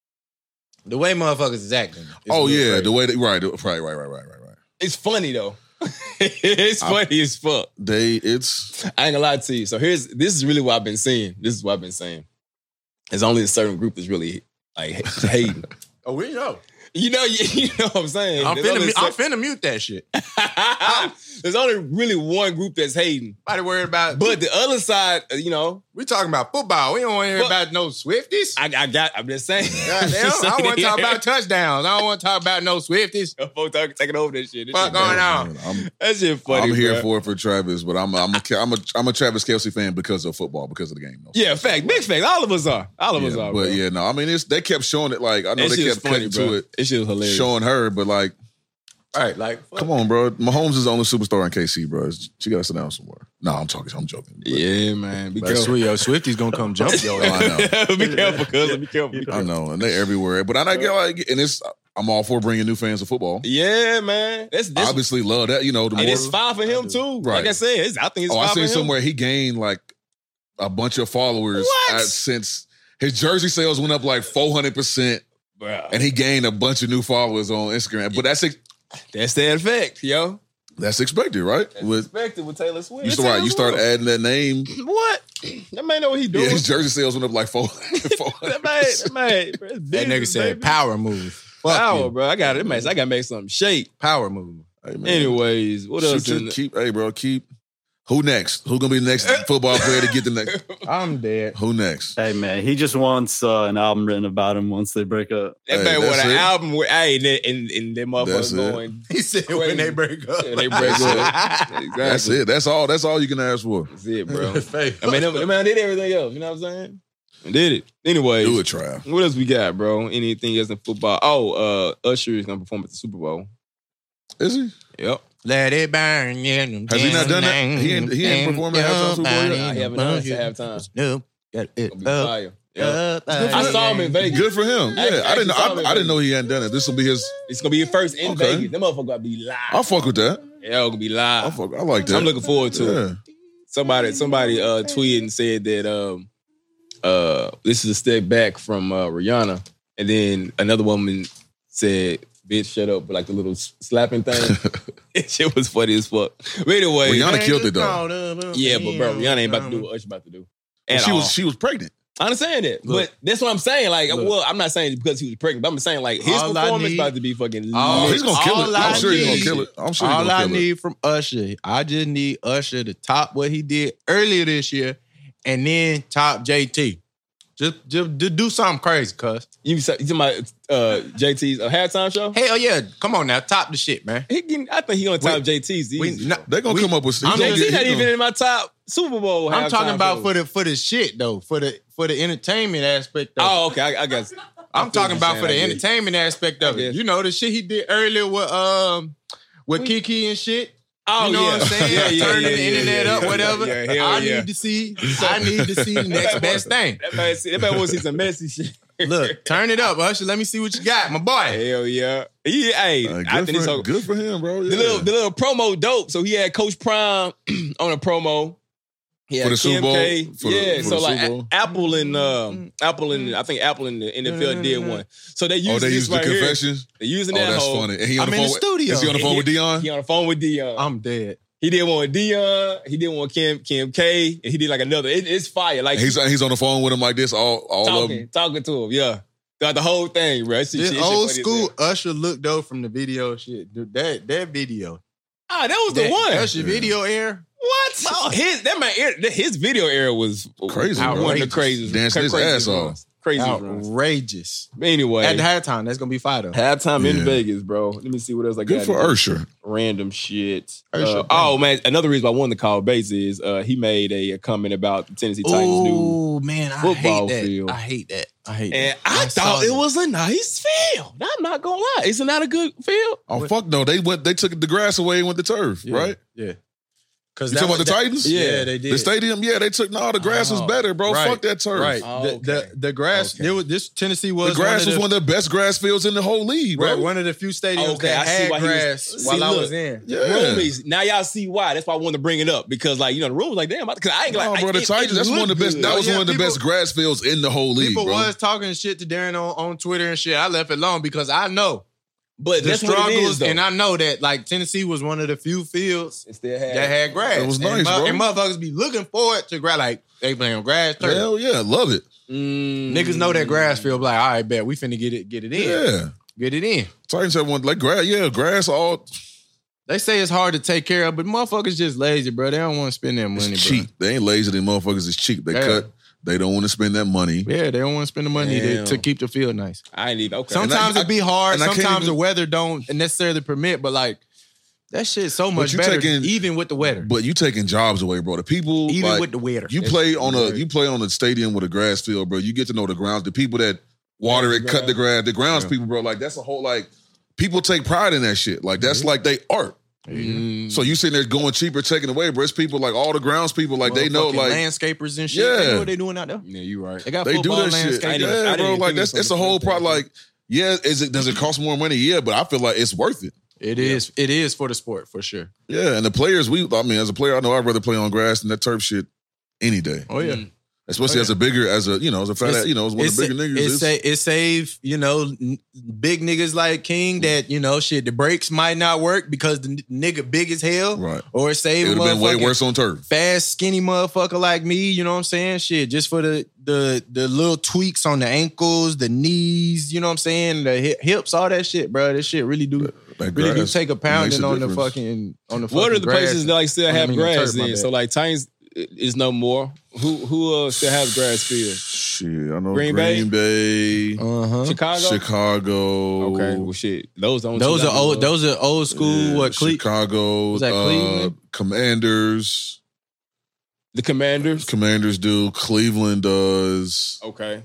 the way motherfuckers is acting. is Oh real yeah, crazy. the way they right, right, right, right, right, right, right. It's funny though. It's I- funny as fuck. They it's I ain't gonna lie to you. So here's this is really what I've been seeing. This is what I've been saying. There's only a certain group that's really like hating. Oh, we know. You know, you, you know what I'm saying. I'm There's finna, only mu- a I'm cer- finna mute that shit. There's only really one group that's hating. Nobody worried about. But the other side, uh, you know, we talking about football. We don't want to hear But- about no Swifties. I, I got. I'm just saying. Goddamn, I want to talk about touchdowns. I don't want to talk about no Swifties. Folks are taking over that shit. This What shit going bad. on? I'm, That shit funny. I'm here bro. for it for Travis, but I'm I'm a I'm a I'm a Travis Kelsey fan because of football, because of the game. though. Yeah, fact, big fact. All of us are. All of us Yeah, are. but bro. yeah, no, I mean it's they kept showing it like I know that they shit is kept funny, cutting bro. to it, It shit was hilarious. showing her, but like, All right, like come on, bro. Mahomes is the only superstar in K C, bro. She got to sit down somewhere. No, I'm talking, I'm joking. But Yeah, man. Be That's careful. sweet. Yo, Swifties gonna come jump yo. I know. Be careful, cuz. Be careful. Be I careful. know, and they everywhere. But I not get like, and it's I'm all for bringing new fans to football. Yeah, man. That's this. Obviously, love that. You know, the And more it's fine for him too. Right. Like I said, it's, I think it's oh, I fine for seen him. somewhere he gained like a bunch of followers What? at- since his jersey sales went up like four hundred percent, Bro, and he gained a bunch of new followers on Instagram. But that's that's the effect, yo. that's expected, right? That's With expected with Taylor Swift. you It's start Taylor you start Swift. adding that name. What? That man know what he doing. Yeah, his jersey sales went up like four. that man, that man. bro, it's That business, nigga said baby. power move. Fuck Power, you. bro. I got it, man. I got to make something shake. Power move. Hey, man. Anyways, what else? Shoot In your- the- keep, hey, bro, keep. Who next? Who gonna be the next football player to get the next? I'm dead. Who next? Hey man, he just wants uh, an album written about him once they break up. That Hey, man want that's an it. album with, hey, and, and, and them That's motherfuckers it. going. He said Crazy. when they break up. Yeah, they break up. Exactly. That's it. That's all. That's all you can ask for. That's it, bro. Fake. I mean, them- them man did everything else. You know what I'm saying? And did it. Anyways, Do it, Trav. what else we got, bro? Anything else in football? Oh, uh, Usher is gonna perform at the Super Bowl. Is he? Yep. Let it burn. Yeah, Has he not done that? He ain't- he ain't performed at halftime Super Bowl yet? I haven't done it at halftime. No, got it Gonna be up, fire. Yeah. up, I saw him in Vegas. Good for him. Yeah, I I didn't know. actually saw him in I, I didn't know he hadn't done it. This will be his. It's gonna be your first in Okay. Vegas. Them motherfucker gonna be live. I'll fuck with that. Yeah, it's gonna be live. I'll fuck. I like that. I'm looking forward to Yeah. it. somebody somebody uh, tweeted and said that um, uh, this is a step back from uh, Rihanna, and then another woman said, "Bitch, shut up!" But like the little slapping thing, that shit was funny as fuck. But anyway, Rihanna killed it though. Yeah, but bro, Rihanna ain't about to do what Usher about to do. And At she all. was she was pregnant. I understand that, Look. but that's what I'm saying. Like, Look. well, I'm not saying because he was pregnant, but I'm saying like his All I performance need- about to be fucking. all- Oh, he's gonna kill all it. I'm I sure he's gonna need- kill it. I'm sure he's All gonna I kill it. need from Usher, I just need Usher to top what he did earlier this year, and then top J T. Just, just, just do something crazy, cuz. You you talking about uh, J T's uh, halftime show? Hell yeah, come on now, top the shit, man. He can, I think he gonna top We- J T's. We, easy. no, They're gonna we- come up with. I'm J gonna T get- not he even gonna- in my top Super Bowl. I'm talking halftime about shows. for the for the shit though, for the for the entertainment aspect of it. Oh, okay, I, I guess. I'm talking about for the entertainment. entertainment aspect of I it. guess. You know the shit he did earlier with um with Kiki and shit. Oh, You know yeah. what I'm saying? Yeah, yeah, Turning yeah, the yeah, internet yeah, up, yeah, whatever. yeah, hell I yeah. need to see. I need to see the next best thing. That man, that man wants to see some messy shit. Look, turn it up, Usher. Let me see what you got, my boy. Hell yeah. He, hey, Uh, good, I think for it's him, so good for him, bro. Yeah. The little, the little promo dope. So he had Coach Prime on a promo. He had For the Super Kim Bowl? K. For the- yeah, for so the like Super Bowl? A- Apple and um, Apple and I think Apple and the N F L did one. So they used Oh, they this used the right here. confessions. They using Oh, that that's whole. funny. And he on I'm the in phone the with, studio. Is he on the phone with Dion? He on the phone with Dion. I'm dead. He did one with Dion. He did one with Kim Kim K. And he did like another. It, it's fire. Like He's he's on the phone with him like this. All all of talking, them. talking to him. Yeah, throughout the whole thing, bro. That shit- This shit- shit old funny as school hell. Usher look though from the video shit. Dude, that that video. Ah, that was the That one. Usher video era. What? Oh, his that man, era- his video era was Crazy, One bro. of the craziest, Dancing his craziest ass off. runs. Crazy runs. Outrageous. But anyway, At the halftime, that's gonna be fire though. halftime in Yeah. Vegas, bro. Let me see what else I Good got. for here. Usher. Random shit. Usher, Uh, oh man, another reason I wanted to call base is uh, he made a, a comment about the Tennessee Titans' new. Oh man, I football hate that. field. I hate that. I hate And that. I, saw thought it that. was a nice field. I'm not gonna lie, it's not a good field. Oh fuck no! They went. They took the grass away and went to turf. Yeah, Right? Yeah. Cause You talking about the Titans? Yeah, they did. The stadium. Yeah, they took. No, the grass was Oh, better, bro. right, Fuck that turf. Right. Oh, the, okay. the the grass. Okay. There was, this Tennessee was The grass one was of one of the best grass fields in the whole league, the, bro. right, one of the few stadiums Okay, that I see had why he was- grass See, while I look. was in. Yeah. Roomies. Now y'all see why. That's why I wanted to bring it up because, like, you know, the room was like, damn, because I ain't like, No, bro, I, the it- Titans. it That's one of the looked best. good. That was Yeah, one of the people- best grass fields in the whole league, People bro. was talking shit to Darren on, on Twitter and shit. I left it alone because I know But the that's what it struggles, is, though. and I know that like Tennessee was one of the few fields It still had. that had grass. It was and, nice, bro. And motherfuckers be looking forward to grass. Like they playing on grass turf. Hell yeah, love it. Mm. Niggas know that grass field. Like, all right, bet we finna get it, get it in, Yeah, get it in. Titans have one like grass. Yeah, grass all They say it's hard to take care of, but motherfuckers just lazy, bro. They don't want to spend their money, it's bro. cheap. They ain't lazy. Them motherfuckers is cheap. They Yeah. cut. They don't want to spend that money. Yeah, they don't want to spend the money to, Damn. to keep the field nice. I ain't even, okay. Sometimes I- it be hard. and I can't Sometimes even- the weather don't necessarily permit, but like that shit's so much you better, taking- even with the weather. But you taking jobs away, bro. The people Even like, with the weather. You play on a you play on a stadium with a grass field, bro. You get to know the grounds. The people that water it, cut the grass, the grounds people, bro. Like that's a whole like people take pride in that shit. Like that's like they art. Mm. So you sitting there going cheaper, taking away, bro. It's people like all the grounds people, like they know, Motherfucking like landscapers and shit. Yeah. They know what they doing out there. Yeah, you right. They got they do football that shit. landscapers. I didn't- I Yeah, didn't bro. even Like think that's it was it's a on the whole football. part. Like, yeah, is it does it cost more money? Yeah, but I feel like it's worth it. It is. It is for the sport for sure. Yeah, and the players, we I mean, as a player, I know I'd rather play on grass than that turf shit any day. Oh yeah. Mm. Especially Oh, as a bigger, as a you know, as a fat, It's- you know, as one of the bigger niggas. It, it's- sa- it save, you know, n- big niggas like King that, you know, shit, the brakes might not work because the n- nigga big as hell. Right. Or it save It a would have been way motherfucking worse on turf. fast, skinny motherfucker like me, you know what I'm saying? Shit, just for the the the little tweaks on the ankles, the knees, you know what I'm saying? The hi- hips, all that shit, bro. This shit really do That really do grass take a makes pounding a on the difference. fucking on the fucking What are the grass. places that like still I have mean, the grass turf, my then? bad. So like Titans is no more. Who who uh, still has grass field? Shit, I know Green Green, Bay? Bay, Uh-huh. Chicago. Chicago. Okay, well shit. Those don't. Those are old those are old school yeah, what Cle- Chicago. Was that uh, Cleveland? Commanders. The Commanders. Commanders do. Cleveland does. Okay.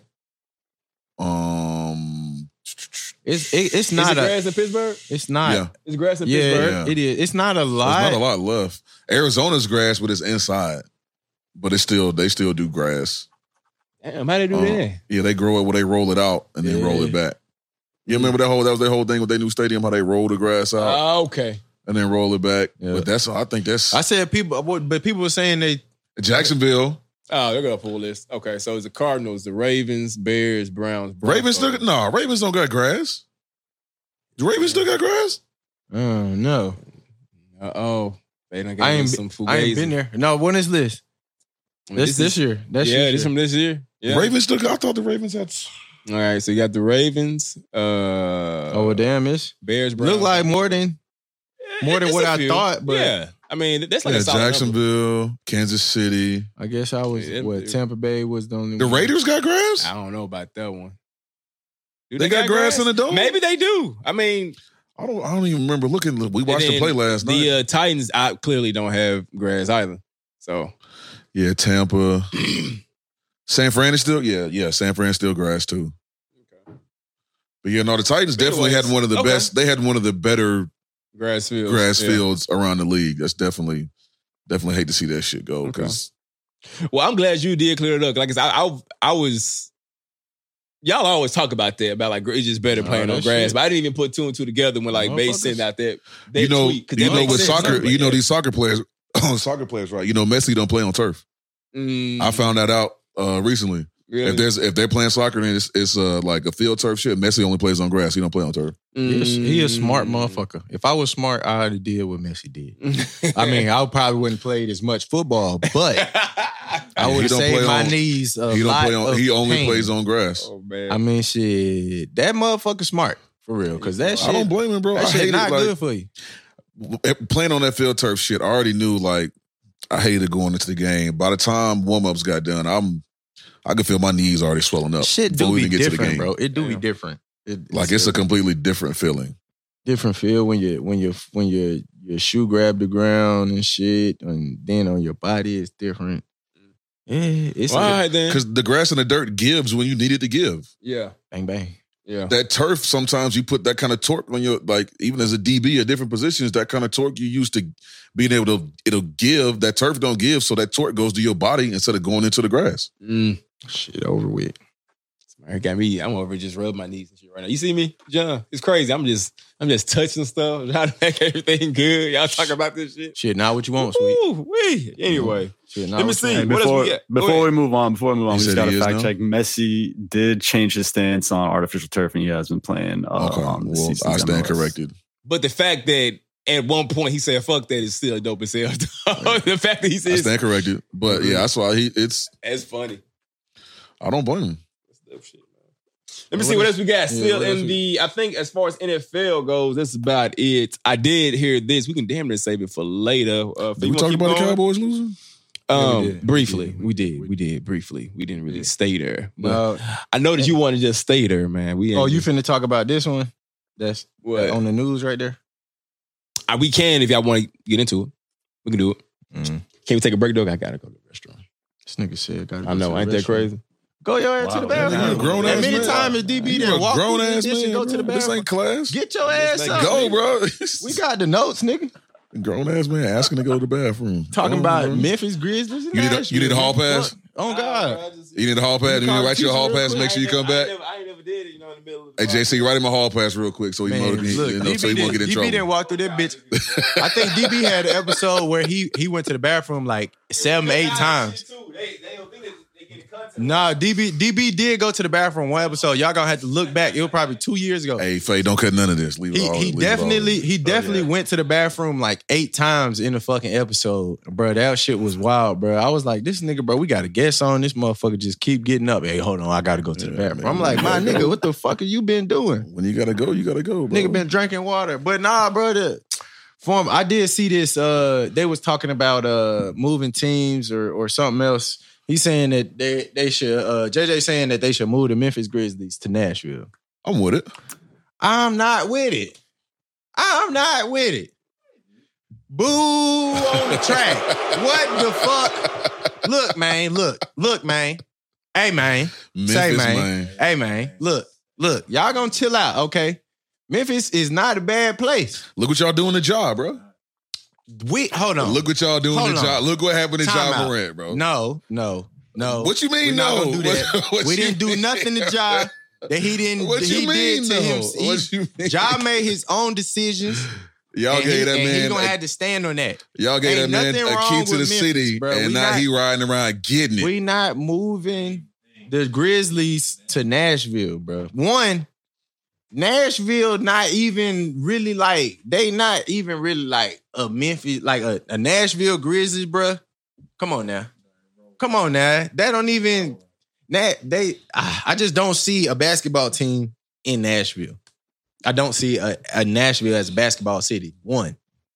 Um. It's it, it's Is not it a grass in Pittsburgh? it's not Yeah. Is grass in yeah, Pittsburgh? Yeah. it is. It's not a lot. There's not a lot left. Arizona's grass, but it's inside. But it's still they still do grass. Damn, how they do Um, that? Yeah, they grow it where they roll it out and then roll it back. You remember that whole that was their whole thing with their new stadium, how they roll the grass out Oh, okay. and then roll it back. Yeah. But that's I think that's I said people, but people were saying they Jacksonville. Oh, they're gonna pull this. Okay, so it's the Cardinals, the Ravens, Bears, Browns, Broncos. Ravens still got, no, Ravens don't got grass. The Ravens still got grass? Oh, no. Uh-oh. They done gave I ain't, us some I ain't been there. No, when is this? I mean, This this year. That's yeah, year. this from this year. Yeah. Ravens still got, I thought the Ravens had. All right, so you got the Ravens. Uh, Oh, well, damn, it's Bears, Browns. look like more than more than It's what a I few. thought, but yeah, I mean that's like Yeah, a solid number. Jacksonville, Kansas City. I guess I was Yeah, what it- Tampa Bay was the only The one. Raiders got grass? I don't know about that one. Do They got grass in the dome? Maybe they do. I mean, I don't I don't even remember looking. We watched and them play then last night. The uh, Titans I clearly don't have grass either. So Yeah, Tampa. San Fran is still, yeah, yeah, San Fran still grass too. But yeah, no, the Titans definitely Anyways, had one of the okay. best. They had one of the better grass fields. grass yeah. fields around the league. That's definitely, definitely hate to see that shit go because Well, I'm glad you did clear it up. Like I said, I, I, I was. Y'all always talk about that about like it's just better Oh, playing that on grass, shit. but I didn't even put two and two together when like Bay Motherfuckers. sent out that they you know, tweet, 'cause you that know makes with sense. soccer, Like, you know yeah. these soccer players, soccer players, right? You know, Messi don't play on turf. Mm, I found that out uh, recently. really? If there's if they're playing soccer, then it's, it's uh, like a field turf shit. Messi only plays on grass. He don't play on turf. He a, he a smart Mm. motherfucker. If I was smart, I already did what Messi did. I mean, I probably wouldn't played as much football, but I He would have don't saved play my on- knees. A he don't lot play on. of He only pain. plays on grass. Oh man, I mean, shit, that motherfucker smart for real. Because that shit, I don't blame him, bro. that I shit hate not it. Like, good for you. playing on that field turf shit, I already knew like I hated going into the game. By the time warm ups got done, I'm I could feel my knees already swelling up. Shit before do we be even get to the different, game. bro. It do be Damn. different. It, Like it's a completely different feeling. different feel when you when you when your your shoe grab the ground and shit, and then on your body it's different. Yeah, it's all a, right then. Because the grass and the dirt gives when you need it to give. Yeah, bang bang. yeah. That turf, sometimes you put that kind of torque when you're like, even as a D B at different positions, that kind of torque you used to being able to, it'll give. That turf don't give, so that torque goes to your body instead of going into the grass. Mm. Shit over with. It got me. I'm over just rubbing my knees and shit right now. You see me, John? It's crazy. I'm just, I'm just touching stuff, trying to make everything good. Y'all talk about this shit. Shit, not what you want, sweet. Ooh, wee. Anyway, Shit, not let me what you see. Hey, want. what else before we got? Go before ahead. we move on, before we move on, He we just said got he to is fact now? check. Messi did change his stance on artificial turf, and he has been playing. Uh, Okay, on the well, season's I stand M L S. corrected. But the fact that at one point he said "fuck that" is still dope as hell. The fact that he I says stand corrected. But yeah, that's why he. It's. that's funny. I don't blame him. That's dope shit, man. Let me see what else we got. Yeah, Still what else in we- the, I think as far as N F L goes, that's about it. I did hear this. We can damn near save it for later. Uh, Did we talk about the Cowboys losing? Um, Yeah, we did. briefly, We we did. did, we did briefly. We didn't really Yeah. stay there. But No. I know that you want to just stay there, man. We Oh, ain't you just- finna talk about this one? That's what? on the news right there. Uh, we can if y'all want to get into it. We can do it. Mm. Can we take a break, though? I gotta go to the restaurant. This nigga said, gotta go I know, to the ain't that restaurant. crazy? Go your ass to the Wow, bathroom. you a grown As ass many man. times as D B You there, a walk grown through ass this man. and go to the bro. This bathroom. ain't class. Get your ass This up. Go, nigga. bro. We got the notes, nigga. Grown ass man asking to go to the bathroom. Talking Go, about bro. Memphis Grizzlies. And You need a- Nashville. you need a hall pass? What? Oh God. You need a hall pass. You need to write your hall pass. real Make sure you come back. I ain't never did it, you know, in the middle of Hey, J C, write him a hall pass real quick so he Man, know, look, you know, D B so he won't get in didn't- D B trouble. didn't walk through that bitch. I think D B had an episode where he he went to the bathroom like seven, eight times. Nah, D B D B did go to the bathroom one episode. Y'all gonna have to look back. It was probably two years ago. Hey, Faye, don't cut none of this. Leave it He, all. he leave it definitely all. he definitely went to the bathroom like eight times in the fucking episode, bro. That shit was wild, bro. I was like, this nigga, bro, we got a guest on. This motherfucker just keep getting up. Hey, hold on, I gotta go to the Yeah, bathroom. man. I'm like, my nigga, what the fuck have you been doing? When you gotta go, you gotta go, bro. Nigga been drinking water, but nah, brother. Form, I did see this. Uh, they was talking about uh moving teams or or something else. He's saying that they they should. Uh, J J saying that they should move the Memphis Grizzlies to Nashville. I'm with it. I'm not with it. I'm not with it. Boo on the track. What the fuck? Look, man. Look. Look, man. Hey, man. Memphis, Say, man. man. Hey, man. Look. Look. Y'all gonna chill out, okay? Memphis is not a bad place. Look what y'all doing the job, bro. We hold on. Look what y'all doing Hold the on. job. Look what happened to Time John out. Morant, bro. No, no, no. What you mean, We're not no? gonna do that. What- what we you didn't do mean? nothing to Ja that he didn't. What he you mean, did to no? him. He, What you mean? Ja made his own decisions. Y'all and gave he, that and man. He gonna a, have to stand on that. y'all gave Ain't that man nothing a wrong key to the with Memphis, city, bro. and We now not- he riding around getting it. We not moving the Grizzlies to Nashville, bro. One, Nashville not even really like, they not even really like a Memphis, like a, a Nashville Grizzlies, bro. Come on now. Come on now. They don't even, that they, I I just don't see a basketball team in Nashville. I don't see a, a Nashville as a basketball city. One.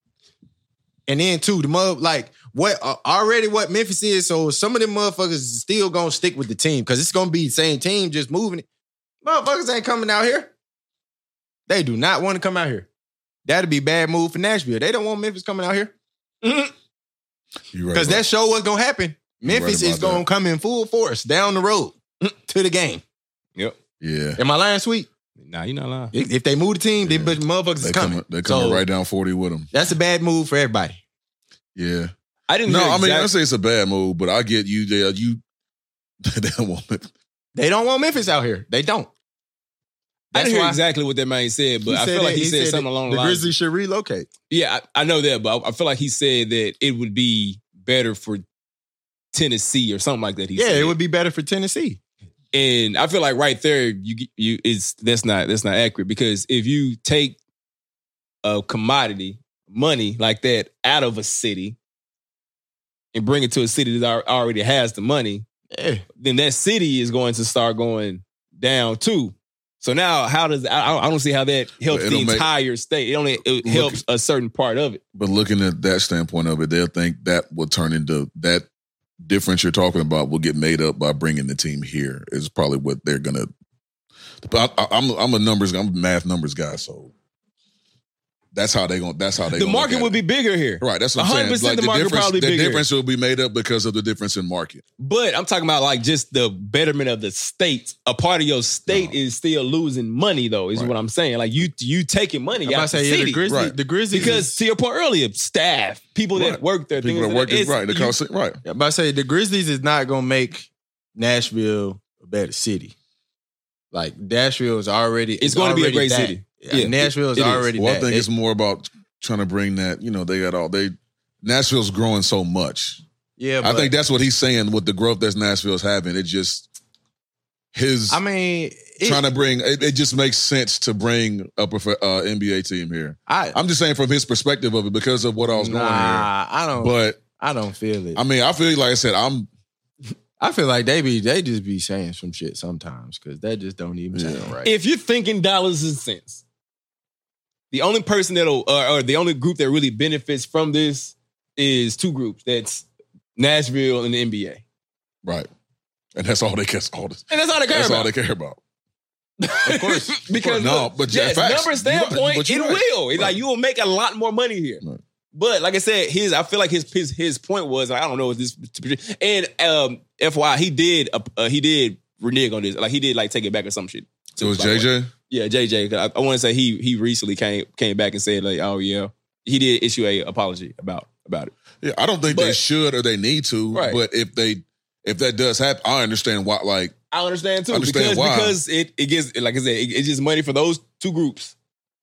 And then two, the mother, like, what uh, already what Memphis is, so some of them motherfuckers is still gonna stick with the team because it's gonna be the same team just moving it. Motherfuckers ain't coming out here. They do not want to come out here. That'd be a bad move for Nashville. They don't want Memphis coming out here. Because You right about- that show what's gonna happen. You're right Memphis about is gonna that. come in full force down the road to the game. Yep. Yeah. Am I lying, sweet? Nah, you not lying. If, if they move the team, Yeah. then but motherfuckers They is coming. coming, they coming So, right down forty with them. That's a bad move for everybody. Yeah. I didn't No, hear I mean, exact- I say it's a bad move, but I get you there. You, they don't want it. They don't want Memphis out here. They don't. I That's didn't hear why- exactly what that man said, but He I said feel like that- he, said, said something that along the the lines. Grizzlies should relocate. Yeah, I, I know that, but I, I feel like he said that it would be better for Tennessee or something like that. He Yeah, said. it would be better for Tennessee. And I feel like right there, you you is that's not that's not accurate because if you take a commodity, money like that out of a city and bring it to a city that al- already has the money, Yeah. then that city is going to start going down too. So now, how does I, I don't see how that helps But the it'll make- entire state. It only it Look- helps a certain part of it. But looking at that standpoint of it, they'll think that will turn into that difference you're talking about will get made up by bringing the team here. Is probably what they're gonna. But I, I'm I'm a numbers I'm a math numbers guy, so that's how they going. That's how they. The gonna look market at would it. be bigger here. Right, that's what I'm one saying. hundred percent the the market difference, probably the bigger. difference will be made up because of the difference in market. But I'm talking about like just the betterment of the state. A part of your state No. is still losing money, though. Is Right. what I'm saying. Like you, you taking money I'm out about to the say, yeah, city the Grizzlies, Right. the Grizzlies because is, to your point earlier, staff, people that Right. work there, People things that like work it's- right, the you- cost right. I'm about to say the Grizzlies is not gonna make Nashville a better city. Like Nashville is already It's gonna be a already great that. city. Yeah, Yeah, Nashville is it is. already Well, I that. think They- it's more about trying to bring that. You know, they got all they. Nashville's growing so much. yeah, I but, think that's what he's saying with the growth that Nashville's having. It just his I mean, it, trying to bring. It, it just makes sense to bring a prof- uh, N B A team here. I, I'm just saying from his perspective of it because of what I was nah, going I don't. here. But I don't feel it. I mean, I feel like I said, I'm I feel like they be they just be saying some shit sometimes because that just don't even sound Yeah. right. If you're thinking dollars and cents, the only person that'll or, or the only group that really benefits from this is two groups. That's Nashville and the N B A, right, and that's all they care. All this, and that's all they care that's about. all they care about. Of course. because No, look, but yes, facts. number You standpoint, right, but it you're right. will. It's Right. like you will make a lot more money here. Right. But like I said, his I feel like his his his point was I don't know if this and um F Y I he did uh, uh, he did renege on this like he did like take it back or some shit. It was By the way. J J. Yeah, J J. 'Cause I, I want to say he he recently came came back and said like oh yeah he did issue a apology about about it. Yeah, I don't think they But- should or they need to. Right. But if they if that does happen, I understand why. Like, I understand too Understand because why. because it it gives like I said it, it's just money for those two groups,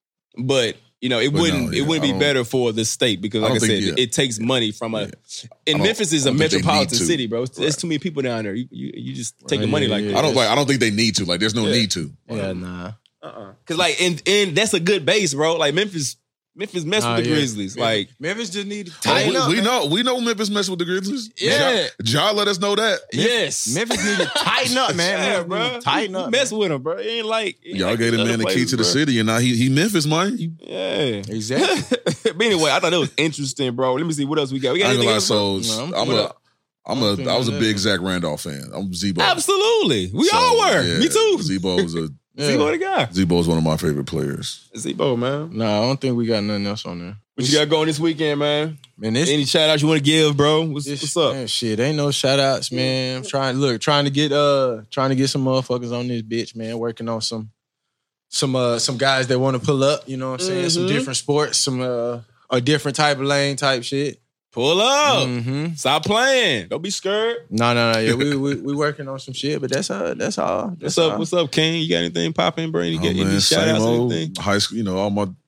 but. You know, it But wouldn't no, it yeah, wouldn't I be don't- better for the state because, I like I, don't said, think- yeah. it takes money from a. I And don't- Memphis is I a don't think they metropolitan need to. city, bro. There's Right. too many people down there. You you, you just Right, taking money yeah, like yeah, that. I don't like. I don't think they need to. Like, there's no Yeah. need to. yeah, nah. Uh-uh. Cause like and and that's a good base, bro. Like Memphis, Memphis mess Nah, with the yeah. Grizzlies. Like Memphis just need to Well, tighten we, up. we man. know. We know Memphis messed with the Grizzlies. Yeah. Ja, Ja let us know that. yes, Memphis need to tighten up, man. Yeah, Memphis need bro. to tighten up. Mess man. with him, bro. It ain't like it ain't Y'all like gave the other man the key places, to the bro. city, and now he he Memphis, man. You- Yeah, Exactly. but anyway, I thought that was interesting, bro. Let me see what else we got. We got I ain't anything gonna lie. else, So bro? No, I'm- I'm what a. up? I'm I don't a. think I was a that- big Zach Randolph fan. I'm Zebo. Absolutely, we So, all were. yeah, Me too. Zebo was a. Yeah. Zebo the guy. Zebo is one of my favorite players. Zebo, man. No, I don't think we got nothing else on there. What you got going this weekend, man? Man, this, Any shout outs you want to give, bro? What's, this what's up? Man, shit, ain't no shout outs, man. I'm trying look, trying to get uh trying to get some motherfuckers on this bitch, man. Working on some some uh some guys that want to pull up, you know what I'm saying? Some Mhm. different sports, some uh a different type of lane type shit. Pull up. Mm-hmm. Stop playing. Don't be scared. No, no, no. Yeah, we, we we working on some shit, but that's uh that's all. That's What's up? all. What's up, King? You got anything popping, bro? You Oh, got any man, shout same outs or old anything? high school. You know, all my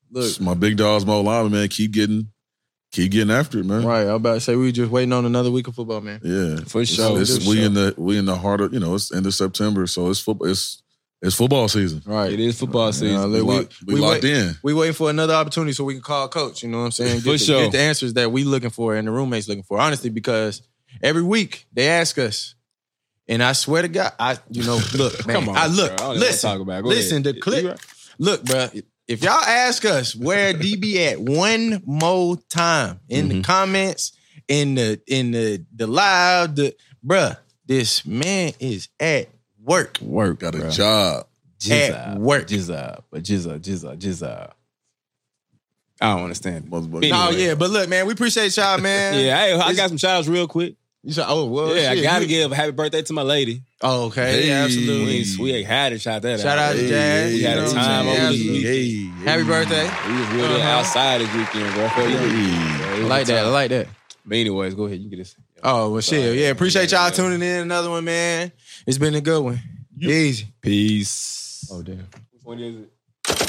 look, my big dogs, my lineman, man, keep getting, keep getting after it, man. Right, I was about to say we just waiting on another week of football, man. Yeah, For It's- sure. it's- For we sure. in the we in the heart of you know it's end of September, so it's football. It's it's football season. Right, It is football season. Yeah, We, we- lock, we, we locked wait- in. We waiting for another opportunity so we can call coach. You know what I'm saying? Get, For the, sure. get the answers that we looking for and the roommates looking for. Honestly, because every week they ask us, and I swear to God, I you know look, man, Come on, I look, bro. I don't know what to listen, talk about. Go listen, ahead. the clip. You right. Look, bro, if y'all ask us where D B at one more time in Mm-hmm. the comments, in the in the the live, the bruh, this man is at work. Work. Got a bro. job. At work. Jizza. But jizza, jizza, jizza. I don't understand it. Motherfucker. No, Anyway. yeah, but look, man, we appreciate y'all, man. Yeah, hey, I It's- got some shout outs real quick. You said, oh, well, yeah, I shit, gotta you- give a happy birthday to my lady. Oh, okay, yeah, absolutely. We, we had to shout that Shout out to Hey, Jazz. We you had know a what time I'm saying? over the Absolutely. weekend. Happy birthday. We was really Uh-huh. outside this weekend, bro. Felt good. I like that. I like that. But anyways, go ahead. You get this. Oh, well, shit. Yeah, appreciate y'all tuning in. Another one, man. It's been a good one. Easy. Peace. Oh, damn. Which one is it?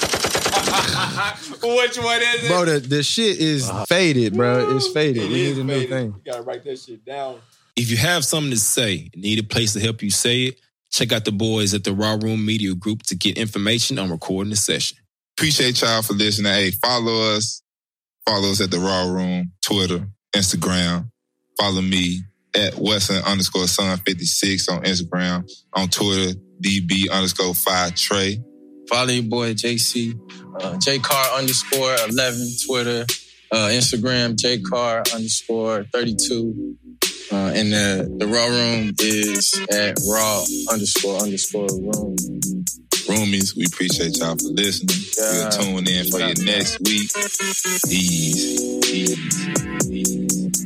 Which one is it? Bro, the, the shit is faded, bro. It's faded. It We is need a new faded. thing. You gotta write that shit down. If you have something to say and need a place to help you say it, check out the boys at the Raw Room Media Group to get information on recording the session. Appreciate y'all for listening. Hey, follow us. Follow us at the Raw Room, Twitter, Instagram. Follow me at Wesson underscore Son fifty-six on Instagram. On Twitter, D B underscore five Trey. Follow your boy J C, uh, JCar underscore eleven, Twitter, uh, Instagram, JCar underscore thirty-two. Uh, and the, the Raw Room is at Raw underscore underscore room. Roomies, we appreciate y'all for listening. Yeah. We'll tune in for your next week. Ease, ease, ease.